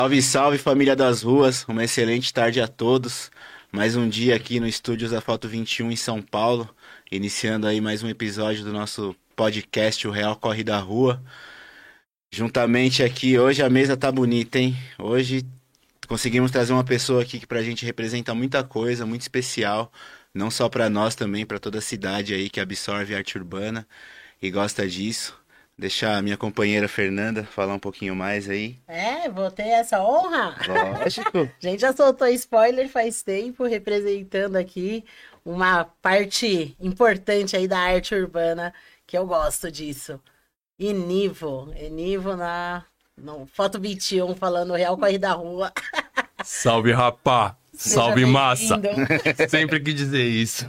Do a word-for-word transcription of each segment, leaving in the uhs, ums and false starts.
Salve, salve família das ruas, uma excelente tarde a todos. Mais um dia aqui no Estúdios da Foto vinte e um em São Paulo, iniciando aí mais um episódio do nosso podcast O Real Corre da Rua. Juntamente aqui, hoje a mesa tá bonita, hein? Hoje conseguimos trazer uma pessoa aqui que pra gente representa muita coisa, muito especial, não só pra nós também, pra toda a cidade aí que absorve a arte urbana e gosta disso. Deixar a minha companheira Fernanda falar um pouquinho mais aí. É, vou ter essa honra. Lógico. A gente já soltou spoiler faz tempo, representando aqui uma parte importante aí da arte urbana, que eu gosto disso. Enivo, Enivo na no Foto vinte e um, falando o Real Corre da Rua. Salve, rapá! Seja Salve, massa! bem-vindo. Sempre quis dizer isso.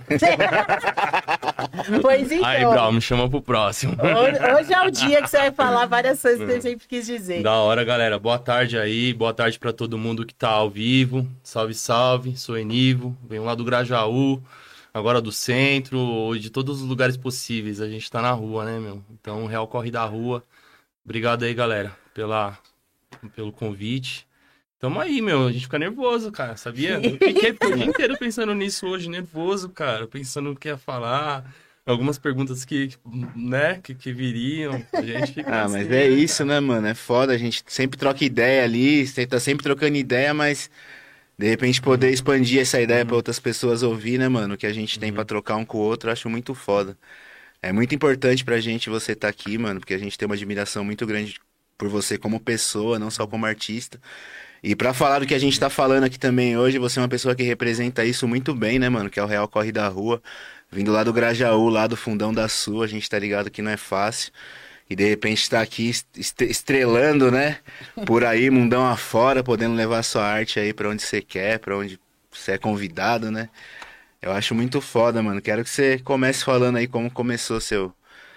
Pois então, Aí, Brau, me chama pro próximo. hoje, hoje é o dia que você vai falar várias coisas que você sempre quis dizer. Da hora, galera. Boa tarde aí. Boa tarde pra todo mundo que tá ao vivo. Salve, salve. Sou Enivo. Venho lá do Grajaú, agora do centro, de todos os lugares possíveis. A gente tá na rua, né, meu? Então, o Real Corre da Rua. Obrigado aí, galera, pela, pelo convite. Tamo aí, meu. A gente fica nervoso, cara, sabia? Eu fiquei o dia inteiro pensando nisso hoje, nervoso, cara. Pensando no que ia falar. Algumas perguntas que, né, que, que viriam. A gente fica Ah, assim, mas é isso, né, mano? É foda, a gente sempre troca ideia ali, você tá sempre trocando ideia, mas de repente poder expandir essa ideia pra outras pessoas ouvir, né, mano? O que a gente tem pra trocar um com o outro, eu acho muito foda. É muito importante pra gente você estar aqui, mano, porque a gente tem uma admiração muito grande por você como pessoa, não só como artista. E pra falar do que a gente tá falando aqui também hoje, você é uma pessoa que representa isso muito bem, né, mano? Que é o Real Corre da Rua. Vindo lá do Grajaú, lá do fundão da Sul, a gente tá ligado que não é fácil. E de repente tá aqui est- estrelando, né? Por aí, mundão afora, podendo levar a sua arte aí pra onde você quer, pra onde você é convidado, né? Eu acho muito foda, mano. Quero que você comece falando aí como começou seu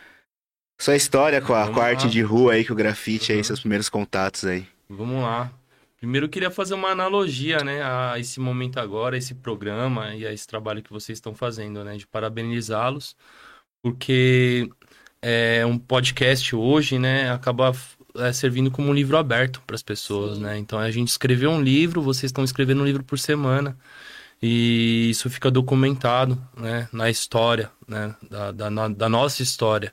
sua história com a, Vamos com a arte lá. de rua aí, com o grafite aí, Uhum. seus primeiros contatos aí. Vamos lá. Primeiro eu queria fazer uma analogia, né, a esse momento agora, esse programa e a esse trabalho que vocês estão fazendo, né, de parabenizá-los, porque é um podcast hoje, né, acaba é, servindo como um livro aberto para as pessoas, Sim. né? Então a gente escreveu um livro, vocês estão escrevendo um livro por semana. E isso fica documentado, né, na história, né, da, da, no- da nossa história.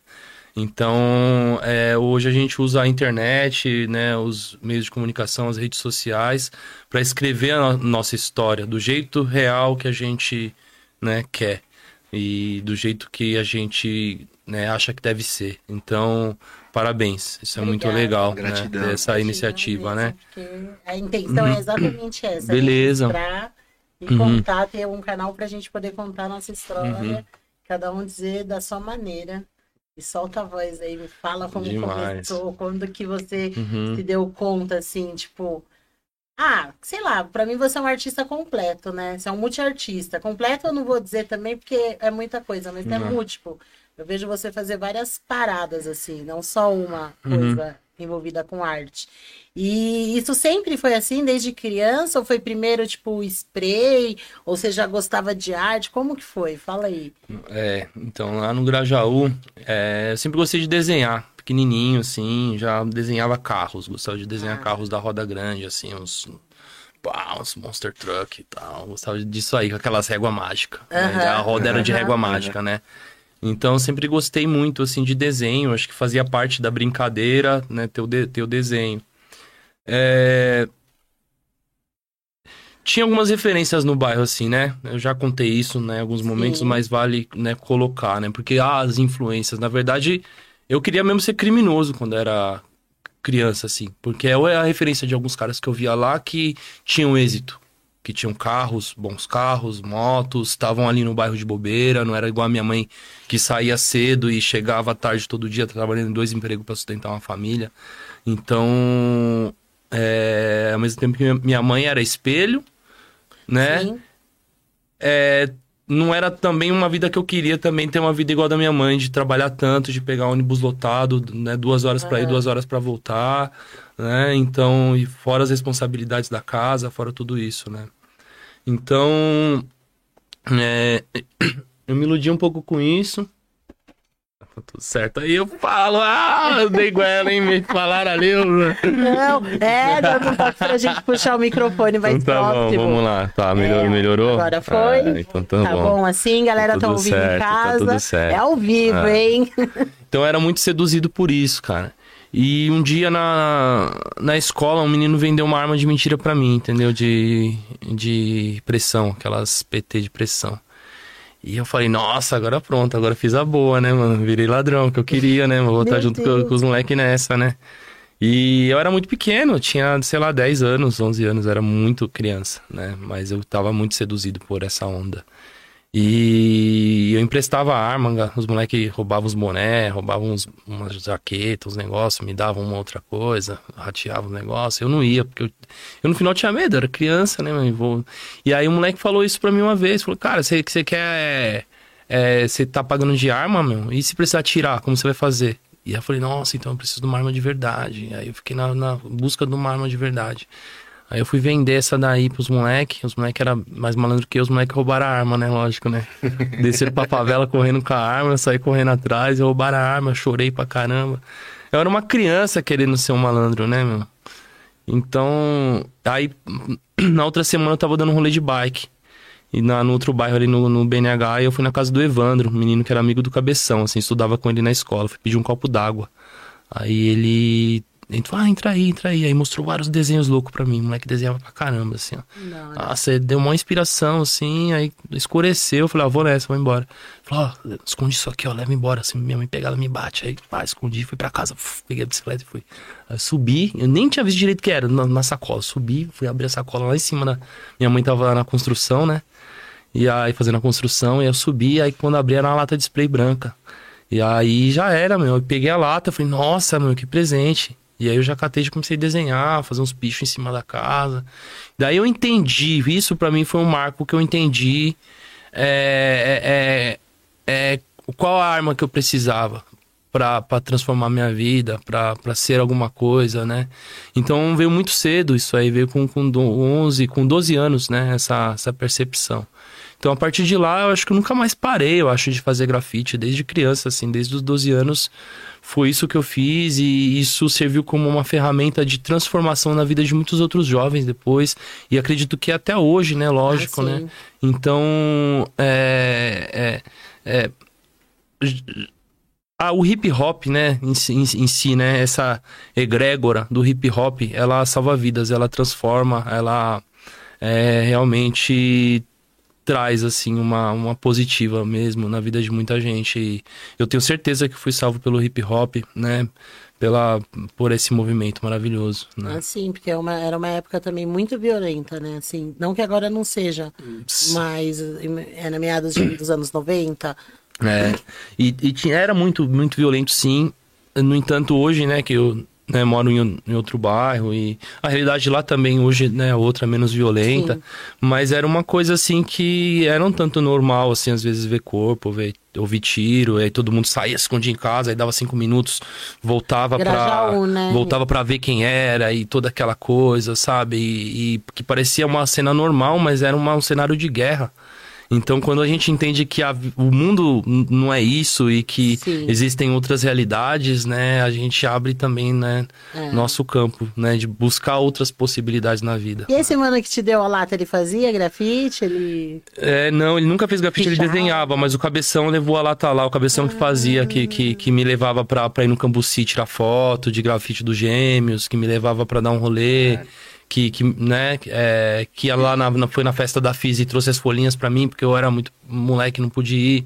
Então, é, hoje a gente usa a internet, né, os meios de comunicação, as redes sociais, para escrever a no- nossa história do jeito real que a gente, né, quer e do jeito que a gente, né, acha que deve ser. Então, parabéns, isso é muito Obrigada. legal, Gratidão. né, essa iniciativa, né? Porque a intenção é exatamente essa. Beleza. Registrar e Uhum. contar, ter um canal pra gente poder contar a nossa história, Uhum. cada um dizer da sua maneira. E solta a voz aí, me fala como Demais. começou, quando que você Uhum. se deu conta, assim, tipo... Ah, sei lá, pra mim você é um artista completo, né? Você é um multiartista. Completo eu não vou dizer também, porque é muita coisa, mas é Não. múltiplo. Eu vejo você fazer várias paradas, assim, não só uma Uhum. coisa envolvida com arte. E isso sempre foi assim, desde criança? Ou foi primeiro, tipo, spray? Ou você já gostava de arte? Como que foi? Fala aí. É, então lá no Grajaú, é, eu sempre gostei de desenhar, pequenininho, assim, já desenhava carros, gostava de desenhar Ah. carros da roda grande, assim, uns, pá, uns Monster Truck e tal, gostava disso aí, com aquelas réguas mágicas, né? Aham, A roda era de aham. régua mágica, né? Então eu sempre gostei muito, assim, de desenho, acho que fazia parte da brincadeira, né, ter o, de- ter o desenho. É, Tinha algumas referências no bairro, assim, né? Eu já contei isso, né, em alguns momentos, Sim. mas vale, né, colocar, né? Porque ah, as influências, na verdade, eu queria mesmo ser criminoso quando era criança, assim. Porque é a referência de alguns caras que eu via lá que tinham êxito. Que tinham carros, bons carros, motos, estavam ali no bairro de bobeira, não era igual a minha mãe que saía cedo e chegava tarde todo dia, trabalhando em dois empregos para sustentar uma família. Então, é, ao mesmo tempo que minha- minha mãe era espelho, né? Sim. É, não era também uma vida que eu queria também ter uma vida igual a da minha mãe, de trabalhar tanto, de pegar ônibus lotado, né? Duas horas pra ir, Aham. duas horas pra voltar, né? Então, e fora as responsabilidades da casa, fora tudo isso, né? Então, é, eu me iludi um pouco com isso. tá tudo certo. Aí eu falo, ah, eu dei goela, hein? Me falaram ali. Eu... Não, é, dando um toque pra gente puxar o microfone mais então, tá próximo. Bom, vamos lá. Tá, melhor, é, melhorou? Agora foi. Ah, então tá, tá bom. bom assim, galera, tá ouvindo certo, em casa. Tá tudo certo. É ao vivo, ah. hein? Então eu era muito seduzido por isso, cara. E um dia na, na escola, um menino vendeu uma arma de mentira pra mim, entendeu? De, de pressão, aquelas P T de pressão. E eu falei, nossa, agora pronto, agora fiz a boa, né, mano? Virei ladrão, que eu queria, né? Vou voltar junto com, com os moleques nessa, né? E eu era muito pequeno, eu tinha, sei lá, dez anos, onze anos, era muito criança, né? Mas eu tava muito seduzido por essa onda. E eu emprestava arma, os moleques roubavam os boné, roubavam uns, umas jaquetas, uns negócios, me davam uma outra coisa, rateavam os negócios. Eu não ia, porque eu, eu no final tinha medo, eu era criança, né, mano? Vou... E aí o moleque falou isso pra mim uma vez, falou, cara, você, você quer, é, você tá pagando de arma, meu? E se precisar atirar, como você vai fazer? E aí eu falei, nossa, então eu preciso de uma arma de verdade. E aí eu fiquei na, na busca de uma arma de verdade. Aí eu fui vender essa daí pros moleques. Os moleques eram mais malandros que eu. Os moleques roubaram a arma, né? Lógico, né? Desceram pra favela correndo com a arma. Saí correndo atrás. Roubaram a arma. Chorei pra caramba. Eu era uma criança querendo ser um malandro, né, meu? Então... Aí, na outra semana eu tava dando um rolê de bike. E na, no outro bairro ali no, no B N H. Eu fui na casa do Evandro. Um menino que era amigo do Cabeção, assim. Estudava com ele na escola. Fui pedir um copo d'água. Aí ele... Ele falou, ah, entra aí, entra aí. Aí mostrou vários desenhos loucos pra mim. O moleque desenhava pra caramba, assim, ó. Não, Nossa, deu uma inspiração, assim. Aí escureceu. Eu falei, ah, vou nessa, vou embora. Falou, ó, oh, esconde isso aqui, ó, leva embora. Assim, minha mãe pega, ela me bate. Aí, pá, escondi, fui pra casa. Uf, peguei a bicicleta e fui. Aí, subi, eu nem tinha visto direito o que era, na, na sacola. Subi, fui abrir a sacola lá em cima da... Minha mãe tava lá na construção, né? E aí, fazendo a construção. E eu subi, aí quando abri era uma lata de spray branca. E aí já era, meu. Eu peguei a lata, falei, nossa, meu, que presente. E aí eu já catei, já comecei a desenhar, fazer uns bichos em cima da casa. Daí eu entendi, isso pra mim foi um marco que eu entendi é, é, é, qual a arma que eu precisava pra, pra transformar minha vida, pra, pra ser alguma coisa, né? Então veio muito cedo isso aí, veio com, com onze, com doze anos, né? Essa, essa percepção. Então, a partir de lá, eu acho que eu nunca mais parei, eu acho, de fazer grafite. Desde criança, assim, desde os doze anos, foi isso que eu fiz. E isso serviu como uma ferramenta de transformação na vida de muitos outros jovens depois. E acredito que até hoje, né? Lógico, ah, né? Então, é... é, é ah, o hip hop, né? Em, em, em si, né? Essa egrégora do hip hop, ela salva vidas, ela transforma, ela é, realmente... traz, assim, uma, uma positiva mesmo na vida de muita gente. E eu tenho certeza que fui salvo pelo hip hop, né? Pela, por esse movimento maravilhoso, né? Ah, sim, porque é uma, era uma época também muito violenta, né? Assim, não que agora não seja, mas é na meados de, dos anos noventa. É, e, e tinha, era muito, muito violento, sim. No entanto, hoje, né, que eu... né, moro em, em outro bairro e a realidade lá também hoje, né, outra menos violenta. Sim. Mas era uma coisa assim que era um tanto normal, assim, às vezes ver corpo, ver, ouvir tiro, aí todo mundo saía, se escondia em casa, aí dava cinco minutos, voltava pra, né? voltava pra ver quem era e toda aquela coisa, sabe? E, e que parecia uma cena normal, mas era uma, um cenário de guerra. Então, quando a gente entende que a, o mundo não é isso e que Sim. existem outras realidades, né? A gente abre também, né? É. Nosso campo, né? De buscar outras possibilidades na vida. E esse mano que te deu a lata, ele fazia grafite? Ele... É, não, ele nunca fez grafite, Pichava. Ele desenhava. Mas o Cabeção levou a lata lá. O Cabeção ah. que fazia, que, que, que me levava pra, pra ir no Cambuci tirar foto de grafite dos Gêmeos, que me levava pra dar um rolê... É. Que, que, né, é, que ia lá na, na, foi na festa da F I S e trouxe as folhinhas pra mim, porque eu era muito moleque, não pude ir.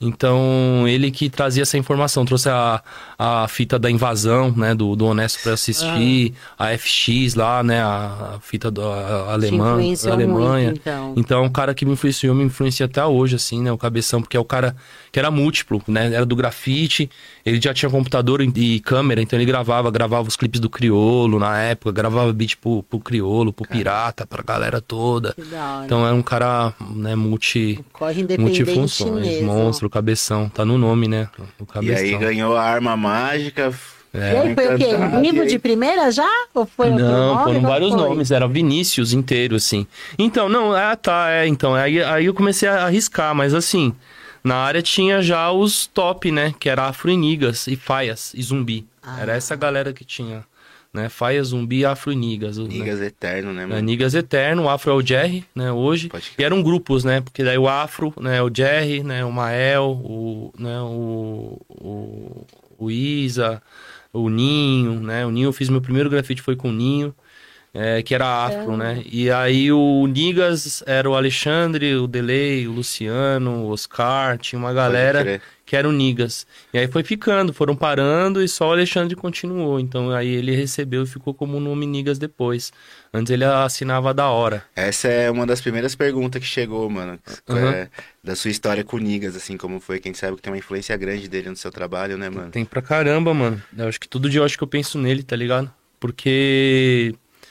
Então, ele que trazia essa informação, trouxe a, a fita da invasão, né, do, do Honesto pra eu assistir, ah. a F X lá, né, a, a fita da a, a alemã, a Alemanha. Muito, então. então, um cara que me influenciou, me influencia até hoje, assim, né, o Cabeção, porque é o cara que era múltiplo, né, era do grafite, ele já tinha computador e, e câmera, então ele gravava, gravava os clipes do Criolo na época, gravava beat pro, pro Criolo, pro cara. Pirata, pra galera toda. Então, era um cara, né, multi... Corre multifunções, mesmo. Monstro, Cabeção, tá no nome, né? O Cabeção. E aí ganhou a arma mágica. É. E aí foi o quê? Livro de primeira já? Ou foi não, nome, foram vários foi? nomes, era Vinícius inteiro, assim. Então, não, ah, tá, é, então, aí, aí eu comecei a arriscar, mas assim, Na área tinha já os top, né? Que era Afro e Nigas, e Faias, e Zumbi. Ah. Era essa galera que tinha, né? Faias, Zumbi, Afro e Nigas. Nigas né? Eterno, né, É, mano? Nigas Eterno, o Afro é o Jerry, né? Hoje. Pode E crer. eram grupos, né? Porque daí o Afro, né? O Jerry, né? O Mael, o, né? o, o, o Isa, o Ninho, né? O Ninho, eu fiz meu primeiro grafite foi com o Ninho. É, que era afro, É. né? E aí o Nigas era o Alexandre, o Delay, o Luciano, o Oscar, tinha uma Pode galera crer. que era o Nigas. E aí foi ficando, foram parando e só o Alexandre continuou. Então aí ele recebeu e ficou como o nome Nigas depois. Antes ele assinava da hora. Essa é uma das primeiras perguntas que chegou, mano. Uhum. É, da sua história com o Nigas, assim, como foi. Quem sabe que tem uma influência grande dele no seu trabalho, né, mano? Tem pra caramba, mano. Eu acho que todo dia eu acho que eu penso nele, tá ligado? Porque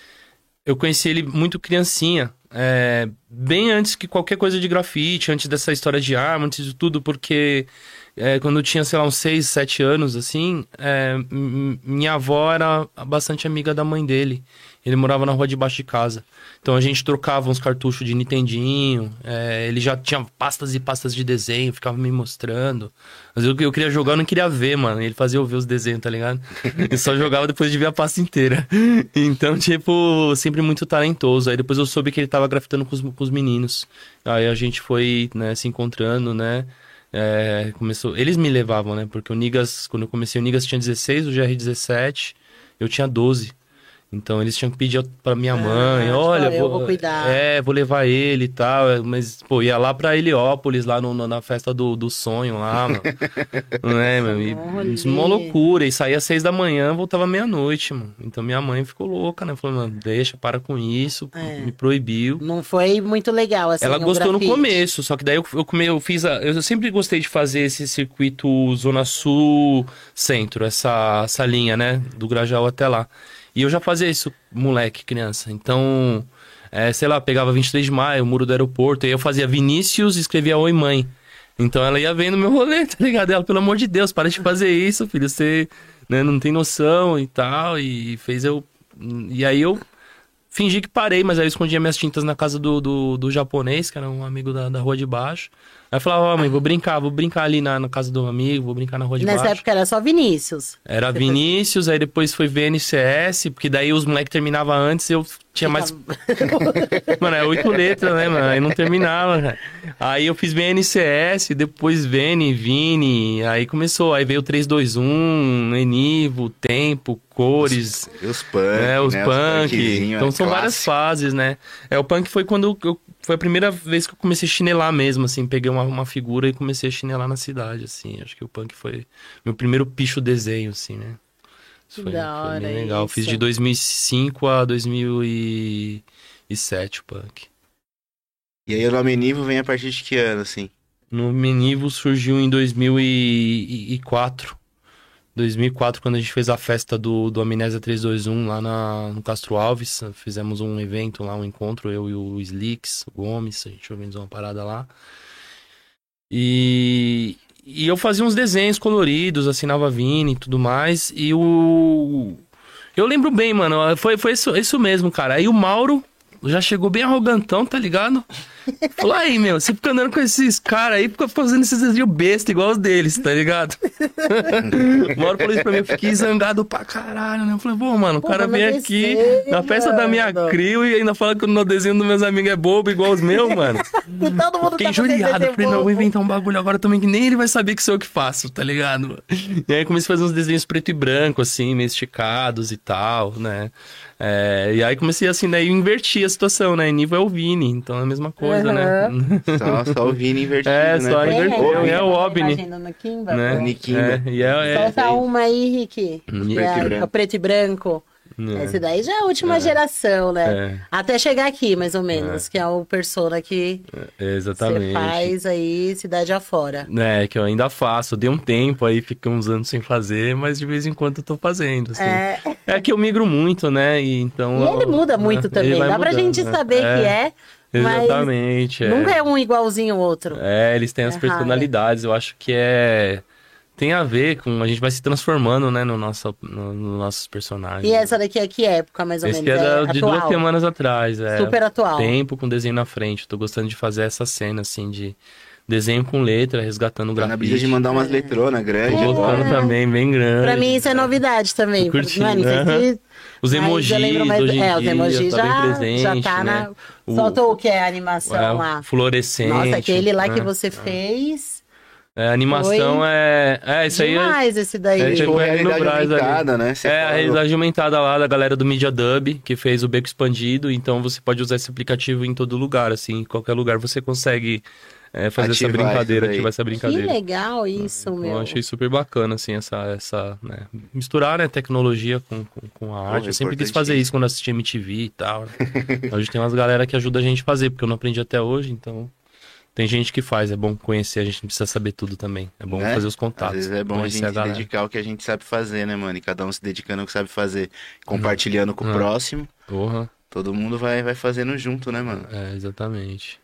eu conheci ele muito criancinha, é, bem antes que qualquer coisa de grafite, antes dessa história de arma, antes de tudo, porque é, quando eu tinha, sei lá, uns seis, sete anos, assim, é, m- minha avó era bastante amiga da mãe dele. Ele morava na rua de baixo de casa. Então a gente trocava uns cartuchos de Nintendinho, é, ele já tinha pastas e pastas de desenho, ficava me mostrando. Mas eu, eu queria jogar, eu não queria ver, mano. Ele fazia eu ver os desenhos, tá ligado? Eu só jogava depois de ver a pasta inteira. Então, tipo, sempre muito talentoso. Aí depois eu soube que ele tava grafitando com os, com os meninos. Aí a gente foi, né, se encontrando, né? É, começou... Eles me levavam, né? Porque o Nigas, quando eu comecei, o Nigas tinha dezesseis, o G R dezessete, eu tinha doze. Então eles tinham que pedir pra minha mãe, tipo, olha, eu vou cuidar. é, vou levar ele e tal, mas, pô, ia lá pra Heliópolis, lá no, no- na festa do, do sonho lá, mano, não é, meu, e, Olha. isso é uma loucura, e saía às seis da manhã, voltava meia-noite, mano, então minha mãe ficou louca, né, falou, mano, deixa, para com isso, É. me proibiu. Não foi muito legal, assim, Ela o gostou no grafite. começo, só que daí eu, eu, come, eu fiz a, eu sempre gostei de fazer esse circuito Zona Sul Centro, essa, essa linha, né, do Grajaú até lá. E eu já fazia isso, moleque, criança. Então, é, sei lá, pegava vinte e três de maio, o muro do aeroporto, aí eu fazia Vinícius e escrevia Oi Mãe. Então ela ia vendo meu rolê, tá ligado? Ela, pelo amor de Deus, para de fazer isso, filho, você, né, não tem noção e tal. E fez eu... E aí eu fingi que parei, mas aí eu escondia minhas tintas na casa do, do, do japonês, que era um amigo da, da rua de baixo. Aí eu falava, ó, mãe, vou brincar, vou brincar ali na, na casa do amigo, vou brincar na rua de Nessa baixo. época era só Vinícius. Era Vinícius, aí depois foi V N C S, porque daí os moleques terminavam antes, eu tinha mais... Mano, é oito letras, né, mano? Aí não terminava, cara. Aí eu fiz V N C S, depois Vene, Vini, aí começou, aí veio o três dois um, Enivo, Tempo, Cores... E os punk, É, os né? punk. punkzinho, Então é são várias clássico. fases, né? É, o punk foi quando eu. Foi a primeira vez que eu comecei a chinelar mesmo, assim. Peguei uma, uma figura e comecei a chinelar na cidade, assim. Acho que o punk foi meu primeiro picho desenho, assim, né? Isso Que foi, da foi hora bem legal. Eu Fiz isso. de dois mil e cinco a dois mil e sete o punk. E aí o nome Nivo vem a partir de que ano, assim? No Menivo surgiu em dois mil e quatro. dois mil e quatro, quando a gente fez a festa do, do Amnésia trezentos e vinte e um lá na, no Castro Alves. Fizemos um evento lá, um encontro, eu e o Slicks, o Gomes, a gente organizou uma parada lá. E, e eu fazia uns desenhos coloridos, assinava Vini e tudo mais. E o... Eu lembro bem, mano, foi, foi isso, isso mesmo, cara. Aí o Mauro já chegou bem arrogantão, tá ligado? Falou, aí, meu, você fica andando com esses caras aí, fica fazendo esses desenhos besta igual os deles, tá ligado? O Mauro falou isso pra mim, eu fiquei zangado pra caralho, né? Eu falei, pô, mano, o Pô, cara mas vem não aqui sei, na festa da minha mano. crio e ainda fala que o desenho dos meus amigos é bobo igual os meus, mano. Todo mundo Fiquei tá fazendo injuriado, desenho falei, não, vou bobo. inventar um bagulho agora também que nem ele vai saber que sou eu que faço, tá ligado? E aí comecei a fazer uns desenhos preto e branco, assim, meio esticados e tal, né? É, e aí comecei assim, daí eu inverti a situação, né? Nível é o Vini, então é a mesma coisa, né? Só, só o Vini invertido, É, né? só Pode- inverteu, Ô, é Vini. o Obni. Imagina no Kimba, Né? pô. Nikimba. É, e é, é, Solta uma aí, Rick. Hum, Que preto e é branco. o preto e branco. É. Esse daí já é a última geração, né? É. Até chegar aqui, mais ou menos, que é o persona que é, exatamente. você faz aí cidade afora. É, que eu ainda faço. Dei um tempo aí, fiquei uns anos sem fazer, mas de vez em quando eu tô fazendo, assim. É, É, que eu migro muito, né? E então. e ele eu- muda muito é, também. ele vai Dá pra mudando, gente né? saber que é, mas Exatamente. é. nunca é um igualzinho ao outro. É, eles têm as É personalidades. Eu acho que é. Tem a ver com. A gente vai se transformando, né, no nosso, no, nos nossos personagens. E essa daqui é que época, mais ou Esse menos? que é, da- É de atual. duas semanas atrás. É, Super atual. Tempo com desenho na frente. Tô gostando de fazer essa cena, assim, de desenho com letra, resgatando o Tá grafite. na brisa de mandar umas letronas grandes. Tô gostando É. também, bem grande. Pra mim isso é novidade também. Tô curtindo, Mano, não sei se... Os mas emojis eu lembro mais- hoje em é, os dia emojis tá já, bem presente, já tá né? na... O- Soltou o que é a animação É, lá. fluorescente. Nossa, aquele lá né? que você fez... É, a animação Foi é... É, isso aí é... Demais esse daí. É, Tipo, Foi ali no realidade Brás ali. aumentada, né? Você É, a falou. realidade aumentada lá da galera do Media Dub, que fez o Beco Expandido, então você pode usar esse aplicativo em todo lugar, assim, em qualquer lugar você consegue é, fazer essa Ativar brincadeira, isso daí. ativar essa Que brincadeira. legal isso, meu. Eu achei super bacana, assim, essa, essa né? misturar, né, tecnologia com, com, com a arte. Pô, Eu sempre quis importante fazer isso. isso quando assisti M T V e tal, né? Hoje tem umas galera que ajuda a gente a fazer, porque eu não aprendi até hoje, então... Tem gente que faz, é bom conhecer, a gente não precisa saber tudo também. É bom Né? fazer os contatos. Às vezes é bom a conhecer gente se galera. dedicar ao que a gente sabe fazer, né, mano? E cada um se dedicando ao que sabe fazer, compartilhando com o Uhum. próximo. Porra, Todo mundo vai, vai fazendo junto, né, mano? é, exatamente.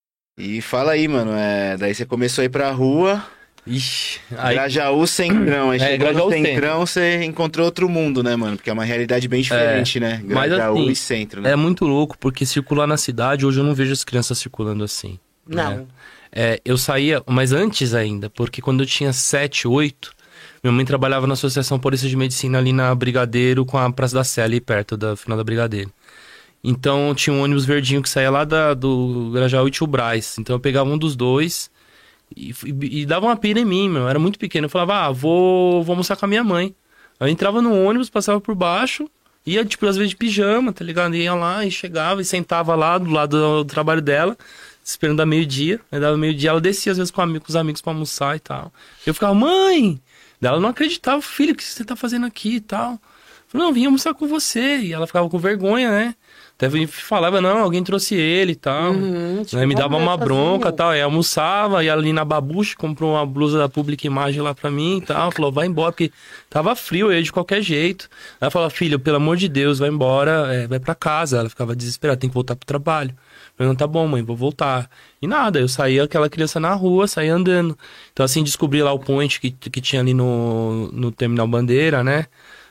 E fala aí, mano, é... daí você começou a ir pra rua, Ixi, aí Grajaú Centrão. Aí É, chegou Grajaú no Centrão, você encontrou outro mundo, né, mano? Porque é uma realidade bem diferente, né? mas Grajaú assim, e Centro, né? é muito louco, porque circular na cidade, hoje eu não vejo as crianças circulando assim. Não. né? É, eu saía, mas antes ainda, porque quando eu tinha sete, oito, minha mãe trabalhava na Associação Paulista de Medicina ali na Brigadeiro, com a Praça da Sé, ali perto da final da Brigadeiro. Então tinha um ônibus verdinho que saía lá da, do Grajaú e Tio Brás. Então eu pegava um dos dois e, e, e dava uma pira em mim, meu. Eu era muito pequeno. Eu falava, ah, vou, vou almoçar com a minha mãe. Aí eu entrava no ônibus, passava por baixo, ia, tipo, às vezes de pijama, tá ligado? Ia lá e chegava e sentava lá do lado do, do trabalho dela, esperando dar meio-dia. Aí dava meio-dia, ela descia às vezes com, amigo, com os amigos pra almoçar e tal. Eu ficava, mãe! Daí ela não acreditava, filho, o que você tá fazendo aqui e tal? Eu falei, não, vim almoçar com você. E ela ficava com vergonha, né? Até falava, não, alguém trouxe ele e tal. Uhum, tipo, Aí me dava vamos uma fazer. bronca e tal. Aí almoçava, ia ali na Babuche, comprou uma blusa da Public Imagem lá pra mim e tal. Falou, vai embora, porque tava frio, eu ia de qualquer jeito. Aí ela falou, filho, pelo amor de Deus, vai embora, é, vai pra casa. Ela ficava desesperada, tem que voltar pro trabalho. Eu falei, não, tá bom, mãe, vou voltar. E nada, eu saía aquela criança na rua, saía andando. Então assim, descobri lá o point que, que tinha ali no, no Terminal Bandeira, né?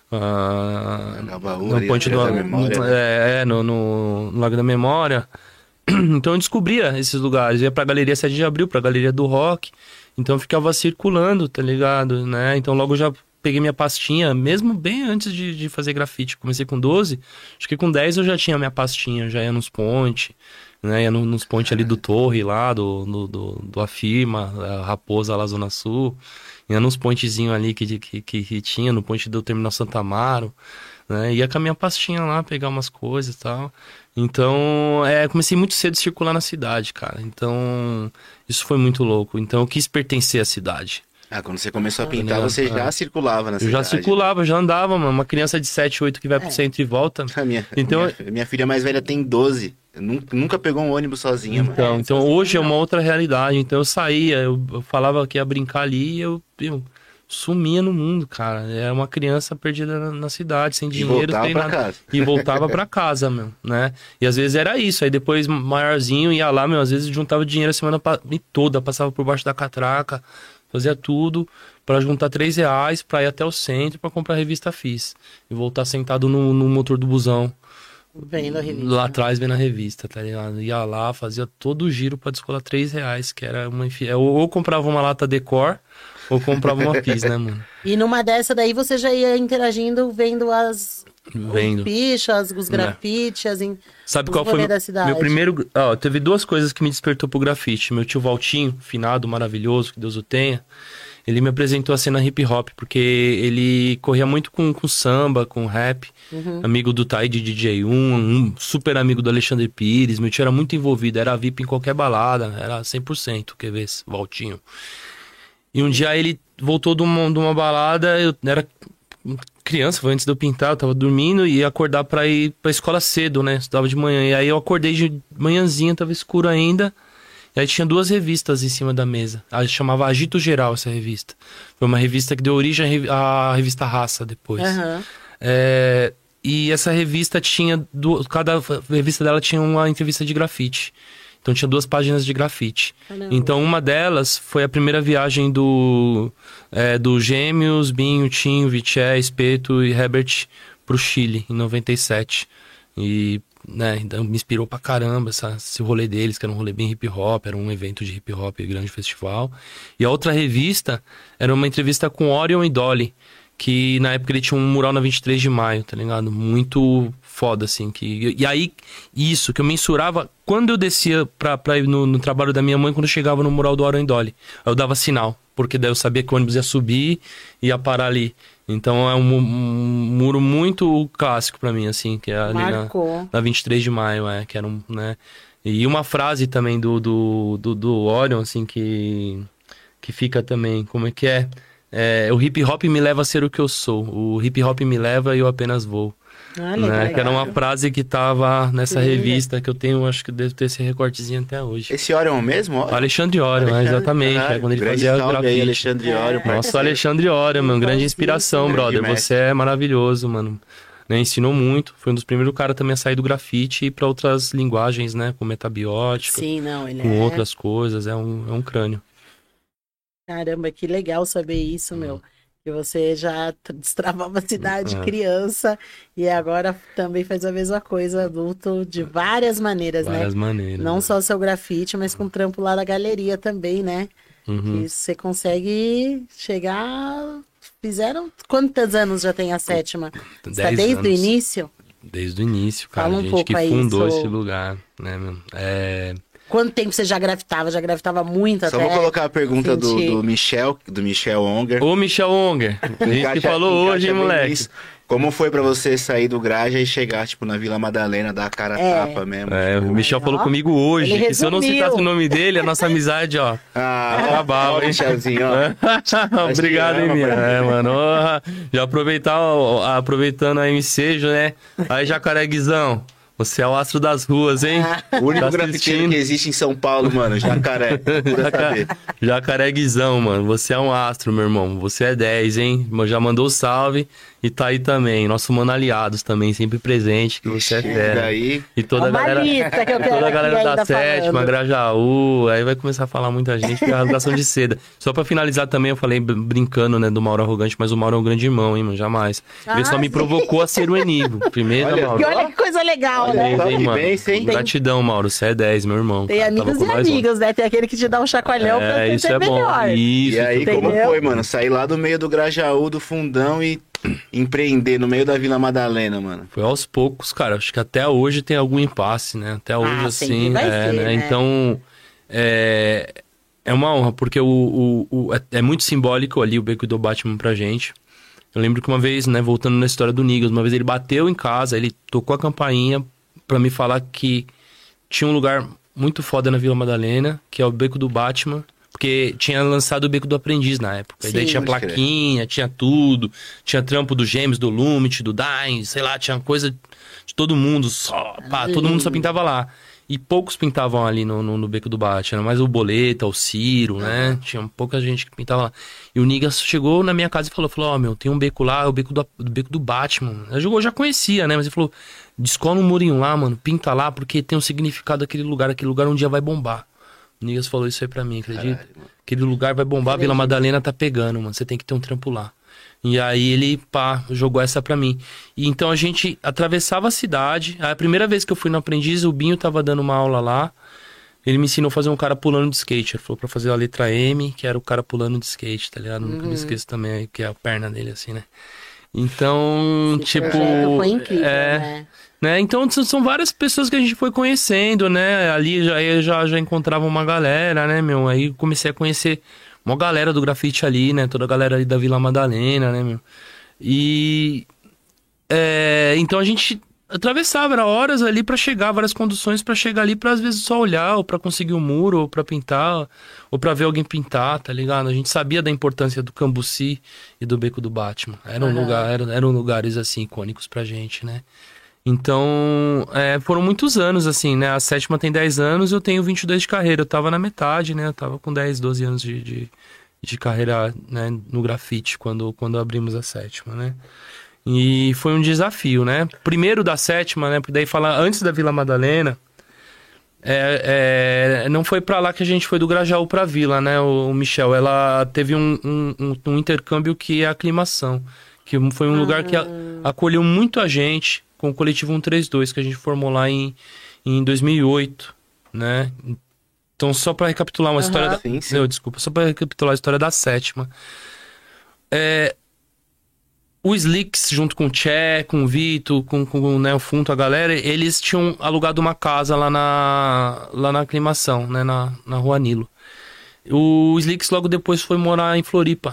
Ah, Na Baú, no ali, ponte na do, Praça da Memória, né? é, é, no, no, no Lago da Memória. Então eu descobria esses lugares. Ia pra Galeria sete de abril, pra Galeria do Rock. Então eu ficava circulando, tá ligado? Né? Então logo eu já peguei minha pastinha, mesmo bem antes de, de fazer grafite. Comecei com doze, acho que com dez eu já tinha minha pastinha, já ia nos pontes, né? Ia no, nos pontes ali do Torre lá, do, do, do, do Afirma, a Raposa lá, Zona Sul. Ia nos pontezinhos ali que, que, que, que tinha, no ponte do Terminal Santa Amaro, né? Ia com a minha pastinha lá, pegar umas coisas e tal. Então, é, comecei muito cedo a circular na cidade, cara. Então, isso foi muito louco. Então, eu quis pertencer à cidade. Ah, quando você começou a pintar, ligado? você já É. circulava na Eu cidade. já circulava, já andava, mano. Uma criança de sete, oito que vai pro É. centro e volta. A minha, Então- minha, minha filha mais velha tem doze. Nunca, nunca pegou um ônibus sozinha, mano. Então, É, então sozinho hoje é não. uma outra realidade. Então eu saía, eu, eu falava que ia brincar ali e eu, eu sumia no mundo, cara. Era uma criança perdida na, na cidade, sem E dinheiro, voltava sem pra nada. casa. E voltava pra casa, meu, né? E às vezes era isso. Aí depois, maiorzinho, ia lá, meu, às vezes juntava dinheiro a semana pa- toda, passava por baixo da catraca, fazia tudo pra juntar três reais pra ir até o centro pra comprar a revista Fiz. E voltar sentado no, no motor do busão. Vendo a revista. Lá atrás vendo a revista, tá ligado? Ia lá, fazia todo o giro pra descolar três reais, que era uma enfi... ou, ou comprava uma lata Decor, ou comprava uma Fiz, né, mano? E numa dessa daí você já ia interagindo, vendo as Vendo. os pichas, os grafites, as in- Sabe os qual foi rolê meu, da cidade. meu primeiro... Ó, teve duas coisas que me despertou pro grafite. Meu tio Valtinho, finado, maravilhoso, que Deus o tenha, ele me apresentou a cena hip hop, porque ele corria muito com, com samba, com rap, Uhum. amigo do Tai de D J um, um super amigo do Alexandre Pires. Meu tio era muito envolvido, era V I P em qualquer balada, era cem por cento, quer ver, esse Valtinho. E um dia ele voltou de uma, de uma balada, eu era criança, foi antes de eu pintar, eu tava dormindo e ia acordar pra ir pra escola cedo, né? Estudava de manhã. E aí eu acordei de manhãzinha, tava escuro ainda. E aí tinha duas revistas em cima da mesa. A chamava Agito Geral, essa revista. Foi uma revista que deu origem à revi- à revista Raça depois. Aham. É, e essa revista tinha... Du... Cada revista dela tinha uma entrevista de grafite. Então tinha duas páginas de grafite. Caramba. Então uma delas foi a primeira viagem do, é, do Gêmeos, Binho, Tinho, Viché, Espeto e Herbert pro Chile, em noventa e sete. E né, então me inspirou pra caramba essa, esse rolê deles, que era um rolê bem hip hop, era um evento de hip hop, grande festival. E a outra revista era uma entrevista com Orion e Dolly, que na época ele tinha um mural na vinte e três de maio, tá ligado? Muito foda, assim. Que, e aí, isso, que eu mensurava quando eu descia pra, pra ir no, no trabalho da minha mãe, quando eu chegava no mural do Orion e Dolly. Eu dava sinal, porque daí eu sabia que o ônibus ia subir e ia parar ali. Então é um, um muro muito clássico pra mim, assim, que é ali na, na vinte e três de maio, é, que era um, né? E uma frase também do, do, do, do Orion, assim, que, que fica também, como é que é? é? O hip hop me leva a ser o que eu sou, o hip hop me leva e eu apenas vou. Ah, né? Que era uma frase que tava nessa revista, que eu tenho, acho que devo ter esse recortezinho até hoje. Esse Orion mesmo? Orion? Alexandre Orion, Alexandre, né? Exatamente. Caralho, é quando ele grande fazia salve grafite. aí, Alexandre Orion. Nossa, Alexandre Orion, mano, grande inspiração, grande brother. mestre. Você é maravilhoso, mano. Né? Ensinou muito. Foi um dos primeiros caras também a sair do grafite e ir pra outras linguagens, né? Com metabiótica. Sim, não, ele com é... outras coisas. É um, é um crânio. Caramba, que legal saber isso, meu. Que você já destravava a cidade É. criança e agora também faz a mesma coisa, adulto, de várias maneiras, Várias né? maneiras. Não né? só o seu grafite, mas com o trampo lá da galeria também, né? Uhum. Que você consegue chegar... Fizeram... Quantos anos já tem a sétima? Está Dez desde anos. o início? Desde o início, cara. Fala um a gente pouco que aí, fundou sou- esse lugar, né, meu? É... Quanto tempo você já grafitava? Já grafitava muito Só até? vou colocar a pergunta do, sentir. do Michel, do Michel Onger. Ô, Michel Onger. A gente Encaixa- que falou encaixa hoje, hein, bem moleque? nisso. Como foi pra você sair do Graja e chegar, tipo, na Vila Madalena, dar a cara a É. tapa mesmo? É, tipo... o Michel Ó, falou comigo hoje, ele que se eu não resumiu. citasse o nome dele, a nossa amizade, ó, Ah, acabava, ó, hein? Michelzinho, ó. Obrigado, hein, ama, minha. mano. É, mano. ó, Já aproveitar, ó, aproveitando a M C, né? Aí, Jacaré Guizão, você é o astro das ruas, hein? O único Tá grafiteiro assistindo? que existe em São Paulo, mano, Jacaré. Procura saber. Jacaré Guizão, mano. Você é um astro, meu irmão. Você é dez, hein? Já mandou o salve e tá aí também. Nosso mano Aliados também, sempre presente, que você é Ixi, fera. daí... E toda a Uma galera, lista que eu quero toda a aqui galera da ainda sétima, falando. Grajaú, aí vai começar a falar muita gente, porque é a rasgação de seda. Só pra finalizar também, eu falei br- brincando, né, do Mauro Arrogante, mas o Mauro é um grande irmão, hein, mano, jamais. Ele Ah, só me sim. provocou a ser o Enivo. Primeiro, Olha, Mauro. E olha que coisa legal, Olha né? aí. Beleza, hein, que mano. bem, hein? Gratidão, Mauro, você é dez, meu irmão. Tem cara. Tava amigos com e nós ontem. amigos, né? Tem aquele que te dá um chacoalhão pra É, você isso ser é bom. melhor. Isso. E aí, como Entendeu? foi, mano? Sair lá do meio do Grajaú, do fundão e empreender no meio da Vila Madalena, mano. Foi aos poucos, cara. Acho que até hoje tem algum impasse, né? Até hoje, Ah, sempre assim. vai é, ter, né? né? Então, é, é uma honra, porque o, o, o- é, é muito simbólico ali o Beco do Batman pra gente. Eu lembro que uma vez, né, voltando na história do Nigas, uma vez ele bateu em casa, ele tocou a campainha pra me falar que tinha um lugar muito foda na Vila Madalena, que é o Beco do Batman. Porque tinha lançado o Beco do Aprendiz na época. E daí Sim. tinha Pode crer. plaquinha, tinha tudo. Tinha trampo do Gêmeos, do Lumit, do Dain, sei lá, tinha coisa de todo mundo. Só, pá, todo mundo só pintava lá. E poucos pintavam ali no, no, no Beco do Bate. Era mais o Boleta, o Ciro, né? Tinha pouca gente que pintava lá. E o Nigas chegou na minha casa e falou, falou, ó, meu, tem um beco lá, é o beco do, do beco do Batman. Eu já- eu já conhecia, né? Mas ele falou, descola um murinho lá, mano, pinta lá, porque tem um significado daquele lugar. Aquele lugar um dia vai bombar. O Nigas falou isso aí pra mim, acredita? Caralho, mano. Aquele lugar vai bombar, a Vila Madalena tá pegando, mano. Você tem que ter um trampo lá. E aí ele, pá, jogou essa pra mim. E então a gente atravessava a cidade. A primeira vez que eu fui no Aprendiz, o Binho tava dando uma aula lá. Ele me ensinou a fazer um cara pulando de skate. Ele falou pra fazer a letra M, que era o cara pulando de skate, tá ligado? Nunca me esqueço também, que é a perna dele, assim, né? Então, Esse tipo... projeto foi incrível, é, né? né? Então são- são várias pessoas que a gente foi conhecendo, né? Ali já, eu já, já encontrava uma galera, né, meu? Aí comecei a conhecer uma galera do grafite ali, né? Toda a galera ali da Vila Madalena, né, meu? E... é, então a gente atravessava, era horas ali pra chegar, várias conduções pra chegar ali, pra às vezes só olhar, ou pra conseguir um muro, ou pra pintar, ou pra ver alguém pintar, tá ligado? A gente sabia da importância do Cambuci e do Beco do Batman. Eram, Aham. lugar, eram, eram lugares, assim, icônicos pra gente, né? Então, é, foram muitos anos, assim, né? A sétima tem dez anos, eu tenho vinte e dois de carreira. Eu tava na metade, né? Eu tava com dez, doze anos de, de, de carreira, né? No grafite, quando, quando abrimos a sétima, né? E foi um desafio, né? Primeiro da sétima, né? Porque daí fala antes da Vila Madalena, é, é, não foi pra lá que a gente foi do Grajaú pra Vila, né? O, o Michel, ela teve um, um, um, um intercâmbio que é a aclimação, que foi um lugar que a, acolheu muito a gente, com o Coletivo cento e trinta e dois, que a gente formou lá em, em dois mil e oito, né? Então, só pra recapitular uma Aham. história da... Sim, sim. Não, desculpa, só pra recapitular a história da sétima. É... O Slicks, junto com o Tchê, com o Vito, com, com né, o Funto, a galera, eles tinham alugado uma casa lá na, lá na Aclimação, né, na, na Rua Nilo. O Slicks logo depois foi morar em Floripa.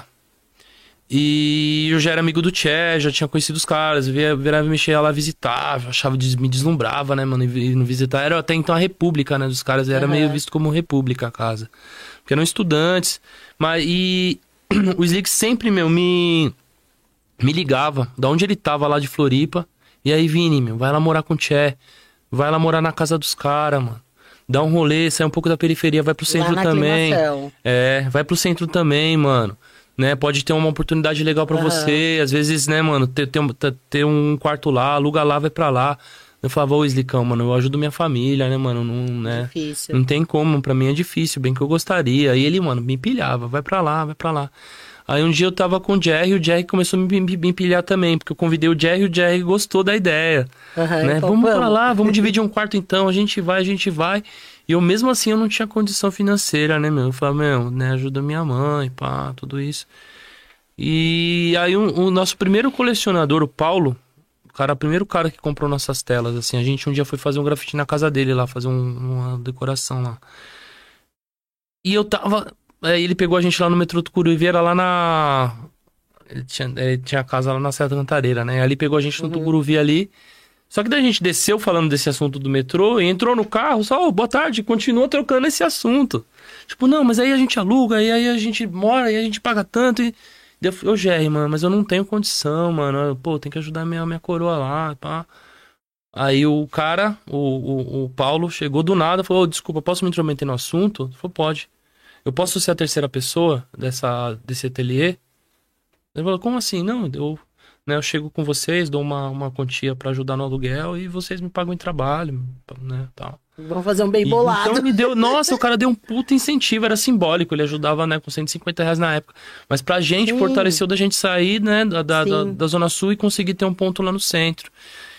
E eu já era amigo do Tchê, já tinha conhecido os caras, via, virava e mexia lá visitar, achava, des- me deslumbrava, né, mano, e não visitar. Era até então a república, né, dos caras, era Aham. meio visto como república a casa. Porque eram estudantes, mas e o Slicks sempre, meu, me... me ligava, da onde ele tava lá de Floripa. E aí, Vini, meu, vai lá morar com o Tchê. Vai lá morar na casa dos caras, mano. Dá um rolê, sai um pouco da periferia, vai pro centro Lá na também. Aclimação. É, vai pro centro também, mano. Né, pode ter uma oportunidade legal pra Aham. você. Às vezes, né, mano, ter, ter, um- ter- ter um quarto lá, aluga lá, vai pra lá. Eu falava, ô, Slicão, mano, eu ajudo minha família, né, mano, não, né... Difícil. Não tem como, pra mim é difícil, bem que eu gostaria. Aí ele, mano, me empilhava, vai pra lá, vai pra lá. Aí um dia eu tava com o Jerry e o Jerry começou a me, me, me empilhar também, porque eu convidei o Jerry e o Jerry gostou da ideia. Aham, Né? então Vamos pra lá, vamos dividir um quarto então, a gente vai, a gente vai. E eu mesmo assim eu não tinha condição financeira, né, meu? Eu falei, meu, né, ajuda minha mãe, pá, tudo isso. E aí um- o nosso primeiro colecionador, o Paulo, o cara, o primeiro cara que comprou nossas telas, assim, a gente um dia foi fazer um grafite na casa dele lá, fazer um- uma decoração lá. E eu tava. Aí ele pegou a gente lá no metrô Tucuruvi, era lá na. Ele tinha, ele tinha casa lá na Serra da Cantareira, né? Ali pegou a gente no Tucuruvi ali. Só que daí a gente desceu falando desse assunto do metrô e entrou no carro, só, "Ô, boa tarde, continua trocando esse assunto. Tipo, não, mas aí a gente aluga, e aí a gente mora, e aí a gente paga tanto. E daí eu falei, ô Jerry, mano, mas eu não tenho condição, mano. Pô, tem que ajudar minha, minha coroa lá, pá. Aí o cara, o, o, o Paulo, chegou do nada, falou, ô, desculpa, posso me intrometer no assunto? Ele falou, pode. Eu posso ser a terceira pessoa dessa, desse ateliê? Ele falou, como assim? Não, eu, né, eu chego com vocês, dou uma, uma quantia pra ajudar no aluguel e vocês me pagam em trabalho, né, tal. Vamos fazer um bem E, bolado. então me deu, nossa, o cara deu um puta incentivo, era simbólico, ele ajudava, né, com cento e cinquenta reais na época. Mas pra gente, Sim. fortaleceu da gente sair, né, da, da, da, Sim. da Zona Sul e conseguir ter um ponto lá no centro.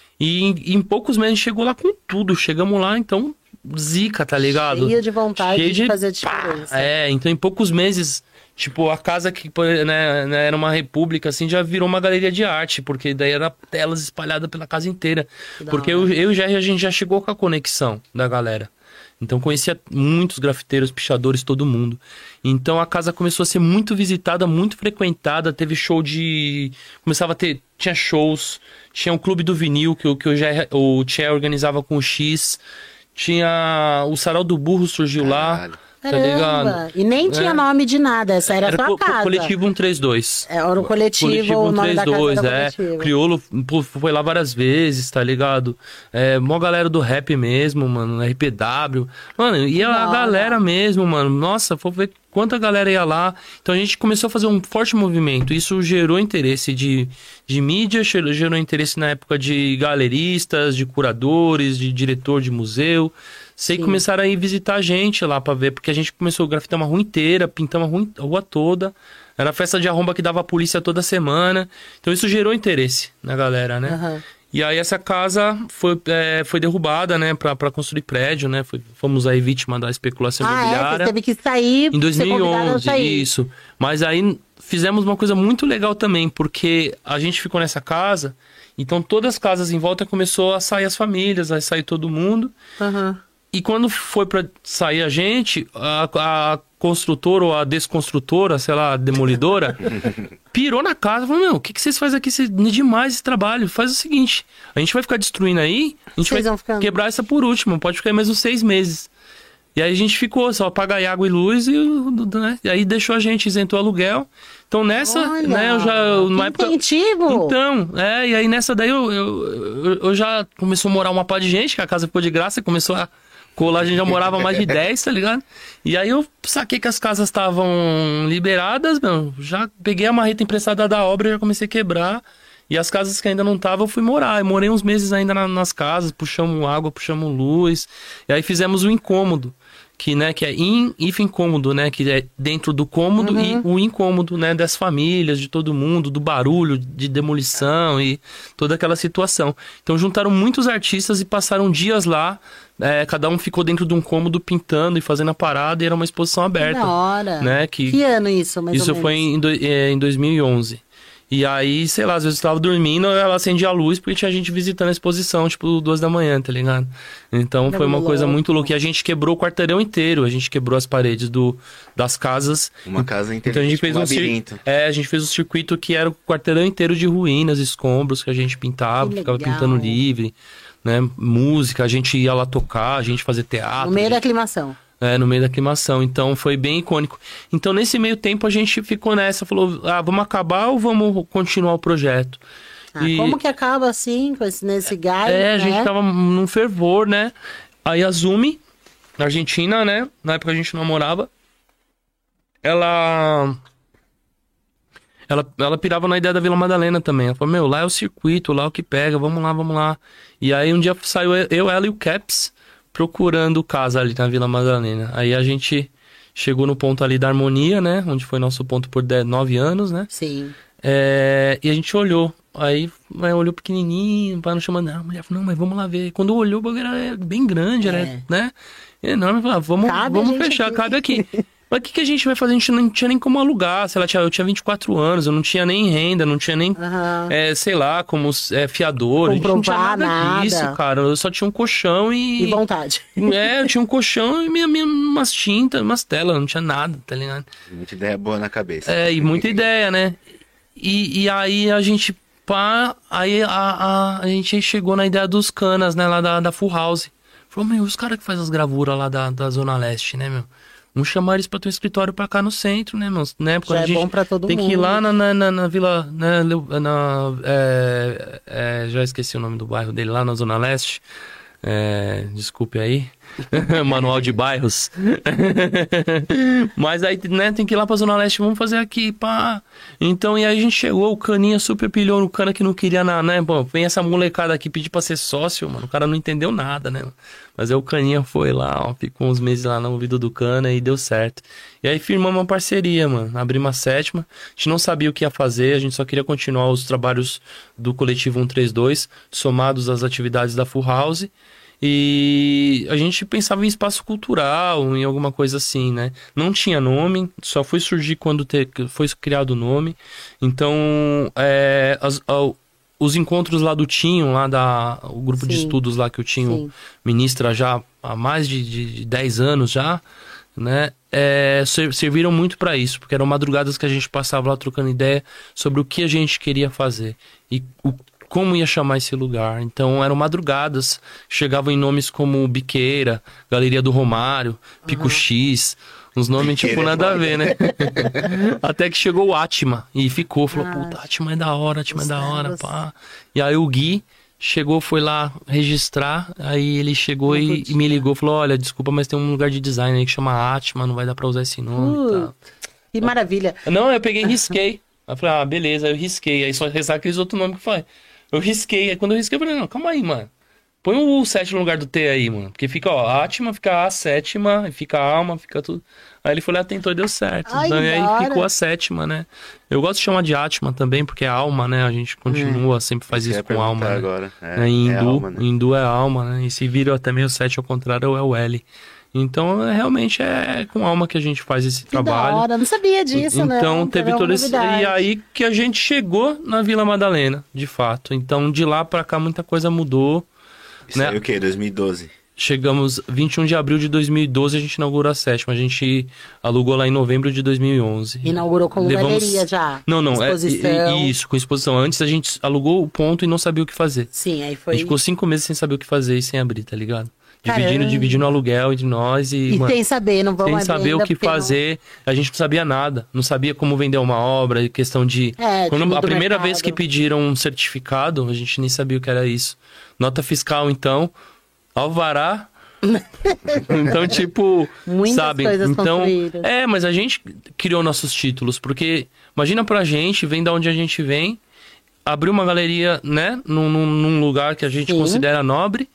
E em, em poucos meses a gente chegou lá com tudo, chegamos lá, então, zica, tá ligado? Cheia de vontade Cheio de, de- fazer a diferença. É, então em poucos meses, tipo, a casa que né, né, era uma república, assim, já virou uma galeria de arte, porque daí era telas espalhadas pela casa inteira. Que da Porque hora. eu, eu e o Jerry, a gente já chegou com a conexão da galera. Então conhecia muitos grafiteiros, pichadores, todo mundo. Então a casa começou a ser muito visitada, muito frequentada, teve show de... Começava a ter... Tinha shows, tinha um clube do vinil que, o- que o, Jerry, o Tchê organizava com o X, tinha... O Sarau do Burro surgiu lá, Caralho. tá ligado? Caramba! E nem tinha É. nome de nada, essa era, só a co- co- casa. Coletivo cento e trinta e dois. Era o coletivo, o nome da casa era é. coletivo. Criolo pô, foi lá várias vezes, tá ligado? É, mó galera do rap mesmo, mano, R P W. Mano, ia Da a hora. galera mesmo, mano. Nossa, foi ver quanta galera ia lá. Então a gente começou a fazer um forte movimento. Isso gerou interesse de, de mídia, gerou, gerou interesse na época de galeristas, de curadores, de diretor de museu. Sei que Sim. começaram a ir visitar a gente lá pra ver, porque a gente começou a grafitar uma rua inteira, pintar uma rua, a rua toda. Era festa de arromba que dava a polícia toda semana. Então isso gerou interesse na galera, né? Aham. E aí essa casa foi, é, foi derrubada, né, pra, pra construir prédio, né? Foi- fomos aí vítima da especulação Ah, é? Você imobiliária. teve que sair. Em ser convidado a dois mil e onze, sair. isso. Mas aí fizemos uma coisa muito legal também, porque a gente ficou nessa casa, então todas as casas em volta começou a sair as famílias, a sair todo mundo. Aham. E quando foi pra sair a gente, a, a construtora ou a desconstrutora, sei lá, a demolidora, pirou na casa. Falou, meu, o que, que vocês fazem aqui? Vocês- não é demais esse trabalho. Faz o seguinte, a gente vai ficar destruindo aí, a gente Vocês vai vão ficando. quebrar essa por último. Pode ficar aí mais uns seis meses. E aí a gente ficou, só paga aí água e luz, e, né? E aí deixou a gente, isentou o aluguel. Então nessa, Olha, né, eu já... Numa que época, incentivo! então, é, e aí nessa daí eu, eu, eu, eu já começou a morar uma pá de gente, que a casa ficou de graça, começou a colar, a gente já morava mais de dez, tá ligado? E aí eu saquei que as casas estavam liberadas, meu, já peguei a marreta emprestada da obra e já comecei a quebrar. E as casas que ainda não estavam, eu fui morar. Eu morei uns meses ainda na, nas casas, puxamos água, puxamos luz. E aí fizemos o incômodo, que, né, que é in, if incômodo, né? Que é dentro do cômodo uhum. e o incômodo, né? Das famílias, de todo mundo, do barulho, de demolição e toda aquela situação. Então juntaram muitos artistas e passaram dias lá. É, cada um ficou dentro de um cômodo pintando e fazendo a parada, e era uma exposição aberta. Que da hora. Né? Que, que ano isso, mais Isso ou foi menos? em, do, é, em dois mil e onze. E aí, sei lá, às vezes eu tava dormindo, ela acendia a luz porque tinha gente visitando a exposição, tipo, duas da manhã, tá ligado? Então foi uma coisa muito louca. E a gente quebrou o quarteirão inteiro, a gente quebrou as paredes do, das casas. Uma casa inteira, então a gente tipo fez um um labirinto. cir... É, a gente fez um circuito que era o quarteirão inteiro de ruínas, escombros que a gente pintava, ficava pintando livre, né? Música, a gente ia lá tocar, a gente fazia teatro. No meio gente... da aclimação. É, no meio da aclimação. Então, foi bem icônico. Então, nesse meio tempo, a gente ficou nessa. Falou, ah, vamos acabar ou vamos continuar o projeto? Ah, e... Como que acaba assim, com esse, nesse gás? É, né? a gente tava num fervor, né? Aí a Zumi, na Argentina, né? Na época a gente namorava. Ela... Ela, ela pirava na ideia da Vila Madalena também. Ela falou, meu, lá é o circuito, lá é o que pega, vamos lá, vamos lá. E aí um dia saiu eu, ela e o Caps procurando casa ali na Vila Madalena. Aí a gente chegou no ponto ali da Harmonia, né? Onde foi nosso ponto por dez, nove anos, né? Sim. É, e a gente olhou. Aí olhou pequenininho, para não chamando. A mulher falou, não, mas vamos lá ver. Quando olhou, o bagulho era bem grande, é. era, né? Enorme. Falou, vamos, vamos fechar, aqui. Cabe aqui. Mas o que, que a gente vai fazer? A gente não tinha nem como alugar. Sei lá, eu tinha vinte e quatro anos, eu não tinha nem renda, não tinha nem, uhum. é, sei lá, como é, fiador. A gente não tinha nada, nada disso, cara. Eu só tinha um colchão e... E vontade. É, eu tinha um colchão e minha, minha, umas tintas, umas telas, não tinha nada, tá ligado? Muita ideia boa na cabeça. É, e muita ideia, né? E, e aí a gente, pá, aí a, a, a gente chegou na ideia dos canas, né, lá da, da Full House. Falou, meu, os caras que fazem as gravuras lá da, da Zona Leste, né, meu? Vamos chamar eles pra ter um escritório pra cá no centro, né, meu? Né? Porque já a gente é bom pra todo tem mundo. que ir lá na, na, na, na Vila... Né, na, é, é, já esqueci o nome do bairro dele, lá na Zona Leste. É, desculpe aí. Manual de bairros. Mas aí, né, tem que ir lá pra Zona Leste, vamos fazer aqui, pá. Então, e aí a gente chegou, o Caninha super pilhou no cana que não queria nada, né? Bom, vem essa molecada aqui pedir pra ser sócio, mano. O cara não entendeu nada, né? Mas aí o Caninha foi lá, ó, ficou uns meses lá no ouvido do cana e deu certo. E aí firmamos uma parceria, mano. Abrimos uma sétima. A gente não sabia o que ia fazer, a gente só queria continuar os trabalhos do Coletivo cento e trinta e dois, somados às atividades da Full House. E a gente pensava em espaço cultural, em alguma coisa assim, né? Não tinha nome, só foi surgir quando te, foi criado o nome. Então, é, as, a, os encontros lá do Tinho, lá da, o grupo Sim. de estudos lá que o Tinho Sim. ministra já há mais de, de dez anos já, né? É, serviram muito para isso, porque eram madrugadas que a gente passava lá trocando ideia sobre o que a gente queria fazer e o como ia chamar esse lugar. Então eram madrugadas, chegavam em nomes como Biqueira, Galeria do Romário, Pico uhum. X, uns nomes tipo nada a ver, né? Até que chegou o Atma e ficou, falou, ah, puta, Atma é da hora, Atma é da hora, pá. E aí o Gui chegou, foi lá registrar, aí ele chegou e, e me ligou, falou, olha, desculpa, mas tem um lugar de design aí que chama Atma, não vai dar pra usar esse nome uh, e tal. Que maravilha. Não, eu peguei e risquei. Aí eu falei, ah, beleza, aí eu risquei, aí só restar aqueles outros nomes que foi. Eu risquei, aí quando eu risquei, eu falei, não, calma aí, mano. Põe o sete no lugar do T aí, mano. Porque fica, ó, Atma, fica a sétima, fica a alma, fica tudo. Aí ele foi lá, tentou e deu certo. Ai, então, e aí ficou a sétima, né? Eu gosto de chamar de Atma também, porque é alma, né? A gente continua, hum. sempre faz isso com alma. Né? Agora. É, é, em, é hindu, alma, né? em hindu é alma, né? E se vira também o sete ao contrário, é o L. Então, realmente é com alma que a gente faz esse que trabalho. Da hora, não sabia disso, né? Então, teve todo esse... E aí que a gente chegou na Vila Madalena, de fato. Então, de lá pra cá, muita coisa mudou. Isso né? aí o quê? dois mil e doze? Chegamos, vinte e um de abril de dois mil e doze, a gente inaugurou a sétima. A gente alugou lá em novembro de dois mil e onze. Inaugurou como Levamos... galeria já? Não, não. Exposição. É, isso, com exposição. Antes a gente alugou o ponto e não sabia o que fazer. Sim, aí foi... A gente ficou cinco meses sem saber o que fazer e sem abrir, tá ligado? Dividindo, Caramba. dividindo o aluguel entre nós e... E mano, sem saber, não vamos Sem saber o que fazer, não... a gente não sabia nada. Não sabia como vender uma obra, questão de... É, Quando, a primeira mercado. vez que pediram um certificado, a gente nem sabia o que era isso. Nota fiscal, então, alvará... Então, tipo, muitas sabe? coisas então, construídas. é, mas a gente criou nossos títulos, porque imagina pra gente, vem da onde a gente vem, abrir uma galeria, né? Num, num, num lugar que a gente Sim. considera nobre.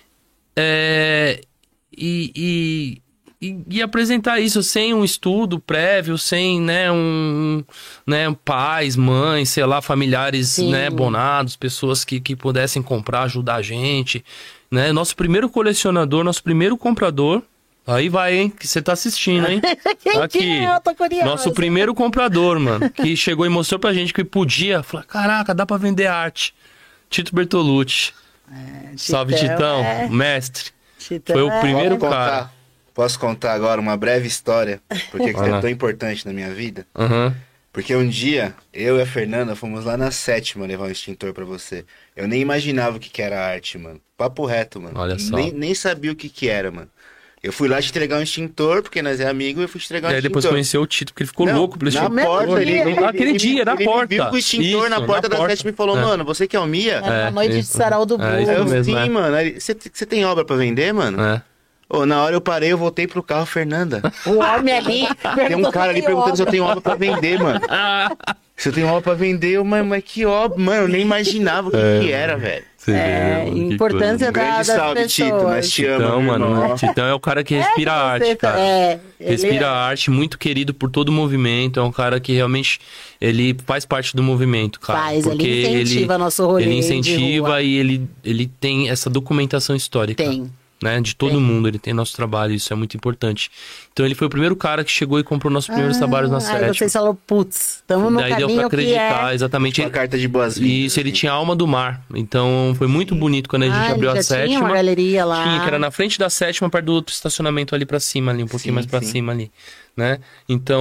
É, e, e, e, e apresentar isso sem um estudo prévio, sem, né, um, né, pais, mães, sei lá, familiares, Sim. né, bonados, pessoas que, que pudessem comprar, ajudar a gente, né? Nosso primeiro colecionador, nosso primeiro comprador, aí vai, hein, que você tá assistindo, hein? Quem Aqui, que é? Eu tô curiosa. nosso primeiro comprador, mano, que chegou e mostrou pra gente que podia, falou, caraca, dá pra vender arte. Tito Bertolucci. É, Salve, Titão, é. mestre. Titão Foi o é- primeiro Posso cara. contar, posso contar agora uma breve história, porque que Vai lá. é tão importante na minha vida? Aham. Porque um dia, eu e a Fernanda fomos lá na Sétima levar um extintor pra você. Eu nem imaginava o que que era arte, mano. Papo reto, mano. Olha só. Nem, nem sabia o que que era, mano. Eu fui lá te entregar um extintor, porque nós é amigo, e eu fui te entregar um E aí extintor. depois conheceu o Tito, porque ele ficou Não, louco pelo na extintor. porta, ele, Ele- ele, Aquele ele- dia, na ele porta. viu com o extintor Isso, na porta na da porta. Sétima e falou, É. mano, você que é o Mia? Era É, uma noite de isso. sarau do É, burro. isso Aí eu, mesmo, sim, é. mano. Aí, Você você tem obra pra vender, mano? É. Ô, na hora eu parei, eu voltei pro carro, Fernanda. O homem ali. Tem um cara ali perguntando se eu tenho obra pra vender, mano. Ah, Se eu tenho obra pra vender, eu, mas, mas que obra? Mano, eu nem imaginava o que, É. que era, velho. você É, vê, mano, que importância Um da- grande das salve, Tito. pessoas. Nós te amamos, Então, meu mano, irmão. o Titão é o cara que respira Você arte, tá- cara. É, ele Respira é- arte, muito querido por todo o movimento. É um cara que realmente ele faz parte do movimento, cara. Faz, porque ele incentiva nosso rolê Ele de incentiva rua. e ele, ele tem essa documentação histórica. Tem. Né, de todo Tem. mundo, ele tem nosso trabalho, isso é muito importante. Então ele foi o primeiro cara que chegou e comprou nossos primeiros trabalhos na Aí Sétima. vocês falaram, putz, estamos no Daí deu pra caminho que acreditar, é... exatamente. Uma carta de boas-vindas. Isso, ele assim. tinha a alma do mar. Então foi muito bonito quando a gente Ah, abriu ele a já tinha Sétima. uma galeria lá. Tinha, que era na frente da Sétima, perto do outro estacionamento ali pra cima, ali, um pouquinho Sim, mais pra sim. cima ali, né? Então,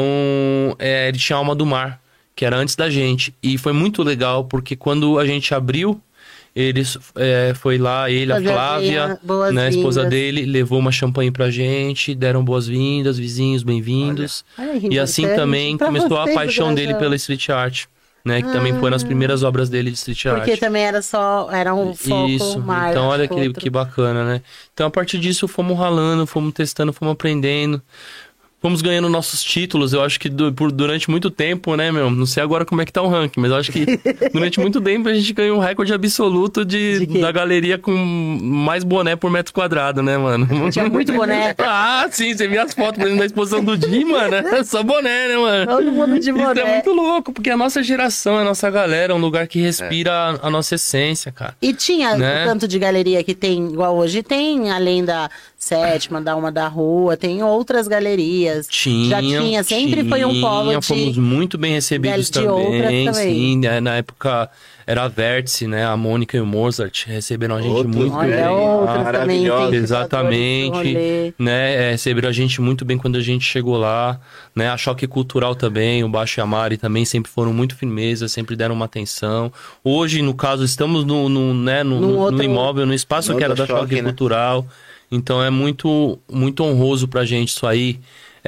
é, ele tinha a alma do mar, que era antes da gente. E foi muito legal, porque quando a gente abriu, ele é, foi lá, ele, a Fazer Flávia, boas-vindas. né, a esposa dele, levou uma champanhe pra gente, deram boas-vindas, vizinhos, bem-vindos. Olha, E assim importante também pra começou a vocês, paixão Brajão. dele pela street art, né? Que também foi nas primeiras obras dele de street art. Porque também era só, era um foco Isso, mais. então olha que, outro. que bacana, né? Então a partir disso fomos ralando, fomos testando, fomos aprendendo. Fomos ganhando nossos títulos, eu acho que du- por, durante muito tempo, né, meu? Não sei agora como é que tá o ranking, mas eu acho que durante muito tempo a gente ganhou um recorde absoluto de, De quê? da galeria com mais boné por metro quadrado, né, mano? Tinha muito boné. Ah, sim, você viu as fotos, por exemplo, da exposição do Di, mano? É só boné, né, mano? Todo mundo de Isso é boné. muito louco, porque a nossa geração, a nossa galera, é um lugar que respira a, a nossa essência, cara. E tinha Né? o tanto de galeria que tem, igual hoje tem, além da Sétima, da Uma da Rua, tem outras galerias. Tinha, Já tinha, sempre foi um polo tinha, de... fomos muito bem recebidos de outras também, também. sim, né? Na época era a Vértice, né, a Mônica e o Mozart receberam a gente Outros muito Olha, bem. outras Ah, também tem maravilhosos. Exatamente, rolê. né, é, receberam a gente muito bem quando a gente chegou lá, né, a Choque Cultural também, o Baixo e a Mari também sempre foram muito firmeza, sempre deram uma atenção. Hoje, no caso, estamos no, no, né, no, Num no- no outro- imóvel, no espaço no que era da outro Choque, choque, né? Cultural, então é muito, muito honroso pra gente isso aí.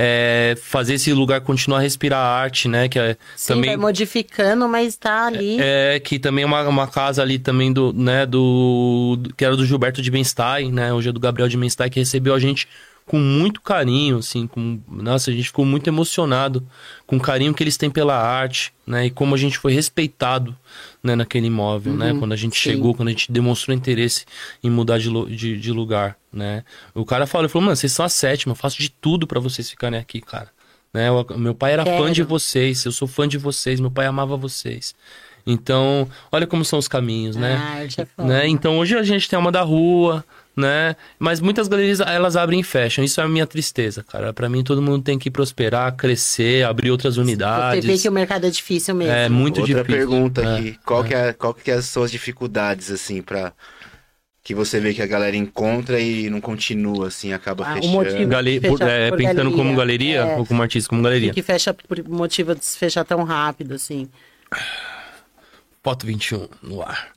É, fazer esse lugar continuar a respirar arte, né? Que é Sim, também vai modificando, mas tá ali. é que também é uma, uma casa ali também do, né, do, do- que era do Gilberto de Benstein, né? Hoje é do Gabriel de Benstein, que recebeu a gente com muito carinho, assim, com, nossa, a gente ficou muito emocionado com o carinho que eles têm pela arte, né? E como a gente foi respeitado, né, naquele imóvel, né? Quando a gente sim. chegou, quando a gente demonstrou interesse em mudar de, lu- de, de lugar, né? O cara falou, ele falou, mano, vocês são a Sétima, eu faço de tudo pra vocês ficarem aqui, cara. Né? O, meu pai era Quero. fã de vocês, eu sou fã de vocês, meu pai amava vocês. Então, olha como são os caminhos, né? A arte é foda. né? Então, hoje a gente tem uma da rua, né? Mas muitas galerias, elas abrem e fecham. Isso é a minha tristeza, cara. Pra mim, todo mundo tem que prosperar, crescer, abrir outras unidades. Você vê que o mercado é difícil mesmo. É muito Outra difícil. pergunta É, aqui. Qual, Que é, qual que é as suas dificuldades, assim, pra... Que você vê que a galera encontra e não continua, assim, acaba Ah, o fechando. motivo- Gale... Fechar por- é, por pensando galeria. como galeria É. ou como artista, como galeria. Que fecha por motivo de se fechar tão rápido, assim. Foto vinte e um no ar.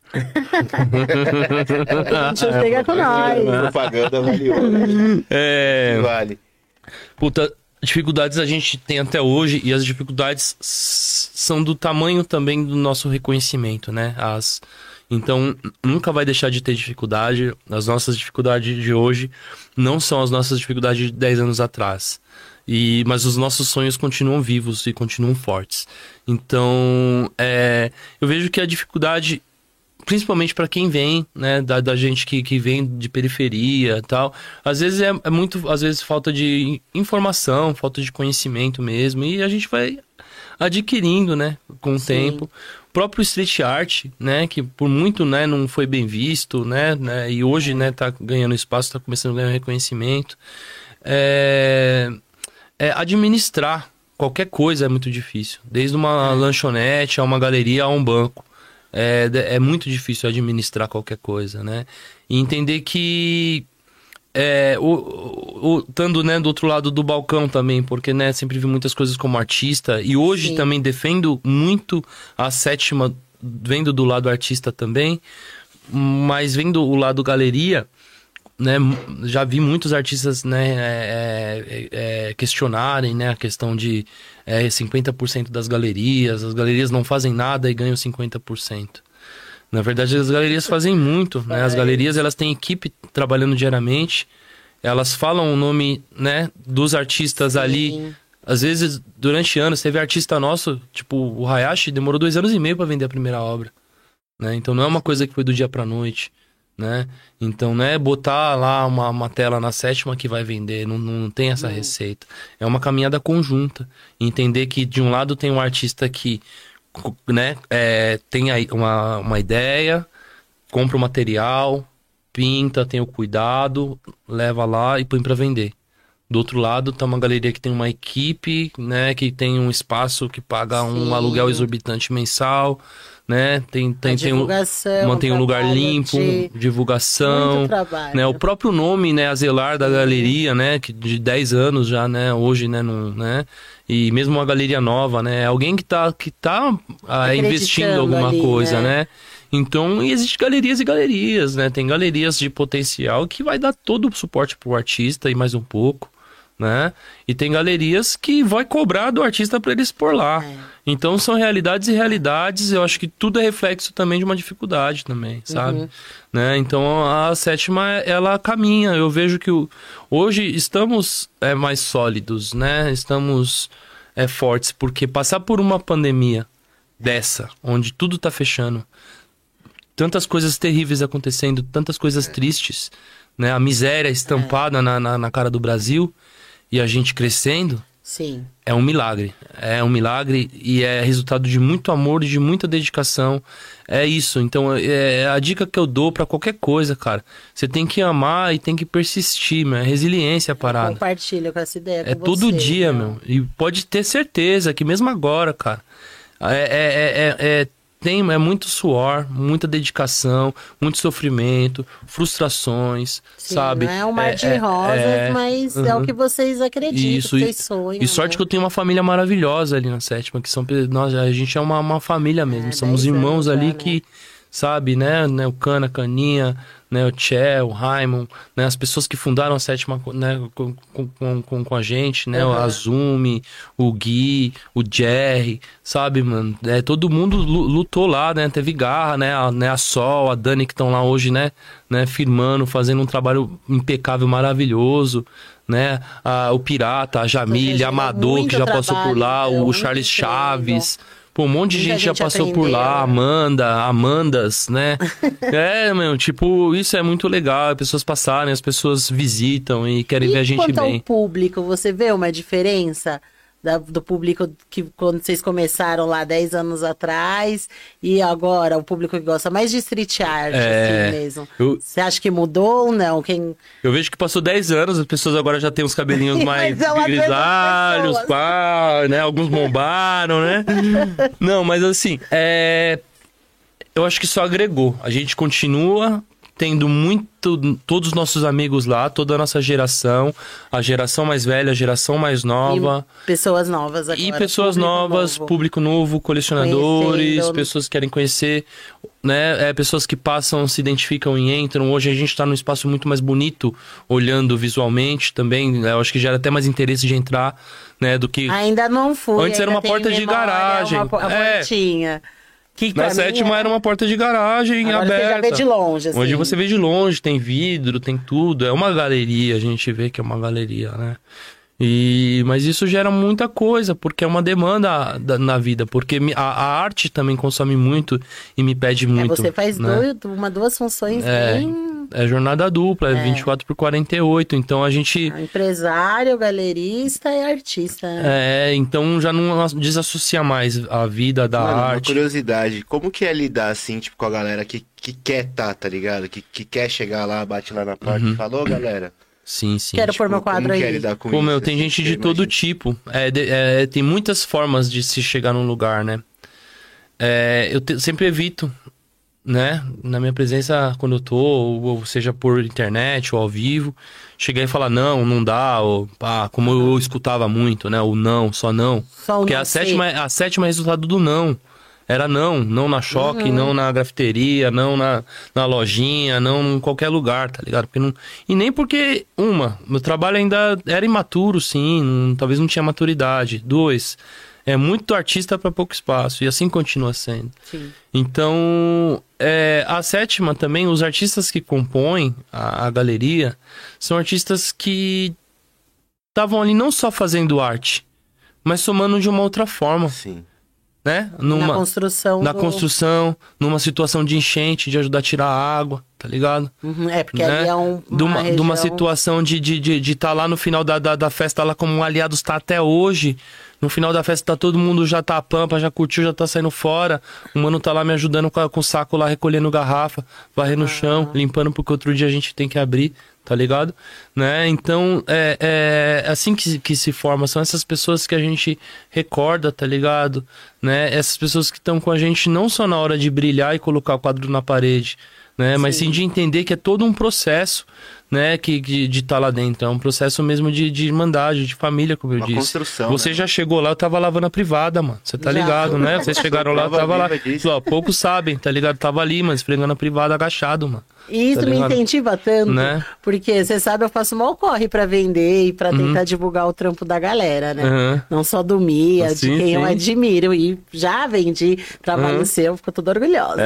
Deixa eu pegar com nós. Propaganda vale ouro. É... Vale. Puta, dificuldades a gente tem até hoje e as dificuldades s- são do tamanho também do nosso reconhecimento, né? As... Então, nunca vai deixar de ter dificuldade. As nossas dificuldades de hoje não são as nossas dificuldades de dez anos atrás. E, mas os nossos sonhos continuam vivos e continuam fortes. Então, é, eu vejo que a dificuldade, principalmente para quem vem, né, da, da gente que, que vem de periferia e tal, às vezes é, é muito, às vezes falta de informação, falta de conhecimento mesmo, e a gente vai adquirindo, né, com o Sim. tempo. O próprio street art, né, que por muito, né, não foi bem visto, né, né e hoje, né, tá ganhando espaço, tá começando a ganhar reconhecimento. É, é administrar qualquer coisa é muito difícil, desde uma lanchonete a uma galeria a um banco. É, é muito difícil administrar qualquer coisa, né? E entender que é, o, o, o, estando, né, do outro lado do balcão também, porque, né, sempre vi muitas coisas como artista, e hoje Sim. também defendo muito a sétima, vendo do lado artista também, mas vendo o lado galeria, né, já vi muitos artistas, né, é, é, questionarem, né, a questão de é, cinquenta por cento das galerias, as galerias não fazem nada e ganham cinquenta por cento. Na verdade, as galerias fazem muito, né, as galerias, elas têm equipe trabalhando diariamente, elas falam o nome, né, dos artistas. Sim. Ali, às vezes, durante anos, teve artista nosso, tipo, o Hayashi, demorou dois anos e meio para vender a primeira obra, né, então não é uma coisa que foi do dia pra noite. Né? Então não é botar lá uma, uma tela na sétima que vai vender, não, não tem essa receita. É uma caminhada conjunta. Entender que de um lado tem um artista que, né, é, tem aí uma, uma ideia, compra o material, pinta, tem o cuidado, leva lá e põe para vender. Do outro lado tá uma galeria que tem uma equipe, né, que tem um espaço que paga um Sim. aluguel exorbitante mensal, né, tem, tem, tem um, mantém um lugar limpo, de... divulgação, né, o próprio nome, né, a Zelar da Sim. galeria, né, que de dez anos já, né, hoje, né, não, né, e mesmo uma galeria nova, né, alguém que tá, que tá ah, investindo alguma ali, coisa, né, né? Então, e existe galerias e galerias, né, tem galerias de potencial que vai dar todo o suporte pro artista e mais um pouco, né? E tem galerias que vai cobrar do artista para ele expor lá. É. Então são realidades e realidades. Eu acho que tudo é reflexo também de uma dificuldade também, sabe? Uhum. Né? Então a sétima, ela caminha. Eu vejo que o... hoje estamos é, mais sólidos, né? Estamos é, fortes, porque passar por uma pandemia dessa, onde tudo tá fechando, tantas coisas terríveis acontecendo, tantas coisas tristes, né? A miséria estampada é. na, na, na cara do Brasil, e a gente crescendo, Sim. é um milagre. É um milagre e é resultado de muito amor e de muita dedicação. É isso. Então, é a dica que eu dou pra qualquer coisa, cara. Você tem que amar e tem que persistir, meu. É resiliência a parada. Compartilha com essa ideia com É todo você, dia, meu. meu. E pode ter certeza que mesmo agora, cara, é... é, é, é Tem, é muito suor, muita dedicação, muito sofrimento, frustrações, Sim, sabe? Não é um mar de é, rosas, é, mas uhum. é o que vocês acreditam, Isso, que vocês sonham. E sorte né? que eu tenho uma família maravilhosa ali na sétima, que são... Nós, a gente é uma, uma família mesmo, É, somos irmãos ali já, que... Né? Sabe, né? né? O Cana, Caninha, né? O Tché, o Raimon, né? As pessoas que fundaram a sétima, né? com, com, com, com a gente, né? Uhum. O Azumi, o Gui, o Jerry, sabe, mano? É, todo mundo lutou lá, né? Teve garra, né? A, né? a Sol, a Dani que estão lá hoje, né? né? Firmando, fazendo um trabalho impecável, maravilhoso, né? A, o Pirata, a Jamília, a Amador, que já passou por lá, o Charles Chaves... Pô, um monte de gente, gente já passou aprendeu, por lá, né? Amanda, Amandas, né? é, meu, tipo, isso é muito legal, as pessoas passarem, as pessoas visitam e querem e ver a gente quanto bem. Ao público, você vê uma diferença da, do público que quando vocês começaram lá dez anos atrás e agora o público que gosta mais de street art, é, assim mesmo? Eu, você acha que mudou ou não? Quem... Eu vejo que passou dez anos, as pessoas agora já têm os cabelinhos mais grisalhos, pá, né? Alguns bombaram, né? Não, mas assim, é... eu acho que só agregou. A gente continua tendo muito, todos os nossos amigos lá, toda a nossa geração, a geração mais velha, a geração mais nova. E pessoas novas agora. E pessoas público novas, novo. público novo, colecionadores, Conhecendo. pessoas que querem conhecer, né? É, pessoas que passam, se identificam e entram. Hoje a gente está num espaço muito mais bonito, olhando visualmente também. Eu acho que gera até mais interesse de entrar, né? Do que... Ainda não fui. Antes era uma porta de garagem. Uma, uma é. portinha. Que Na sétima é... era uma porta de garagem agora aberta. Você já vê de longe, assim. Hoje você vê de longe, tem vidro, tem tudo. É uma galeria, a gente vê que é uma galeria, né? E, mas isso gera muita coisa, porque é uma demanda da, na vida, porque a, a arte também consome muito e me pede muito. É, você faz né? dois, uma, duas funções é, bem... É jornada dupla, é, é vinte e quatro por quarenta e oito, então a gente... É empresário, galerista e artista. Né? É, então já não desassocia mais a vida da Mano, arte. Uma curiosidade, como que é lidar assim, tipo, com a galera que, que quer tá, tá ligado? Que, que quer chegar lá, bate lá na porta Uhum. e fala, ô galera... Sim, sim. Quero tipo, pôr meu quadro como aí. que é lidar com Pô, isso, meu, tem assim, gente você de todo imagina? tipo. É, de- é, tem muitas formas de se chegar num lugar, né? É, eu te- sempre evito, né? Na minha presença, quando eu tô, ou, ou seja por internet ou ao vivo, chegar e falar não, não dá, ou pá, como eu escutava muito, né? O não, só não. Só o Porque não a sei. sétima, a sétima é resultado do não. Era não, não na Choque, Uhum. não na grafiteria, não na, na lojinha, não em qualquer lugar, tá ligado? Porque não... E nem porque, uma, meu trabalho ainda era imaturo, sim, não- talvez não tinha maturidade. Dois, é muito artista para pouco espaço, e assim continua sendo. Sim. Então, é, a sétima também, os artistas que compõem a, a galeria, são artistas que estavam ali não só fazendo arte, mas somando de uma outra forma, Sim. né? Na Numa, construção. na do- construção, numa situação de enchente, de ajudar a tirar a água, tá ligado? Uhum, é, porque Né? ali é um, uma De uma, de uma região- situação de estar de, de tá lá no final da, da, da festa, lá como aliados tá até hoje. No final da festa tá todo mundo já tá a pampa, já curtiu, já tá saindo fora. O mano tá lá me ajudando com, a- com o saco lá, recolhendo garrafa, varrendo o chão, limpando porque outro dia a gente tem que abrir, tá ligado? Né? Então, é, é assim que, que se forma. São essas pessoas que a gente recorda, tá ligado? Né? Essas pessoas que estão com a gente não só na hora de brilhar e colocar o quadro na parede, né? Mas sim de entender que é todo um processo, né? Que, que, de estar lá dentro. É um processo mesmo de, de irmandade, de família, como eu Uma disse. construção, Você né? já chegou lá, eu tava lavando a privada, mano. Você tá Já. ligado, né? Vocês chegaram lá, eu Prova tava lá. viva disso. Ó, poucos sabem, tá ligado? Tava ali, mas esfregando a privada agachado, mano. E isso Tá me ligado? incentiva tanto, Né? porque você sabe, eu faço mal corre pra vender e pra Uhum. tentar divulgar o trampo da galera, né? Aham. Não só do Mia, de Sim, quem eu sim. admiro. E já vendi trabalho Uhum. seu, fico toda orgulhosa.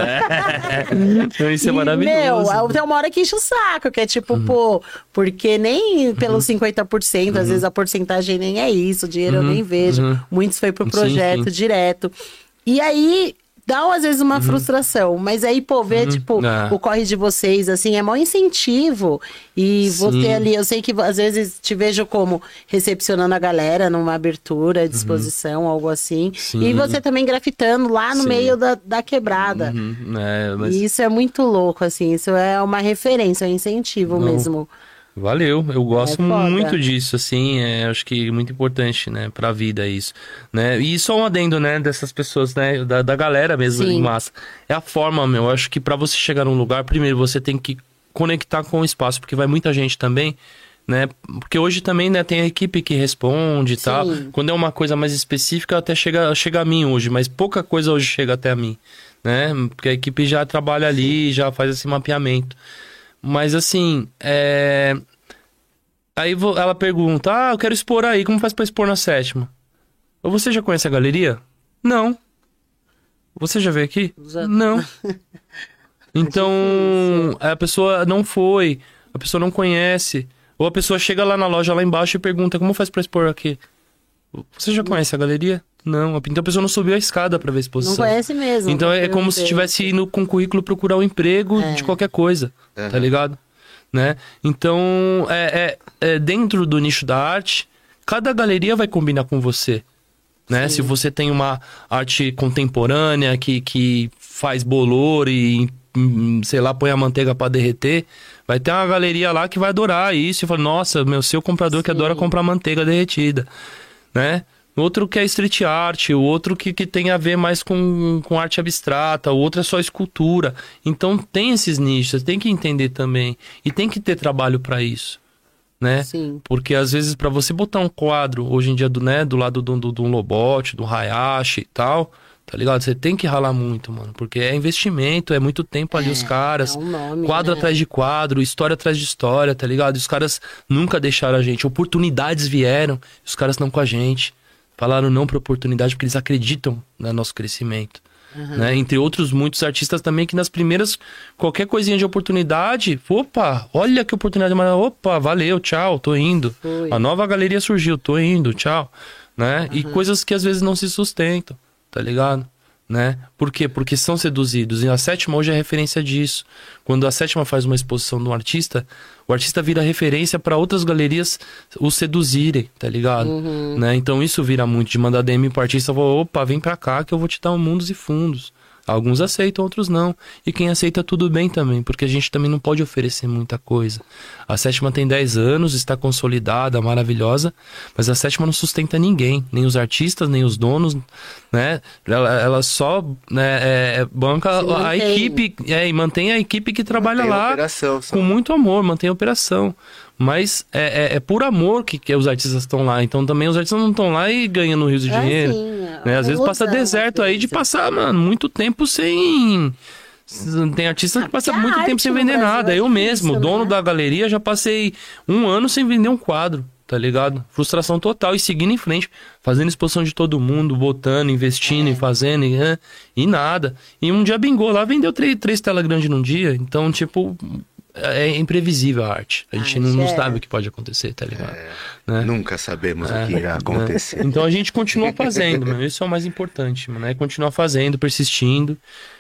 Então, isso é E, maravilhoso. Meu, tem uma hora que enche o saco, que é tipo, pô, porque nem pelos cinquenta por cento, às vezes a porcentagem nem é isso, o dinheiro eu nem vejo. Uhum. Muitos foi pro Sim, projeto sim. direto. E aí, dá às vezes uma frustração, mas aí, pô, ver, tipo, Ah. o corre de vocês, assim, é maior incentivo. E Sim. você ali, eu sei que às vezes te vejo como recepcionando a galera numa abertura, disposição, algo assim. Sim. E você também grafitando lá no Sim. meio da, da quebrada. Uhum. É, mas... E isso é muito louco, assim, isso é uma referência, é um incentivo Não. mesmo. Valeu, eu gosto É foda. muito disso, assim, é, acho que é muito importante, né, pra vida isso, né, e só um adendo, né, dessas pessoas, né, da, da galera mesmo, Sim. em massa, é a forma, meu, eu acho que pra você chegar num lugar, primeiro você tem que conectar com o espaço, porque vai muita gente também, né, porque hoje também, né, tem a equipe que responde e Sim. tal, quando é uma coisa mais específica até chega, chega a mim hoje, mas pouca coisa hoje chega até a mim, né, porque a equipe já trabalha ali, já faz esse mapeamento. Mas assim, é... aí vo- ela pergunta, ah, eu quero expor aí, como faz pra expor na sétima? Ou você já conhece a galeria? Não. Você já veio aqui? Já. Não. Então, a pessoa não foi, a pessoa não conhece. Ou a pessoa chega lá na loja, lá embaixo, e pergunta, como faz pra expor aqui? Você já conhece a galeria? Não. Então a pessoa não subiu a escada pra ver a exposição. Não conhece mesmo. Então é porque como não se tem. estivesse indo com currículo procurar um emprego É. de qualquer coisa, Aham. tá ligado? Né? Então, é, é- é dentro do nicho da arte, cada galeria vai combinar com você. Né? Se você tem uma arte contemporânea que, que faz bolor e, hum, sei lá, põe a manteiga pra derreter, vai ter uma galeria lá que vai adorar isso e fala, nossa, meu, seu comprador que Sim. adora comprar manteiga derretida, né? Outro que é street art, o outro que, que tem a ver mais com, com arte abstrata, o outro é só escultura. Então tem esses nichos, tem que entender também. E tem que ter trabalho pra isso, né? Sim. Porque às vezes pra você botar um quadro, hoje em dia, do, né, do lado do, do, do Lobote, do Hayashi e tal, tá ligado? Você tem que ralar muito, mano. Porque é investimento, é muito tempo ali os caras. é um nome, Quadro né? atrás de quadro, história atrás de história, tá ligado? E os caras nunca deixaram a gente. Oportunidades vieram, os caras estão com a gente. Falaram não pra oportunidade porque eles acreditam no nosso crescimento. Uhum. Né? Entre outros muitos artistas também que nas primeiras, qualquer coisinha de oportunidade, opa, olha que oportunidade, mas opa, valeu, tchau, tô indo. Foi. A nova galeria surgiu, tô indo, tchau. Né? Uhum. E coisas que às vezes não se sustentam, tá ligado? Né? Por quê? Porque são seduzidos. E a Sétima hoje é referência disso. Quando a Sétima faz uma exposição de um artista, o artista vira referência para outras galerias o seduzirem, tá ligado? Uhum. Né? Então isso vira muito de mandar D M pro artista e falar, opa, vem pra cá que eu vou te dar um mundos e fundos. Alguns aceitam, outros não. E quem aceita tudo bem também, porque a gente também não pode oferecer muita coisa. A Sétima tem dez anos, está consolidada, maravilhosa, mas a Sétima não sustenta ninguém, nem os artistas, nem os donos, né? Ela, ela só né, é, banca a equipe é, e mantém a equipe que trabalha Mantém a lá operação, só. com muito amor, mantém a operação. Mas é, é, é por amor que, que os artistas estão lá. Então também os artistas não estão lá e ganhando rios de É dinheiro. assim, Né? Às vezes passa deserto aí de passar, mano, muito tempo sem. Tem artista que Ah, passa porque a muito tempo arte sem no vender Brasil nada. é Eu difícil, mesmo, dono né? da galeria, já passei um ano sem vender um quadro, tá ligado? Frustração total. E seguindo em frente, fazendo exposição de todo mundo, botando, investindo É. e fazendo, e, né? E nada. E um dia bingou lá, vendeu três, três telas grandes num dia. Então, tipo. É imprevisível a arte. A gente A não, arte não é. sabe o que pode acontecer, tá ligado? Né? Nunca sabemos É, o que irá acontecer. né? Então a gente continua fazendo, mano. Isso é o mais importante, mano. É continuar fazendo, persistindo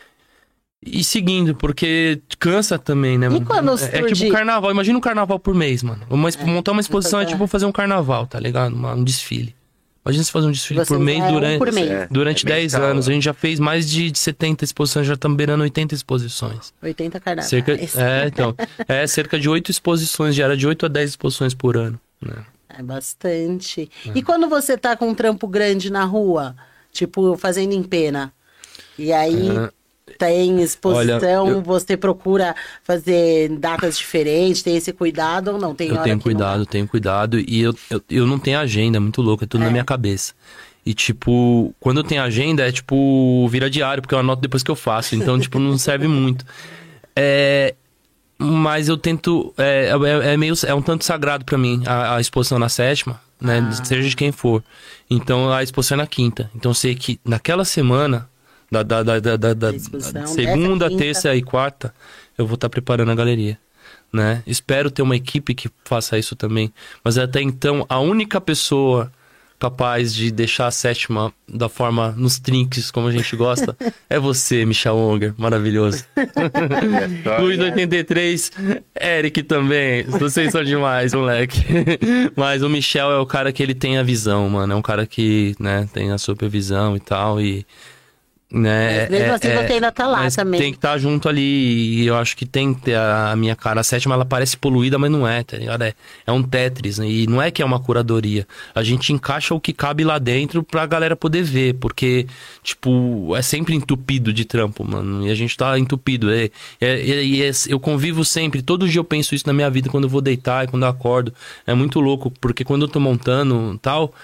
e seguindo, porque cansa também, né, mano? quando É, é surge- tipo carnaval. Imagina um carnaval por mês, mano. Uma, expo- É, montar uma exposição é então tá. tipo fazer um carnaval, tá ligado? Uma- um desfile. Imagina se fazer um desfile Vocês por mês é um durante, por mês. É. durante É dez mensal, anos. né? A gente já fez mais de, de setenta exposições, já estamos beirando oitenta exposições. oitenta carnavais. Cerca, é, então. É cerca de oito exposições, já era de oito a dez exposições por ano. Né? É bastante. E quando você tá com um trampo grande na rua, tipo fazendo em pena, e aí É. tem exposição, Olha, eu- você procura fazer datas diferentes, tem esse cuidado ou não? Tem Eu hora tenho que cuidado, não tenho cuidado. E eu, eu, eu não tenho agenda, é muito louco, é tudo na minha cabeça. E, tipo, quando eu tenho agenda, é tipo, vira diário, porque eu anoto depois que eu faço. Então, tipo, não serve muito. É. Mas eu tento. É, é, é meio. É um tanto sagrado pra mim a, a exposição na Sétima, né? Ah. Seja de quem for. Então a exposição é na quinta. Então eu sei que naquela semana, da, da, da, da, da, da- exposição da segunda, dessa quinta. terça e quarta, eu vou estar preparando a galeria. Né? Espero ter uma equipe que faça isso também. Mas até então, a única pessoa capaz de deixar a Sétima da forma nos trinques, como a gente gosta, é você, Michel Unger. Maravilhoso. Luiz oitenta e três, Eric também. Vocês são demais, moleque. Mas o Michel é o cara que ele tem a visão, mano. É um cara que, né, tem a supervisão e tal. E. Né, Mas mesmo assim você ainda tá lá mas também. Tem que estar junto ali. E eu acho que tem que ter a, a minha cara. A Sétima, ela parece poluída, mas não é, tá ligado? É, é um Tetris, né? E não é que é uma curadoria. A gente encaixa o que cabe lá dentro pra galera poder ver. Porque, tipo, é sempre entupido de trampo, mano. E a gente tá entupido. É, é, é, é, eu convivo sempre. Todo dia eu penso isso na minha vida quando eu vou deitar e quando eu acordo. É muito louco, porque quando eu tô montando tal.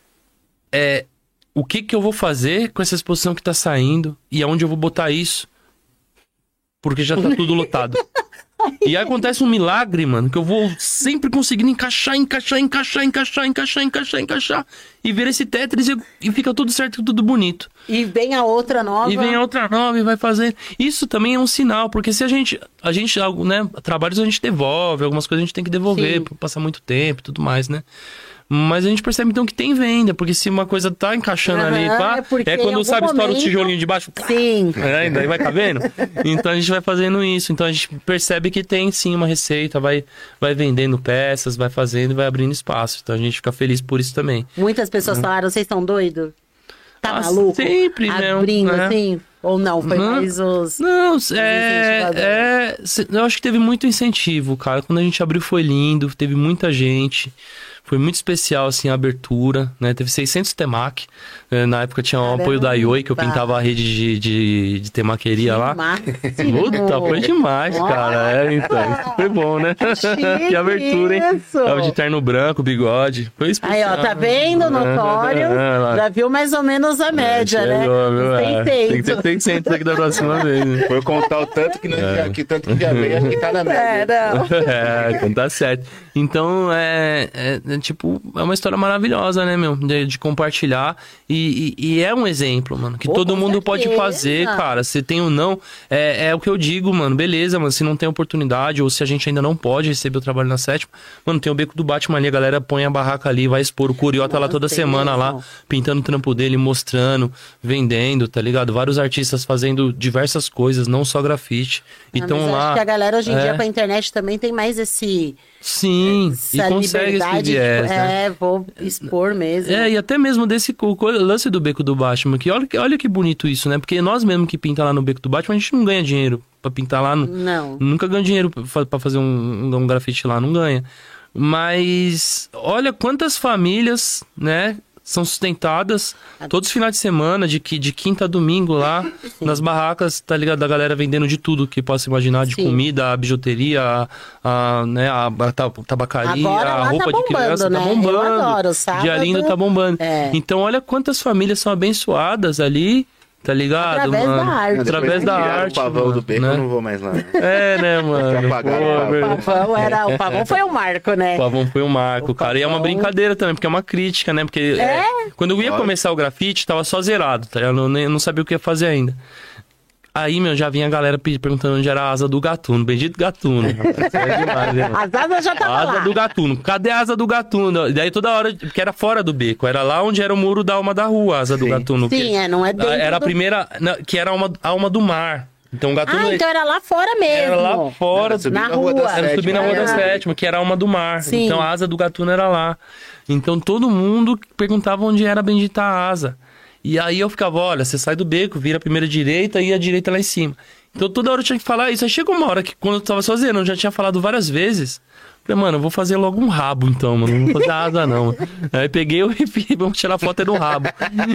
É. O que que eu vou fazer com essa exposição que tá saindo e aonde eu vou botar isso? Porque já tá tudo lotado. E aí acontece um milagre, mano, que eu vou sempre conseguindo encaixar, encaixar, encaixar, encaixar, encaixar, encaixar, encaixar. E ver esse Tetris e, e fica tudo certo, tudo bonito. E vem a outra nova. E vem a outra nova e vai fazendo. Isso também é um sinal, porque se a gente, a gente, né, trabalhos a gente devolve, algumas coisas a gente tem que devolver, Sim. por passar muito tempo e tudo mais, né? Mas a gente percebe então que tem venda, porque se uma coisa tá encaixando Aham, ali, pá, é porque é em quando algum sabe estoura o momento- tijolinho de baixo, pá, Sim. é, daí vai cabendo. Então a gente vai fazendo isso. Então a gente percebe que tem sim uma receita, vai, vai vendendo peças, vai fazendo e vai abrindo espaço. Então a gente fica feliz por isso também. Muitas pessoas falaram, vocês estão doidos? Tá Ah, maluco? sempre, né? Abrindo É. assim? Ou não? Foi Não. mais os... Não, incentivadores. é, é. se- Eu acho que teve muito incentivo, cara. Quando a gente abriu foi lindo, teve muita gente. Foi muito especial, assim, a abertura, né? Teve seiscentos temac. né? Na época tinha o Caramba. apoio da Ioi, que eu pintava a rede de, de, de temaqueria lá. Máximo. Puta, foi demais, cara. É, então, isso foi bom, né? chique Que abertura, hein? isso. Tava de terno branco, bigode. Foi especial. Aí, ó, tá vendo? Notório. É, lá. Já viu mais ou menos a média, né? Chegou, viu? Os É, Tem que ter seiscentos aqui da próxima vez, né? Foi contar o tanto que, nós já, que tanto que já veio, acho que tá na É, média. não. É, então tá certo. Então, é, é, é, tipo, é uma história maravilhosa, né, meu? De, de compartilhar. E, e, e é um exemplo, mano, que Pô, todo com mundo certeza. pode fazer, cara. Se tem ou não, é, é o que eu digo, mano. Beleza, mano, se não tem oportunidade ou se a gente ainda não pode receber o trabalho na sétima, mano, tem o Beco do Batman ali, a galera põe a barraca ali, vai expor o Curiota lá toda Nossa, semana mesmo. lá, pintando o trampo dele, mostrando, vendendo, tá ligado? Vários artistas fazendo diversas coisas, não só grafite. Ah, Então mas eu lá... acho que a galera hoje em é. dia com a internet também tem mais esse... Sim, e essa consegue esse liberdade, viés, tipo, né? é, vou expor mesmo. É, e até mesmo desse co- co- lance do Beco do Batman, que olha, que- olha que bonito isso, né? Porque nós mesmo que pinta lá no Beco do Batman, a gente não ganha dinheiro pra pintar lá. No, Não. Nunca ganha dinheiro pra fa- pra fazer um, um grafite lá, não ganha. Mas olha quantas famílias, né, são sustentadas todos os finais de semana, de, qui- de quinta a domingo lá, nas barracas, tá ligado? Da galera vendendo de tudo que possa imaginar, de Sim. comida, a bijuteria, a, a, né, a, a ta- tabacaria, Agora a lá roupa tá de bombando, criança, né? tá Eu bombando. adoro, sábado. Dia lindo tá bombando. É. Então olha quantas famílias são abençoadas ali, tá ligado, Através mano? da arte. Através Depois da que tiraram arte, o pavão mano, do beco, né? eu não vou mais lá. É, né, mano? apagaram Pô, o pavão. velho. O pavão era... O pavão foi o marco, né? O Pavão foi um marco, O cara. E é uma Pavão- brincadeira também, porque é uma crítica, né? Porque é, quando eu ia Lógico. começar o grafite, tava só zerado, tá ligado? Eu nem- eu não sabia o que ia fazer ainda. Aí, meu, já vinha a galera pe- perguntando onde era a asa do gatuno. Bendito gatuno. Isso é demais, né, mano? As asas já A estavam asa lá. do gatuno. Cadê a asa do gatuno? E daí toda hora, porque era fora do beco, era lá onde era o muro da alma da rua, a asa do Sim. gatuno. Sim, que- é, não é dentro Era a do- primeira, não, que era a alma, a alma do mar. Então o gatuno Ah, então era lá fora mesmo. era lá fora, Subindo na na rua da rua. era subir na Sétima, Rua da é. Sétima, que era a alma do mar. Sim. Então a asa do gatuno era lá. Então todo mundo perguntava onde era a bendita asa. E aí eu ficava, olha, você sai do beco, vira a primeira direita e a direita lá em cima. Então toda hora eu tinha que falar isso. Aí chegou uma hora que quando eu tava sozinho, eu já tinha falado várias vezes. Falei, mano, eu vou fazer logo um rabo então, mano. Não vou fazer asa não. Mano. Aí peguei eu e fiz, vamos tirar foto aí do rabo.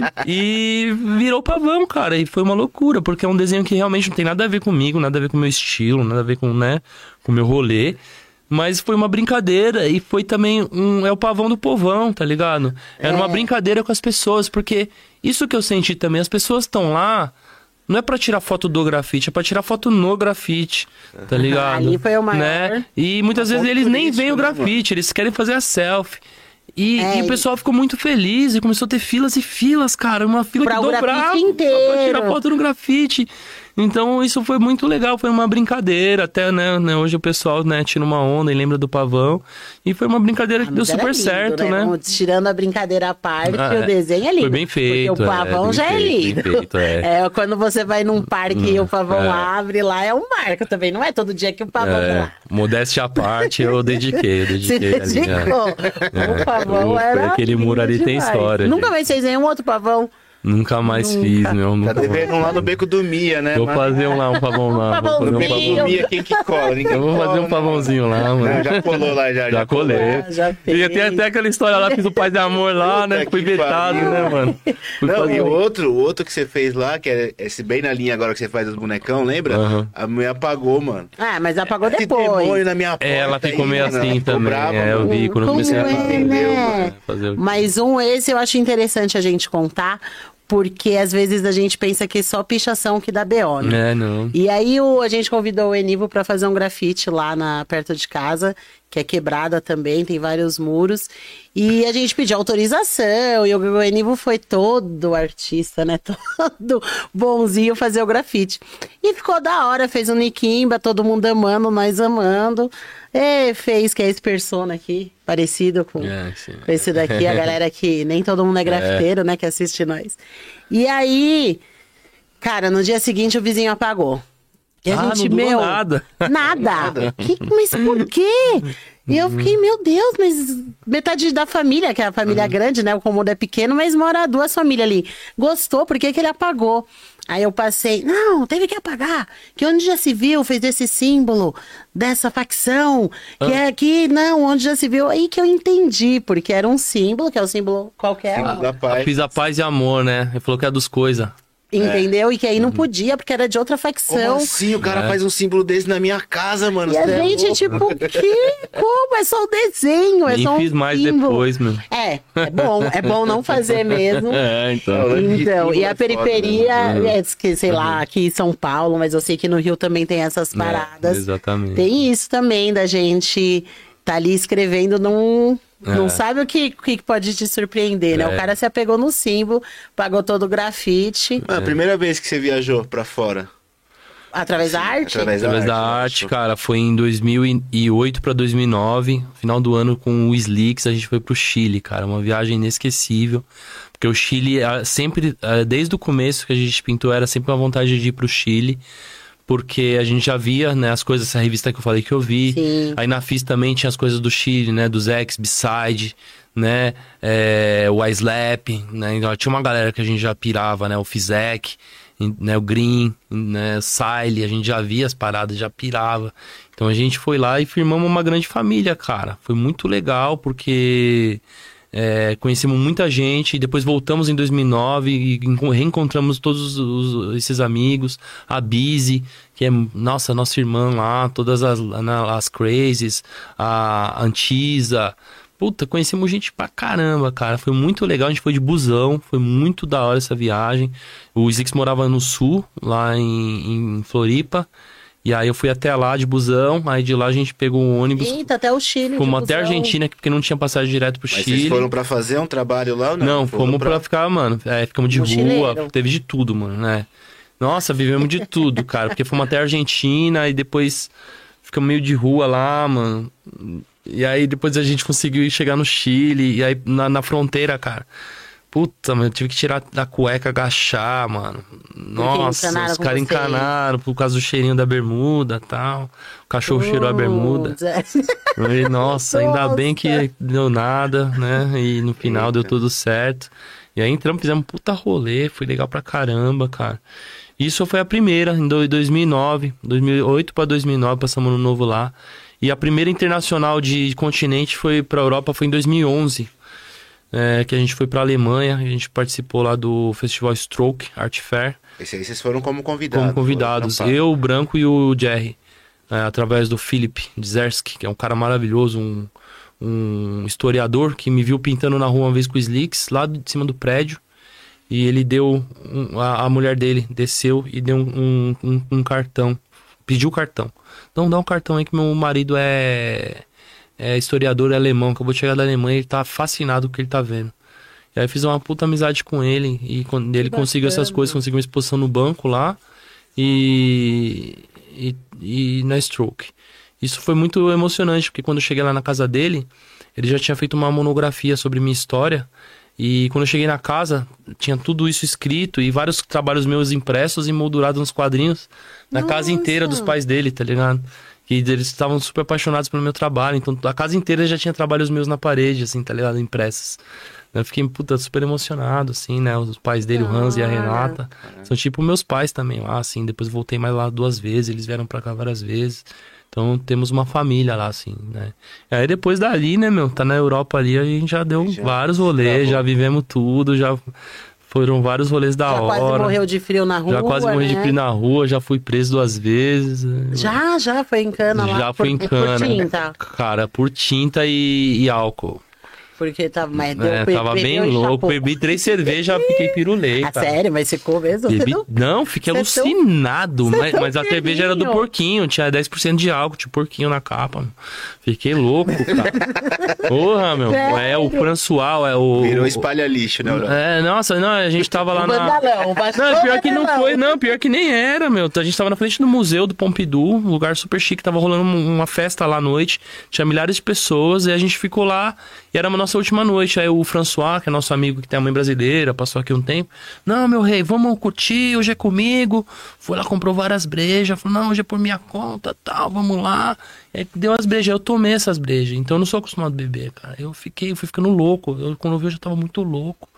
E virou pavão, cara. E foi uma loucura, porque é um desenho que realmente não tem nada a ver comigo, nada a ver com o meu estilo, nada a ver com, né, com o meu rolê. Mas foi uma brincadeira e foi também um... É o pavão do povão, tá ligado? Era uma brincadeira com as pessoas, porque isso que eu senti também, as pessoas estão lá... Não é pra tirar foto do grafite, é pra tirar foto no grafite, tá ligado? Ali foi o maior. Né? E muitas vezes ponto eles nem turístico, veem o né, grafite, eles querem fazer a selfie. E, É, e o pessoal ficou muito feliz e começou a ter filas e filas, cara. Uma fila Pra que o grafite dobrava inteiro. pra tirar foto no grafite. Então isso foi muito legal, foi uma brincadeira. Até, né, né, hoje o pessoal, né, tira uma onda e lembra do pavão. E foi uma brincadeira que Ah, deu mas era super lindo, certo, né? Vamos tirando a brincadeira à parte, Ah, o é. desenho é lindo. Foi bem feito, Porque o é, pavão bem já é feito, bem lindo. feito, é. É, quando você vai num parque e o pavão é. abre lá, é um marco também. Não é todo dia que o pavão tá É, lá. modéstia à parte, eu dediquei, eu Se dediquei ali, né? dedicou. É, O pavão o- era aquele muro ali lindo tem demais. história, Nunca gente. mais fez nenhum outro pavão. Nunca mais Nunca. fiz, meu. Tá Nunca mais. devendo um lá no beco do Mia, né? Vou mano? fazer um lá, um pavão lá. Um Vou fazer um No beco pavãozinho. do pavão. Mia, quem que cola? Ninguém Eu vou fazer cola, um pavãozinho lá, Não, mano. já colou lá, já. Já colei. Ah, já E tem fez. até aquela história lá, fiz o Paz de Amor lá, né? Puta Fui que vetado, pariu. né, mano? Fui Não, fazer- e o outro, o outro que você fez lá, que é esse bem na linha agora que você faz dos bonecão, lembra? Aham. A mulher apagou, mano. Ah, mas apagou Esse depois. demônio na minha porta. Ela ficou aí, meio mano, assim ficou também. brava, é, eu mano. vi quando eu comecei a Como é, fazer. entendeu, né? mano? Fazer o quê? Mas um, esse eu acho interessante a gente contar, porque às vezes a gente pensa que é só pichação que dá B O, né? É, não. E aí o, a gente convidou o Enivo para fazer um grafite lá na, perto de casa, que é quebrada também, tem vários muros. E a gente pediu autorização, e o, o Enivo foi todo artista, né? Todo bonzinho fazer o grafite. E ficou da hora, fez um Nikimba, todo mundo amando, nós amando. E fez, que é esse persona aqui, parecido com... É, sim. Com esse daqui, a galera que nem todo mundo é grafiteiro, né, que assiste nós. E aí, cara, no dia seguinte o vizinho apagou. E a Ah, gente, não durou meu... nada. Nada. Que, mas por quê? E eu fiquei, meu Deus, mas metade da família, que é a família grande, né, o cômodo é pequeno, mas mora duas famílias ali. Gostou, por que que ele apagou? Aí eu passei, não, teve que apagar, que onde já se viu, fez esse símbolo dessa facção, que é aqui, não, onde já se viu, aí que eu entendi, porque era um símbolo, que é o símbolo qualquer, Símbolo da Eu paz. fiz a paz e amor, né? Ele falou que é dos coisa. entendeu? E que aí não podia, porque era de outra Como facção. assim? O cara É. faz um símbolo desse na minha casa, mano. E a Cê é gente, louco. tipo, que? Como? É só o desenho, é Nem só um fiz mais símbolo. depois, meu. É, é bom, é bom não fazer mesmo. É, então. É, Então, e a é foda, periferia, né? é, que, sei lá, aqui em São Paulo, mas eu sei que no Rio também tem essas paradas. É, exatamente. Tem isso também da gente tá ali escrevendo num, Não É. sabe o que, o que pode te surpreender, né? É. O cara se apegou no símbolo, pagou todo o grafite, Mano, a primeira vez que você viajou pra fora? através da arte. Através da Através da arte, arte, lógico. cara, foi em dois mil e oito pra dois mil e nove, final do ano com o Slicks, a gente foi pro Chile, cara, uma viagem inesquecível, porque o Chile ah, sempre, ah, desde o começo que a gente pintou, era sempre uma vontade de ir pro Chile, porque a gente já via, né, as coisas, essa revista que eu falei que eu vi, Sim. aí na F I S também tinha as coisas do Chile, né, do Zex, B-Side, né, é, o Islap, né, então tinha uma galera que a gente já pirava, né, o Fizek, né, o Green, né, o Siley, a gente já via as paradas, já pirava. Então a gente foi lá e firmamos uma grande família, cara. Foi muito legal porque é, conhecemos muita gente. E depois voltamos em dois mil e nove e enco- reencontramos todos os- esses amigos. A Busy, que é, nossa, nossa irmã lá, todas as, na- as Crazies, a Antisa. Puta, conhecemos gente pra caramba, cara. Foi muito legal. A gente foi de busão. Foi muito da hora essa viagem. O Zix morava no sul, lá em, em Floripa. E aí eu fui até lá de busão. Aí de lá a gente pegou um ônibus. Eita, até o Chile. Fomos de até a busão. Argentina, porque não tinha passagem direto pro Mas Chile. vocês foram pra fazer um trabalho lá ou não? Não, Foram fomos pra... ficar, mano. É, ficamos de Mochileiro. rua. Teve de tudo, mano, né? Nossa, vivemos de tudo, cara. Porque fomos até a Argentina e depois ficamos meio de rua lá, mano. E aí depois a gente conseguiu ir chegar no Chile. E aí na, na fronteira, cara. Puta, mano, eu tive que tirar da cueca, agachar, mano. Nossa, encanaram os com caras vocês. encanaram por causa do cheirinho da bermuda e tal. O cachorro cheirou a bermuda. Putz, é. Falei, nossa, ainda Nossa. bem que deu nada, né? E no final deu tudo certo. E aí entramos, fizemos um puta rolê, foi legal pra caramba, cara. Isso foi a primeira, em do- dois mil e nove, dois mil e oito pra dois mil e nove, passamos no novo lá. E a primeira internacional de continente foi pra Europa, foi em dois mil e onze. É, que a gente foi pra Alemanha, a gente participou lá do Festival Stroke Art Fair. Esse aí vocês foram como convidados. Como convidados, foram trampar. eu, o Branco e o Jerry, é, através do Philip Dzerski, que é um cara maravilhoso, um, um historiador que me viu pintando na rua uma vez com o Slicks, lá de cima do prédio, e ele deu, um, a, a mulher dele desceu e deu um, um, um, um cartão, pediu o cartão. Então dá um cartão aí que meu marido é, é historiador, é alemão, acabou de chegar da Alemanha, ele tá fascinado com o que ele tá vendo. E aí fiz uma puta amizade com ele, e quando ele conseguiu essas bacana. coisas, conseguiu uma exposição no banco lá, e, e, e na Stroke. Isso foi muito emocionante, porque quando eu cheguei lá na casa dele, ele já tinha feito uma monografia sobre minha história, e quando eu cheguei na casa, tinha tudo isso escrito, e vários trabalhos meus impressos e moldurados nos quadrinhos, na casa Nossa! inteira dos pais dele, tá ligado? Que eles estavam super apaixonados pelo meu trabalho, então a casa inteira já tinha trabalhos meus na parede, assim, tá ligado? Impressos. Eu fiquei, puta, super emocionado, assim, né? Os pais dele, o Hans e a Cara. Renata, são tipo meus pais também lá, assim. Depois voltei mais lá duas vezes, eles vieram pra cá várias vezes. Então temos uma família lá, assim, né? E aí depois dali, né, meu, tá na Europa ali, a gente já deu Já vários rolês, gravou. já vivemos tudo, já foram vários rolês da Já hora. quase morreu de frio na rua, Já quase morri de né? frio na rua, já fui preso duas vezes. Já, já foi em cana lá. Já fui em por, cana. Por tinta. Cara, por tinta e, e álcool. Porque tava, mas deu, É, be- tava bem bebeu e louco. chapou. Bebi três cervejas, já fiquei pirulei, Ah, cara. sério? Mas ficou mesmo? Bebi... Não? Não, fiquei Você é tão- alucinado. você é Mas, tão mas a cerveja era do fininho. porquinho, tinha dez por cento de álcool, tinha porquinho na capa. Mano. Fiquei louco, cara. Porra, meu. É o François, é o. Virou espalha lixo, né, Europa? É, nossa, não, a gente tava lá O na. Vandalão, o pastor Não, pior que não Vandalão. foi, não, pior que nem era, meu. A gente tava na frente do museu do Pompidou, um lugar super chique, tava rolando um- uma festa lá à noite, tinha milhares de pessoas, e a gente ficou lá, e era a nossa última noite. Aí o François, que é nosso amigo que tem a mãe brasileira, passou aqui um tempo. Não, meu rei, vamos curtir, hoje é comigo. Foi lá, comprou várias brejas, falou, não, hoje é por minha conta, tal, vamos lá. E aí deu as brejas, eu tomei essas brejas, então eu não sou acostumado a beber, cara. Eu fiquei, eu fui ficando louco, eu, quando eu vi eu já tava muito louco.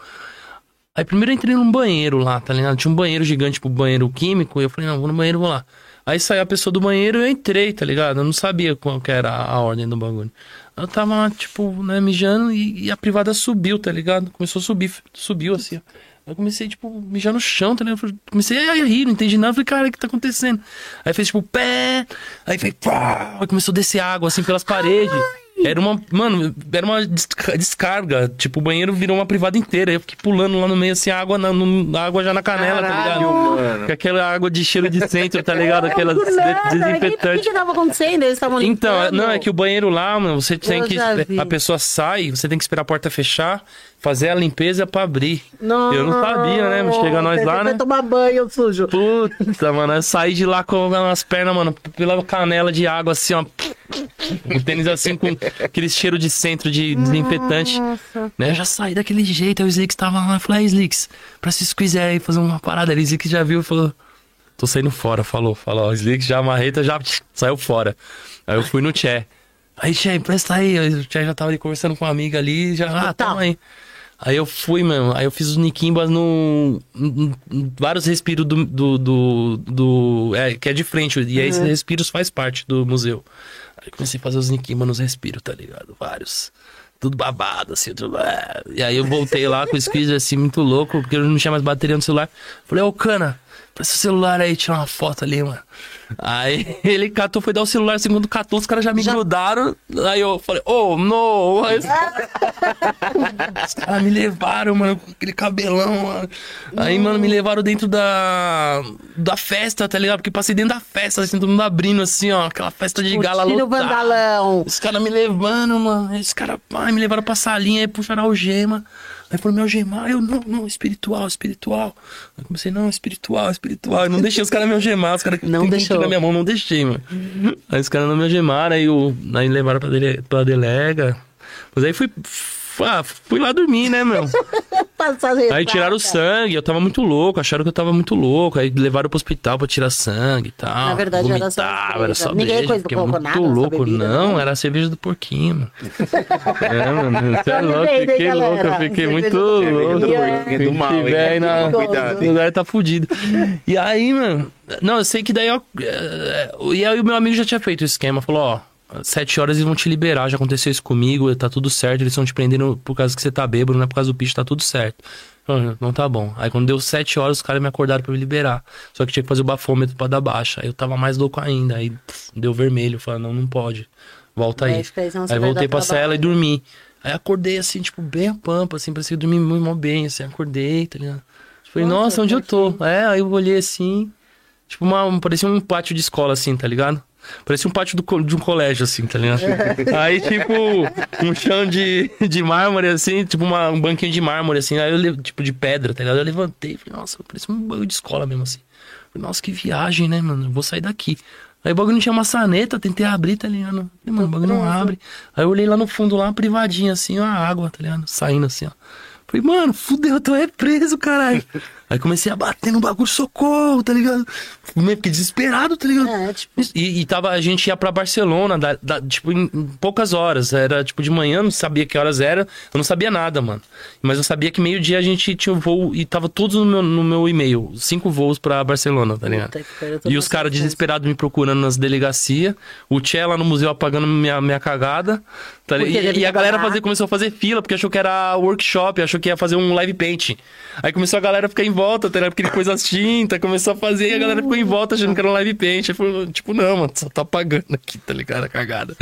Aí primeiro eu entrei num banheiro lá, tá ligado? Tinha um banheiro gigante, tipo banheiro químico, e eu falei, não, vou no banheiro, vou lá. Aí saiu a pessoa do banheiro e eu entrei, tá ligado? Eu não sabia qual que era a ordem do bagulho. Eu tava lá, tipo, né, mijando e, e a privada subiu, tá ligado? Começou a subir, subiu assim, ó. Eu comecei, tipo, mijar no chão, tá ligado? Comecei a rir, não entendi nada. Eu falei, cara, o que tá acontecendo? Aí fez, tipo, pé. Aí fez, pá. Aí começou a descer água, assim, pelas paredes. Era uma, mano, era uma desca- descarga. Tipo, o banheiro virou uma privada inteira. Eu fiquei pulando lá no meio, assim, água, na, no, água já na canela, tá ligado? mano. Com aquela água de cheiro de centro, tá ligado? Aquela Do nada, O que, desinfetante. que tava acontecendo? Eles estavam Então, limpando? não, é que o banheiro lá, mano, você tem Eu que. já vi. A pessoa sai, você tem que esperar a porta fechar, fazer a limpeza pra abrir. Não, Eu não sabia, né? Chega nós lá, Você né? vai tomar banho, sujo. Puta, mano, eu saí de lá com as pernas, mano, pela canela de água, assim, ó. O tênis assim, com aquele cheiro de centro de desinfetante. Né? Eu já saí daquele jeito, aí o Slicks tava lá, eu falei, ah, Slicks, pra se quiser aí fazer uma parada ali, o Slicks já viu e falou, tô saindo fora, falou, falou, o Slicks já, a marreta já saiu fora. Aí eu fui no Tchê. Aí, Tchê, empresta aí, aí o Tchê já tava ali conversando com uma amiga ali, já, ah, toma aí. Aí eu fui, mano, aí eu fiz os niquimbas no... no- no- vários respiros do... do, do, do- é, que é de frente, e aí esses respiros faz parte do museu. Aí eu comecei a fazer os niquimbas nos respiros, tá ligado? Vários. Tudo babado, assim, tudo... E aí eu voltei lá com o squeeze, assim, muito louco, porque eu não tinha mais bateria no celular. Falei, ô, Cana, presta o celular aí, tirar uma foto ali, mano. Aí ele catou, foi dar o celular, assim, quando catou, os caras já me grudaram. Aí eu falei, oh, no! Aí os os caras me levaram, mano, com aquele cabelão, mano. Aí, mano, me levaram dentro da da festa, tá ligado? Porque passei dentro da festa, assim, todo mundo abrindo, assim, ó, aquela festa de gala Tira o lotada. vandalão. Os caras me levando, mano. Aí os caras, pai, me levaram pra salinha, aí puxaram a algema. Aí falou, meu algemar, eu, não, não, espiritual, espiritual. Eu comecei, não, espiritual, espiritual. Eu não deixei os caras me algemar, os caras que Não tem deixou. na minha mão, não deixei, mano. Aí os caras não me algemaram, aí, eu, aí levaram pra, dele, pra delega. Mas aí fui, ah, fui lá dormir, né, meu? Passar Aí tiraram o sangue, eu tava muito louco, acharam que eu tava muito louco. Aí levaram pro hospital pra tirar sangue e tal. Na verdade, era só Vomitava, era só breja. Ninguém breja, coisa- fiquei colocou muito nada nessa louco. bebida, não, não? era a cerveja do porquinho, mano. É, mano, você é Tá louco, bem, né, fiquei louco, eu galera? fiquei Cerveja muito do louco. Cerveja do porquinho do mal, Quem tiver aí hein? na... Cuidado, O lugar tá fudido. E aí, mano, não, eu sei que daí, ó, é, e aí o meu amigo já tinha feito o esquema, falou, ó, sete horas eles vão te liberar, já aconteceu isso comigo, tá tudo certo, eles estão te prendendo por causa que você tá bêbado, não é por causa do picho, tá tudo certo. Não, não tá bom. Aí quando deu sete horas, os caras me acordaram pra me liberar. Só que tinha que fazer o bafômetro pra dar baixa. Aí eu tava mais louco ainda. Aí pff, deu vermelho. Falei, não, não pode. Volta aí. Vai ficar aí, senão você Aí vai voltei dar pra trabalho. cela e dormi. Aí acordei assim, tipo, bem a pampa, assim, parecia que eu dormi muito mal bem, assim, acordei, tá ligado? Falei, Nossa, nossa, onde eu tô? É, aí eu olhei assim, tipo, uma, um- parecia um pátio de escola, assim, tá ligado? Parecia um pátio do co- de um colégio, assim, tá ligado? Aí, tipo, um chão de, de mármore, assim, tipo uma, um banquinho de mármore, assim, aí eu, le- tipo, de pedra, tá ligado? Eu levantei, falei, nossa, parecia um bagulho de escola mesmo, assim. Falei, nossa, que viagem, né, mano? Eu vou sair daqui. Aí o bagulho não tinha maçaneta, tentei abrir, tá ligado? Falei, mano, o bagulho não abre. Aí eu olhei lá no fundo, lá, privadinho, assim, ó, a água, tá ligado? Saindo assim, ó. Falei, mano, fudeu, eu tô é preso, caralho. Aí comecei a bater no bagulho, socorro, tá ligado? Meio que desesperado, tá ligado? É, tipo, E, e tava, a gente ia pra Barcelona, da, da- tipo, em, em poucas horas. Era, tipo, de manhã, não sabia que horas era. Eu não sabia nada, mano. Mas eu sabia que meio-dia a gente tinha um voo e tava tudo no meu, no meu e-mail. Cinco voos pra Barcelona, tá ligado? puta que pariu, eu tô E os passando caras fome. desesperados me procurando nas delegacias. O Tchê lá no museu apagando minha, minha cagada. Tá ligado? Porque E, ele e a ia galera pagar. fazer, começou a fazer fila, porque achou que era workshop, achou que ia fazer um live paint. Aí começou a galera a ficar em volta, tá ligado? Porque ele pôs as tintas, começou a fazer e a galera ficou em volta achando que era um live paint. Aí falou, tipo, não, mano, só tá apagando aqui, tá ligado? A cagada.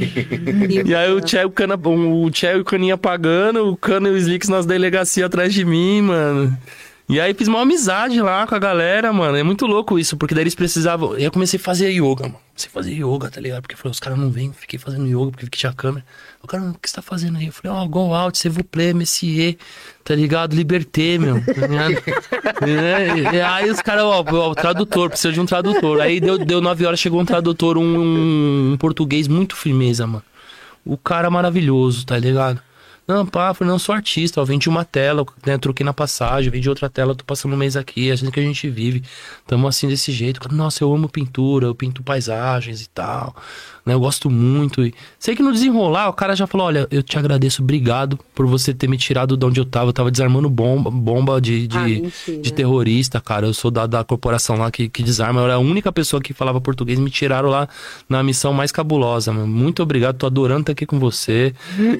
E aí o Tchê e o Cana, o Tchê e o Caninha apagando, o Cana e o Slicks nas delegacias atrás de mim, mano. E aí fiz uma amizade lá com a galera, mano. É muito louco isso, porque daí eles precisavam. Eu comecei a fazer yoga, mano. Comecei a fazer yoga, tá ligado? Porque eu falei, os caras não vêm, fiquei fazendo yoga, porque vi que tinha câmera. O cara, o que você tá fazendo aí? Eu falei, ó, oh, go out, s'il vous plaît, monsieur, tá ligado? Liberté, meu. Tá ligado? É, e aí os caras, ó, ó, tradutor, precisa de um tradutor. Aí deu, deu nove horas, chegou um tradutor, um, um português muito firmeza, mano. O cara maravilhoso, tá ligado? Não, pá, falei, não, sou artista, ó, vendi uma tela, né, troquei na passagem, vendi outra tela, tô passando um mês aqui, é assim que a gente vive, tamo assim desse jeito. Nossa, eu amo pintura, eu pinto paisagens e tal, né, eu gosto muito. E sei que no desenrolar, o cara já falou, olha, eu te agradeço, obrigado por você ter me tirado de onde eu tava, eu tava desarmando bomba, bomba de, de, Ah, mentira. de terrorista, cara, eu sou da, da corporação lá que, que desarma, eu era a única pessoa que falava português, me tiraram lá na missão mais cabulosa, mano. Muito obrigado, tô adorando estar aqui com você.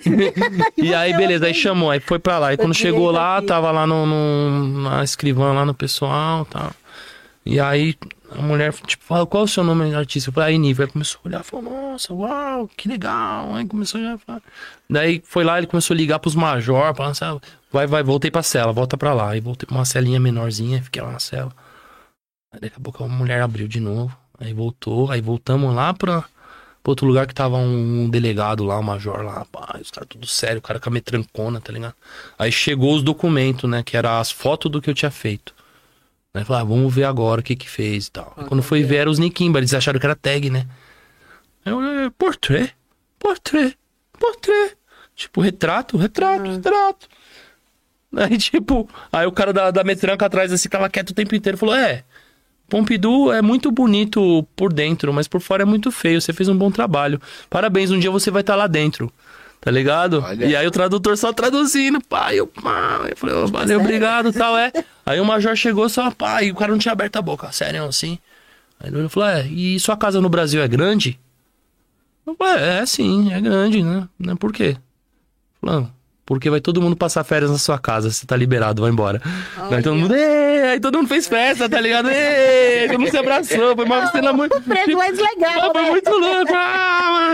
E aí, beleza, aí chamou, aí foi pra lá. E quando chegou lá, tava lá no, no- na escrivã, lá no pessoal e tal. E aí, A mulher, tipo, fala, qual é o seu nome artista? Eu falei, aí, Nível. Aí começou a olhar, falou, nossa, uau, que legal. Aí começou a falar. Daí foi lá, ele começou a ligar pros major, falando assim, vai, vai, voltei pra cela, volta pra lá. Aí voltei pra uma celinha menorzinha, fiquei lá na cela. Aí daqui a pouco a mulher abriu de novo, aí voltou, aí voltamos lá pra, pra outro lugar que tava um delegado lá, um major lá, pá, os caras tudo sério, o cara com a metrancona, tá ligado? Aí chegou os documentos, né, que eram as fotos do que eu tinha feito. Aí falou, ah, vamos ver agora o que que fez e tal. Aí quando foi ver, era os Nikimba, eles acharam que era tag, né? Aí eu olhei, portrait, portrait, portrait. Tipo, retrato, retrato, uhum. retrato. Aí, tipo, aí o cara da, da metranca atrás, assim, tava quieto o tempo inteiro, falou, é, Pompidou é muito bonito por dentro, mas por fora é muito feio, você fez um bom trabalho. Parabéns, um dia você vai estar lá dentro. Tá ligado? Olha. E aí o tradutor só traduzindo, pá, eu, pá, eu falei, oh, valeu, obrigado, tal, é. Aí o major chegou só, pá, e o cara não tinha aberto a boca, sério, assim. Aí ele falou, é, e sua casa no Brasil é grande? Eu falei, é, é sim, é grande, né? Por quê? Falou, porque vai todo mundo passar férias na sua casa, você tá liberado, vai embora. Aí todo mundo, aí todo mundo fez festa, tá ligado? Ei, todo mundo se abraçou, foi uma cena muito... O preço mais legal, foi né? muito louco, ah,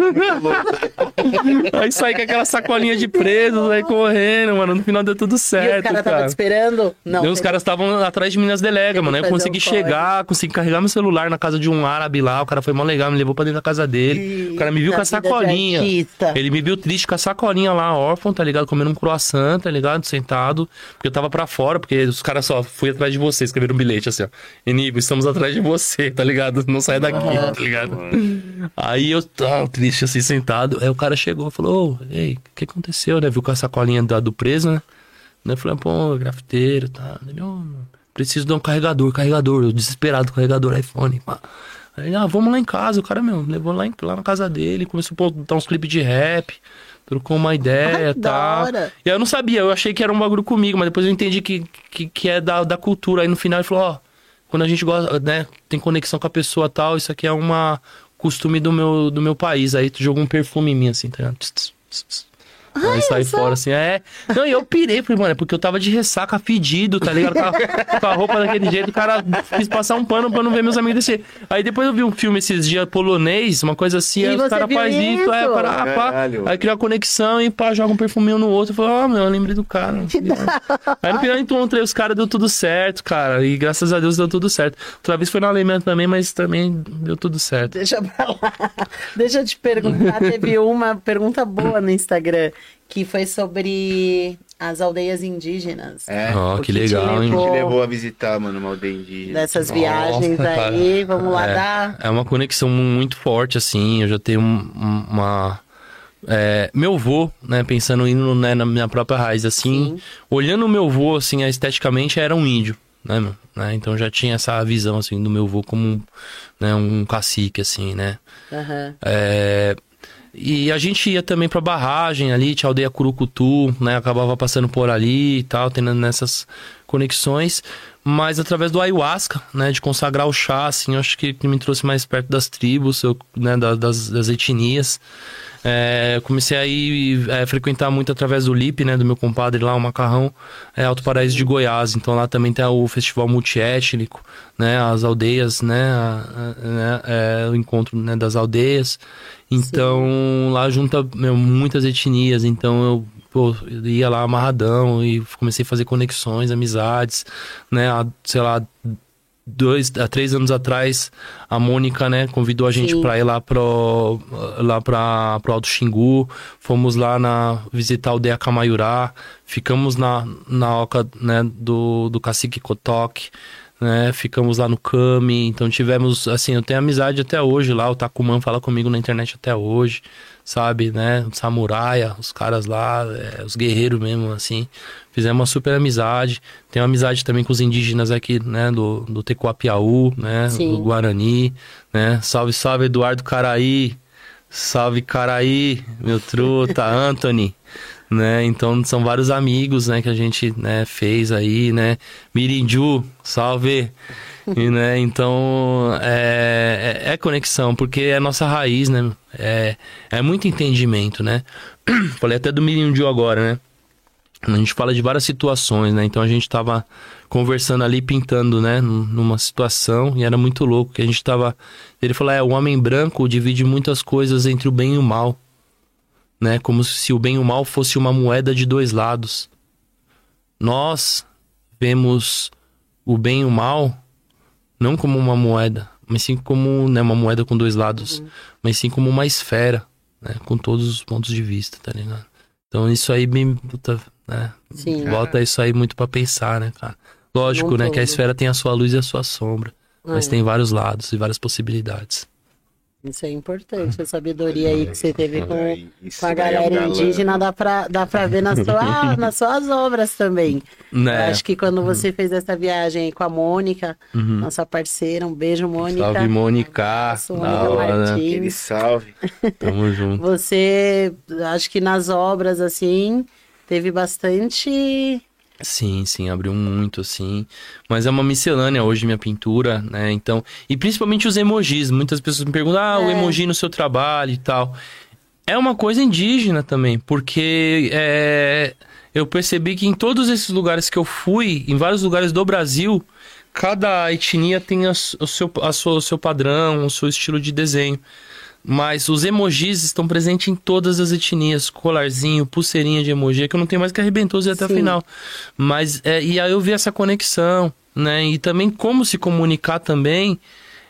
mano. Aí saí com aquela sacolinha de presos, aí correndo, mano, no final deu tudo certo, e o cara. cara tava te esperando? Não. E os caras estavam atrás de mim nas delegas, mano, aí eu consegui um chegar, consegui carregar meu celular na casa de um árabe lá, o cara foi mó legal, me levou pra dentro da casa dele, e... o cara me viu com a sacolinha, ele me viu triste com a sacolinha lá, órfão, tá ligado? Comendo um croissant, tá ligado? Sentado. Porque eu tava pra fora, porque os caras só fui atrás de você, escreveram um bilhete assim, ó. Enigo, estamos atrás de você, tá ligado? Não sai daqui, ah, tá ligado? Aí eu tava triste assim, sentado. Aí o cara chegou e falou, ô, ei, o que aconteceu, né? Viu com a sacolinha do, do preso, né? Eu falei, pô, grafiteiro, tá? Ele, oh, preciso de um carregador, carregador. Eu desesperado, carregador, iPhone, pá. Aí, ah, vamos lá em casa. O cara, meu, levou lá, em, lá na casa dele, começou a botar uns clipes de rap. Trocou uma ideia e tal. E aí eu não sabia, eu achei que era um bagulho comigo, mas depois eu entendi que, que, que é da, da cultura. Aí no final ele falou, ó, quando a gente gosta, né, tem conexão com a pessoa e tal, isso aqui é uma costume do meu, do meu país. Aí tu jogou um perfume em mim, assim, tá ligado? Aí Ai, sai fora assim, é. Não, e eu pirei, falei, mano, é porque eu tava de ressaca fedido, tá ligado? Com a, com a roupa daquele jeito, o cara quis passar um pano pra não ver meus amigos descer. Aí depois eu vi um filme esses dias polonês, uma coisa assim, e aí os caras fazem isso, é, para, pá, aí cria uma conexão e pá, joga um perfuminho no outro. Eu falei, ó, oh, meu, eu lembrei do cara. Aí no final encontrei os caras, deu tudo certo, cara. E graças a Deus deu tudo certo. Outra vez foi na Alemanha também, mas também deu tudo certo. Deixa pra lá. Deixa eu te perguntar, teve uma pergunta boa no Instagram. Que foi sobre as aldeias indígenas. É, oh, que legal, hein? A gente levou a visitar, mano, uma aldeia indígena. Dessas viagens Nossa, aí, cara. Vamos lá é, dar... É uma conexão muito forte, assim, eu já tenho uma... É, meu avô, né, pensando indo, né, na minha própria raiz, assim, Sim. olhando o meu avô, assim, esteticamente, era um índio, né, meu? Né? Então já tinha essa visão, assim, do meu avô como um, né, um cacique, assim, né? Uhum. É... E a gente ia também pra barragem ali, tinha a aldeia Curucutu, né? Acabava passando por ali e tal, tendo nessas conexões. Mas através do ayahuasca, né? De consagrar o chá, assim, eu acho que me trouxe mais perto das tribos, eu, né? Das, das etnias. É, comecei a ir, é, frequentar muito através do Lipe, né? Do meu compadre lá, o Macarrão, é, Alto Paraíso de Goiás. Então lá também tem o festival multiétnico, né? As aldeias, né? A, a, né? É, o encontro, né? Das aldeias. Então Sim. lá junta meu, muitas etnias. Então eu, pô, eu ia lá amarradão e comecei a fazer conexões, amizades, né? A, sei lá... Dois, há três anos atrás, a Mônica, né, convidou a gente Sim. pra ir lá pro, lá pra, pro Alto Xingu. Fomos lá na, visitar a aldeia Camaiurá. Ficamos na, na oca, né, do, do Cacique Cotoque, né, ficamos lá no Cami. Então tivemos, assim, eu tenho amizade até hoje lá. O Takuman fala comigo na internet até hoje, sabe, né, o Samuraia, os caras lá, é, os guerreiros mesmo, assim. Fizemos uma super amizade. Tenho amizade também com os indígenas aqui, né? Do, do Tecoapiaú, né? Sim. Do Guarani, né? Salve, salve, Eduardo Caraí. Salve, Caraí, meu truta, Anthony. Né? Então, são vários amigos, né? Que a gente, né, fez aí, né? Mirinju, salve. E, né? Então, é, é, é conexão, porque é a nossa raiz, né? É, é muito entendimento, né? Falei até do Mirinju agora, né? A gente fala de várias situações, né? Então a gente tava conversando ali, pintando, né? Numa situação, e era muito louco, que a gente tava... Ele falou, é, o homem branco divide muitas coisas entre o bem e o mal, né? Como se o bem e o mal fosse uma moeda de dois lados. Nós vemos o bem e o mal não como uma moeda, mas sim como, né, uma moeda com dois lados, uhum. mas sim como uma esfera, né? Com todos os pontos de vista, tá ligado? Então isso aí me... Puta, né? Sim, bota cara. Isso aí muito pra pensar, né, cara? Lógico, Não né, todo. Que a esfera tem a sua luz e a sua sombra, ah, mas é. tem vários lados e várias possibilidades. Isso é importante, a sabedoria aí que você teve com, com a galera é um indígena, dá pra, dá pra ver nas, sua, nas suas obras também. Né? Eu acho que quando você fez essa viagem aí com a Mônica, uhum. nossa parceira, um beijo, Mônica. Salve, Mônica. Mônica Martins. Aquele salve. Tamo junto. Você, acho que nas obras, assim, teve bastante... Sim, sim, abriu muito, assim. Mas é uma miscelânea hoje minha pintura, né? Então, e principalmente os emojis. Muitas pessoas me perguntam, ah, é. o emoji no seu trabalho e tal. É uma coisa indígena também, porque é, eu percebi que em todos esses lugares que eu fui, em vários lugares do Brasil, cada etnia tem a, o, seu, a sua, o seu padrão, o seu estilo de desenho. Mas os emojis estão presentes em todas as etnias. Colarzinho, pulseirinha de emoji, que eu não tenho mais que arrebentou até o final. Mas, é, e aí eu vi essa conexão, né? E também como se comunicar também,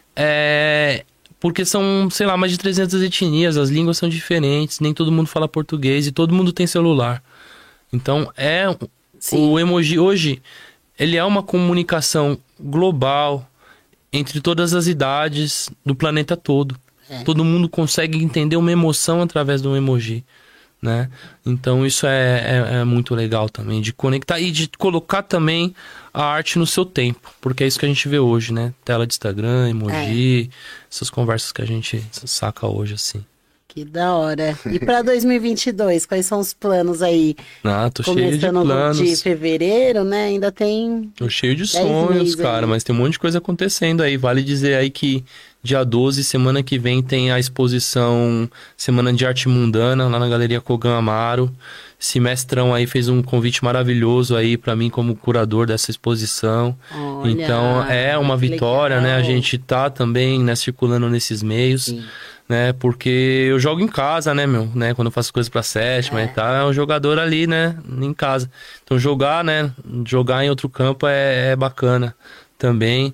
é, porque são, sei lá, mais de trezentas etnias, as línguas são diferentes, nem todo mundo fala português e todo mundo tem celular. Então, é Sim. o emoji hoje, ele é uma comunicação global entre todas as idades do planeta todo. É. Todo mundo consegue entender uma emoção através de um emoji, né? Então isso é, é, é muito legal também, de conectar e de colocar também a arte no seu tempo, porque é isso que a gente vê hoje, né? Tela de Instagram, emoji, é. essas conversas que a gente saca hoje, assim. Que da hora. E para dois mil e vinte e dois, quais são os planos aí? Ah, tô cheio de planos. Começando de fevereiro, né? Ainda tem... Tô cheio de sonhos, cara, aí. Mas tem um monte de coisa acontecendo aí. Vale dizer aí que dia doze, semana que vem, tem a exposição Semana de Arte Mundana, lá na Galeria Kogan Amaro. Esse mestrão aí fez um convite maravilhoso aí para mim como curador dessa exposição. Olha, então é uma vitória, legal. Né? A gente tá também, né, circulando nesses meios. Sim. Né, porque eu jogo em casa, né, meu, né, quando eu faço coisas pra sétima é. e tal, é um jogador ali, né, em casa. Então jogar, né, jogar em outro campo é, é bacana também.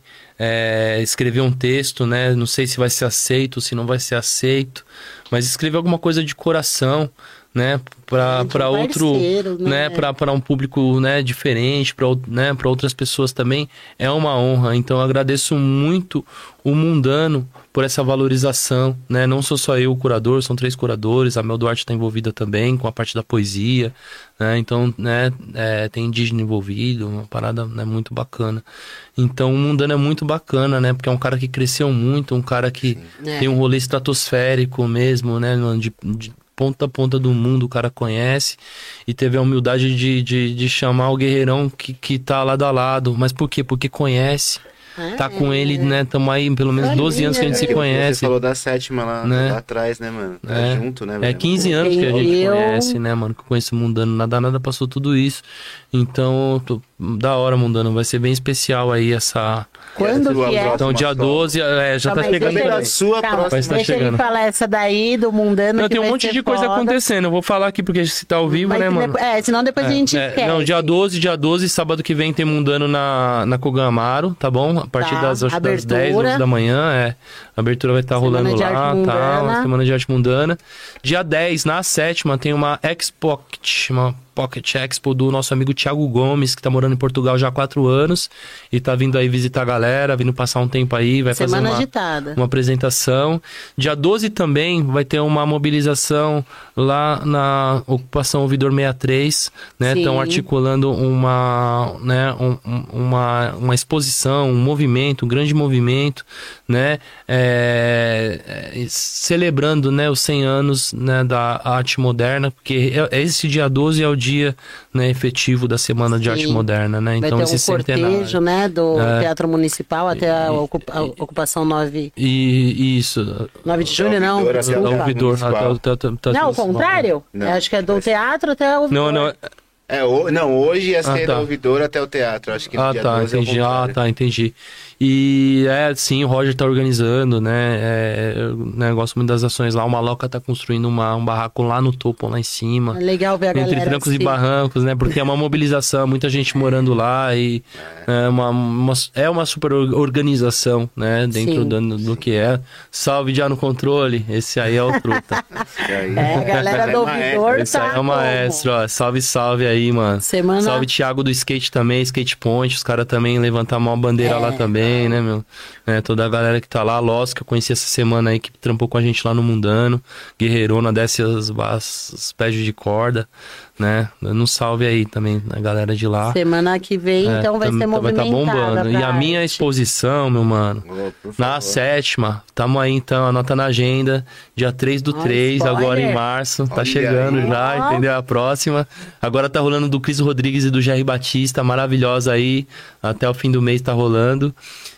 É, escrever um texto, né, não sei se vai ser aceito, se não vai ser aceito, mas escrever alguma coisa de coração, né, para para outro, né, né para um público, né, diferente, para, né, para outras pessoas também é uma honra. Então eu agradeço muito o Mundano por essa valorização, né? Não sou só eu o curador, são três curadores, a Mel Duarte está envolvida também com a parte da poesia, né? Então, né, é, tem indígena envolvido, uma parada, né, muito bacana. Então o Mundano é muito bacana, né? Porque é um cara que cresceu muito, um cara que é. tem um rolê estratosférico mesmo, né? De, de ponta a ponta do mundo, o cara conhece e teve a humildade de, de, de chamar o guerreirão que, que tá lado a lado. Mas por quê? Porque conhece. Ah, tá com é, ele, né? Tamo aí pelo menos doze anos que a gente se conhece. Você falou da sétima lá, né? lá atrás, né, mano? Tá é, junto, né? É quinze anos que a gente eu... conhece, né, mano? Que eu conheço o Mundano. Nada, nada passou tudo isso. Então, tô... da hora, Mundano. Vai ser bem especial aí essa... Quando que é? Então, dia doze, é, já tá, tá chegando. Deixa, a sua calma, vai estar deixa chegando. ele falar essa daí do Mundano. Não, tem um monte de foda. coisa acontecendo. Eu vou falar aqui porque se tá ao vivo, Mas né, mano? É, senão depois é, a gente é, esquece. Não, dia doze, dia doze, sábado que vem tem Mundano na, na Kogan Amaro, tá bom? A partir tá. das, acho, das dez, onze da manhã, é. A abertura vai estar tá rolando lá, tá? Semana de Arte Mundana. Dia dez, na sétima, tem uma Expo, uma Pocket Expo do nosso amigo Thiago Gomes, que tá morando em Portugal já há quatro anos e tá vindo aí visitar a galera, vindo passar um tempo aí, vai Semana fazer uma, agitada. uma apresentação. Dia doze também vai ter uma mobilização lá na Ocupação Ouvidor sessenta e três, né? Estão articulando uma, né, um, uma, uma exposição, um movimento, um grande movimento, né? É, é, celebrando, né, os cem anos, né, da arte moderna, porque esse dia doze é o dia, né, efetivo da Semana Sim. de Arte Moderna, né? Então, vai ter um esse cortejo, né, do é, Teatro Municipal até a, ocupa, a ocupação nove... E, isso. nove de julho, não? Ouvidor, até o Teatro Municipal. Não, o contrário? Não. Acho que é do teatro até o ouvidor. Não, não. É, o... não, hoje ia ser Ah, tá. da ouvidora até o teatro, acho que no Ah, dia tá, doze é o entendi. Ah, contrário. tá, entendi. E é, sim, o Roger tá organizando, né? É, eu, né, eu gosto muito das ações lá. O Maloca tá construindo uma, um barraco lá no topo, lá em cima. É legal ver a Entre galera trancos e assim. barrancos, né? Porque é uma mobilização, muita gente morando lá e é uma, uma- é uma super or- organização, né? Dentro Sim. do, do que é. Salve já no controle, esse aí é o truta. Aí. É, a galera do ouvidor Esse aí tá é o maestro, ó. Salve, salve aí, mano. Semana... Salve Thiago do skate também, Skate Point, os caras também levantam a maior bandeira É. lá também, né, meu? É, toda a galera que tá lá, Loss, que eu conheci essa semana aí, que trampou com a gente lá no Mundano, Guerreirona, desce as, as, os pés de corda, né? Dando um salve aí também, a galera de lá. Semana que vem, É, então vai tam- ser vai tá movimentada. bombando. E pra a minha arte. exposição, meu mano, Ô, por na favor. sétima, tamo aí então, anota na agenda, dia três do Ó, três, agora em spoiler. março, tá Olha chegando aí. já, Ó. entendeu? A próxima. Agora tá rolando do Cris Rodrigues e do Jair Batista, maravilhosa aí, até o fim do mês tá rolando.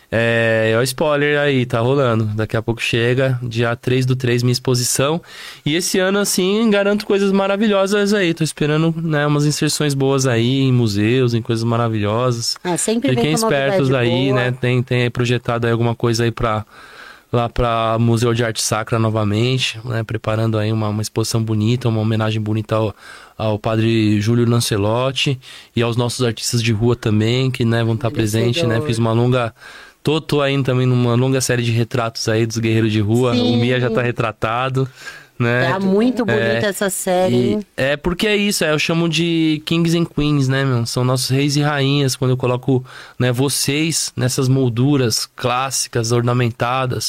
É, é o spoiler aí, tá rolando. Daqui a pouco chega, dia três do três, minha exposição. E esse ano, assim, garanto coisas maravilhosas aí. Tô esperando, né, umas inserções boas aí em museus, em coisas maravilhosas. Ah, sempre vem Fiquem com novidade espertos aí, boa. né? Tem, tem projetado aí alguma coisa aí pra, lá pra Museu de Arte Sacra novamente, né? Preparando aí uma, uma exposição bonita, uma homenagem bonita ao, ao padre Júlio Lancelotti e aos nossos artistas de rua também, que, né, vão estar presentes, né? Fiz uma longa... Tô, tô aí também numa longa série de retratos aí dos guerreiros de rua. Sim. O Mia já tá retratado, né? Tá muito bonita É, essa série. E é porque é isso, é, eu chamo de kings and queens, né, meu? São nossos reis e rainhas, quando eu coloco, né, vocês nessas molduras clássicas, ornamentadas.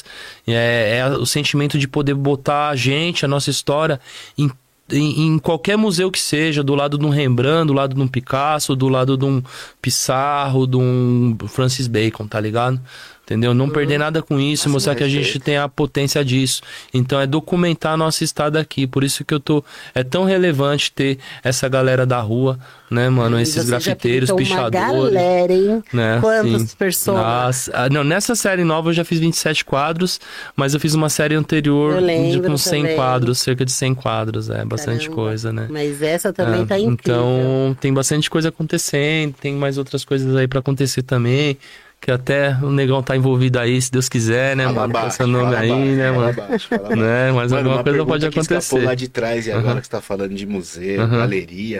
É, é o sentimento de poder botar a gente, a nossa história, em, em, em qualquer museu que seja, do lado de um Rembrandt, do lado de um Picasso, do lado de um Pissarro, de um Francis Bacon, tá ligado? Entendeu? Não perder nada com isso, Máximo mostrar que a gente respeito. tem a potência disso. Então é documentar a nossa estada aqui. Por isso que eu tô. É tão relevante ter essa galera da rua, né, mano? E Esses você já grafiteiros, pintou uma pichadores. galera, hein? Né? Quantas Sim. pessoas? Nossa. Ah, não, nessa série nova eu já fiz vinte e sete quadros, mas eu fiz uma série anterior Eu de, lembro com cem também. quadros, cerca de cem quadros. É bastante Caramba. coisa, né? Mas essa também É, tá incrível. Então, tem bastante coisa acontecendo, tem mais outras coisas aí pra acontecer também, que até o negão tá envolvido aí, se Deus quiser, né, Fala mano? Com baixo, esse nome fala aí, baixo, né, fala mano? baixo, fala baixo. Né? Mas Mano, alguma uma coisa pergunta pode que escapou acontecer. lá de trás, e agora que você tá falando de museu, Uhum. galeria,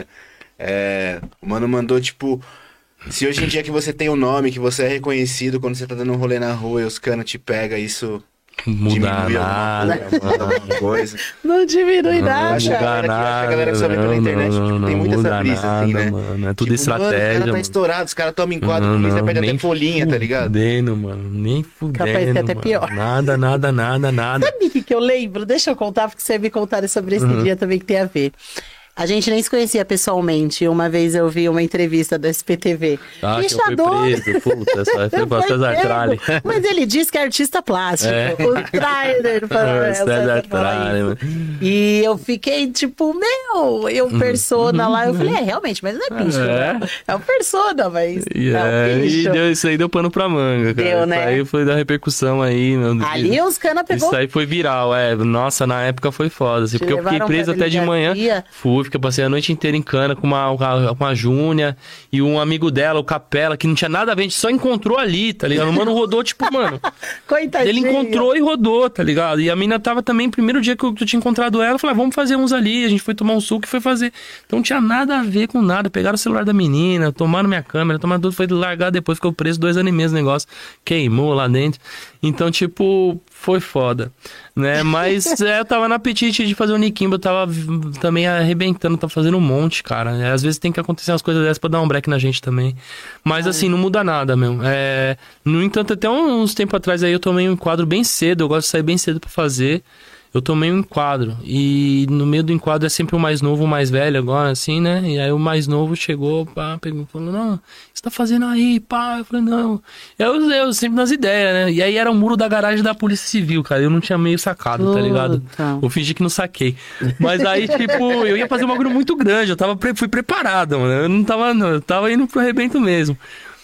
é, o mano mandou, tipo, se hoje em dia que você tem um nome, que você é reconhecido, quando você tá dando um rolê na rua e os canos te pegam, isso Muda diminui nada, alguma coisa, muda alguma coisa. Não diminui nada. acho que a galera que- acho que a galera que só vê pela internet, tipo, tem muita essa muda brisa, assim, né? mano. É tudo Tipo, mano, o estratégia, cara tá mano. estourado, os caras tomam em quadro, Não, por isso você não, pede até nem folhinha, tá ligado? Fudendo, mano. Nem fudendo, Capaz de ser até mano. pior. Nada, nada, nada, nada. Sabe o que, que eu lembro? Deixa eu contar, porque você me contaram sobre esse Uhum. dia também que tem a ver. A gente nem se conhecia pessoalmente. Uma vez eu vi uma entrevista da S P T V. Ah, que eu fui Pichador. preso, puta, essa foi Foi pra César pego. Tralli. Mas ele disse que é artista plástico. É. O Trailer. É, César Tralli, mano. E eu fiquei tipo, meu, eu persona lá. Eu falei, é, realmente, mas não é bicho. É? né? É um persona, mas E, é um é, bicho. e deu, isso aí deu pano pra manga, cara. Deu, né? Isso aí foi da repercussão aí, meu. Ali os cana pegou. Isso aí foi viral, é. Nossa, na época foi foda, assim, Te porque eu fiquei levaram pra preso até de manhã. delegacia? Fui, fiquei, passei a noite inteira em cana com uma, com uma Júnia e um amigo dela, o Capela, que não tinha nada a ver, a gente só encontrou ali, tá ligado? O mano rodou, tipo, mano. Coitadinho. Ele encontrou e rodou, tá ligado? E a mina tava também, primeiro dia que eu, que eu tinha encontrado ela, eu falei, ah, vamos fazer uns ali. A gente foi tomar um suco e foi fazer. Então não tinha nada a ver com nada. Pegaram o celular da menina, tomaram minha câmera, tomaram tudo, foi largar depois, ficou preso dois anos e meio o negócio. Queimou lá dentro. Então, tipo, foi foda, né? Mas é, eu tava no apetite de fazer o Nikimba, eu tava v- também arrebentando, tava fazendo um monte, cara. É, às vezes tem que acontecer umas coisas dessas pra dar um break na gente também. Mas assim, não muda nada, meu. É, no entanto, até uns tempos atrás aí eu tomei um enquadro bem cedo, eu gosto de sair bem cedo pra fazer. Eu tomei um enquadro, e no meio do enquadro é sempre o mais novo, o mais velho agora, assim, né? E aí o mais novo chegou, pá, pegou, falou, não, o que você tá fazendo aí, pá? Eu falei, não, eu, eu sempre nas ideias, né? E aí era o muro da garagem da Polícia Civil, cara, eu não tinha meio sacado, tá ligado? Puta. Eu fingi que não saquei. Mas aí, tipo, eu ia fazer um bagulho muito grande, eu tava, pre- fui preparado, mano, eu não tava, não, eu tava indo pro arrebento mesmo.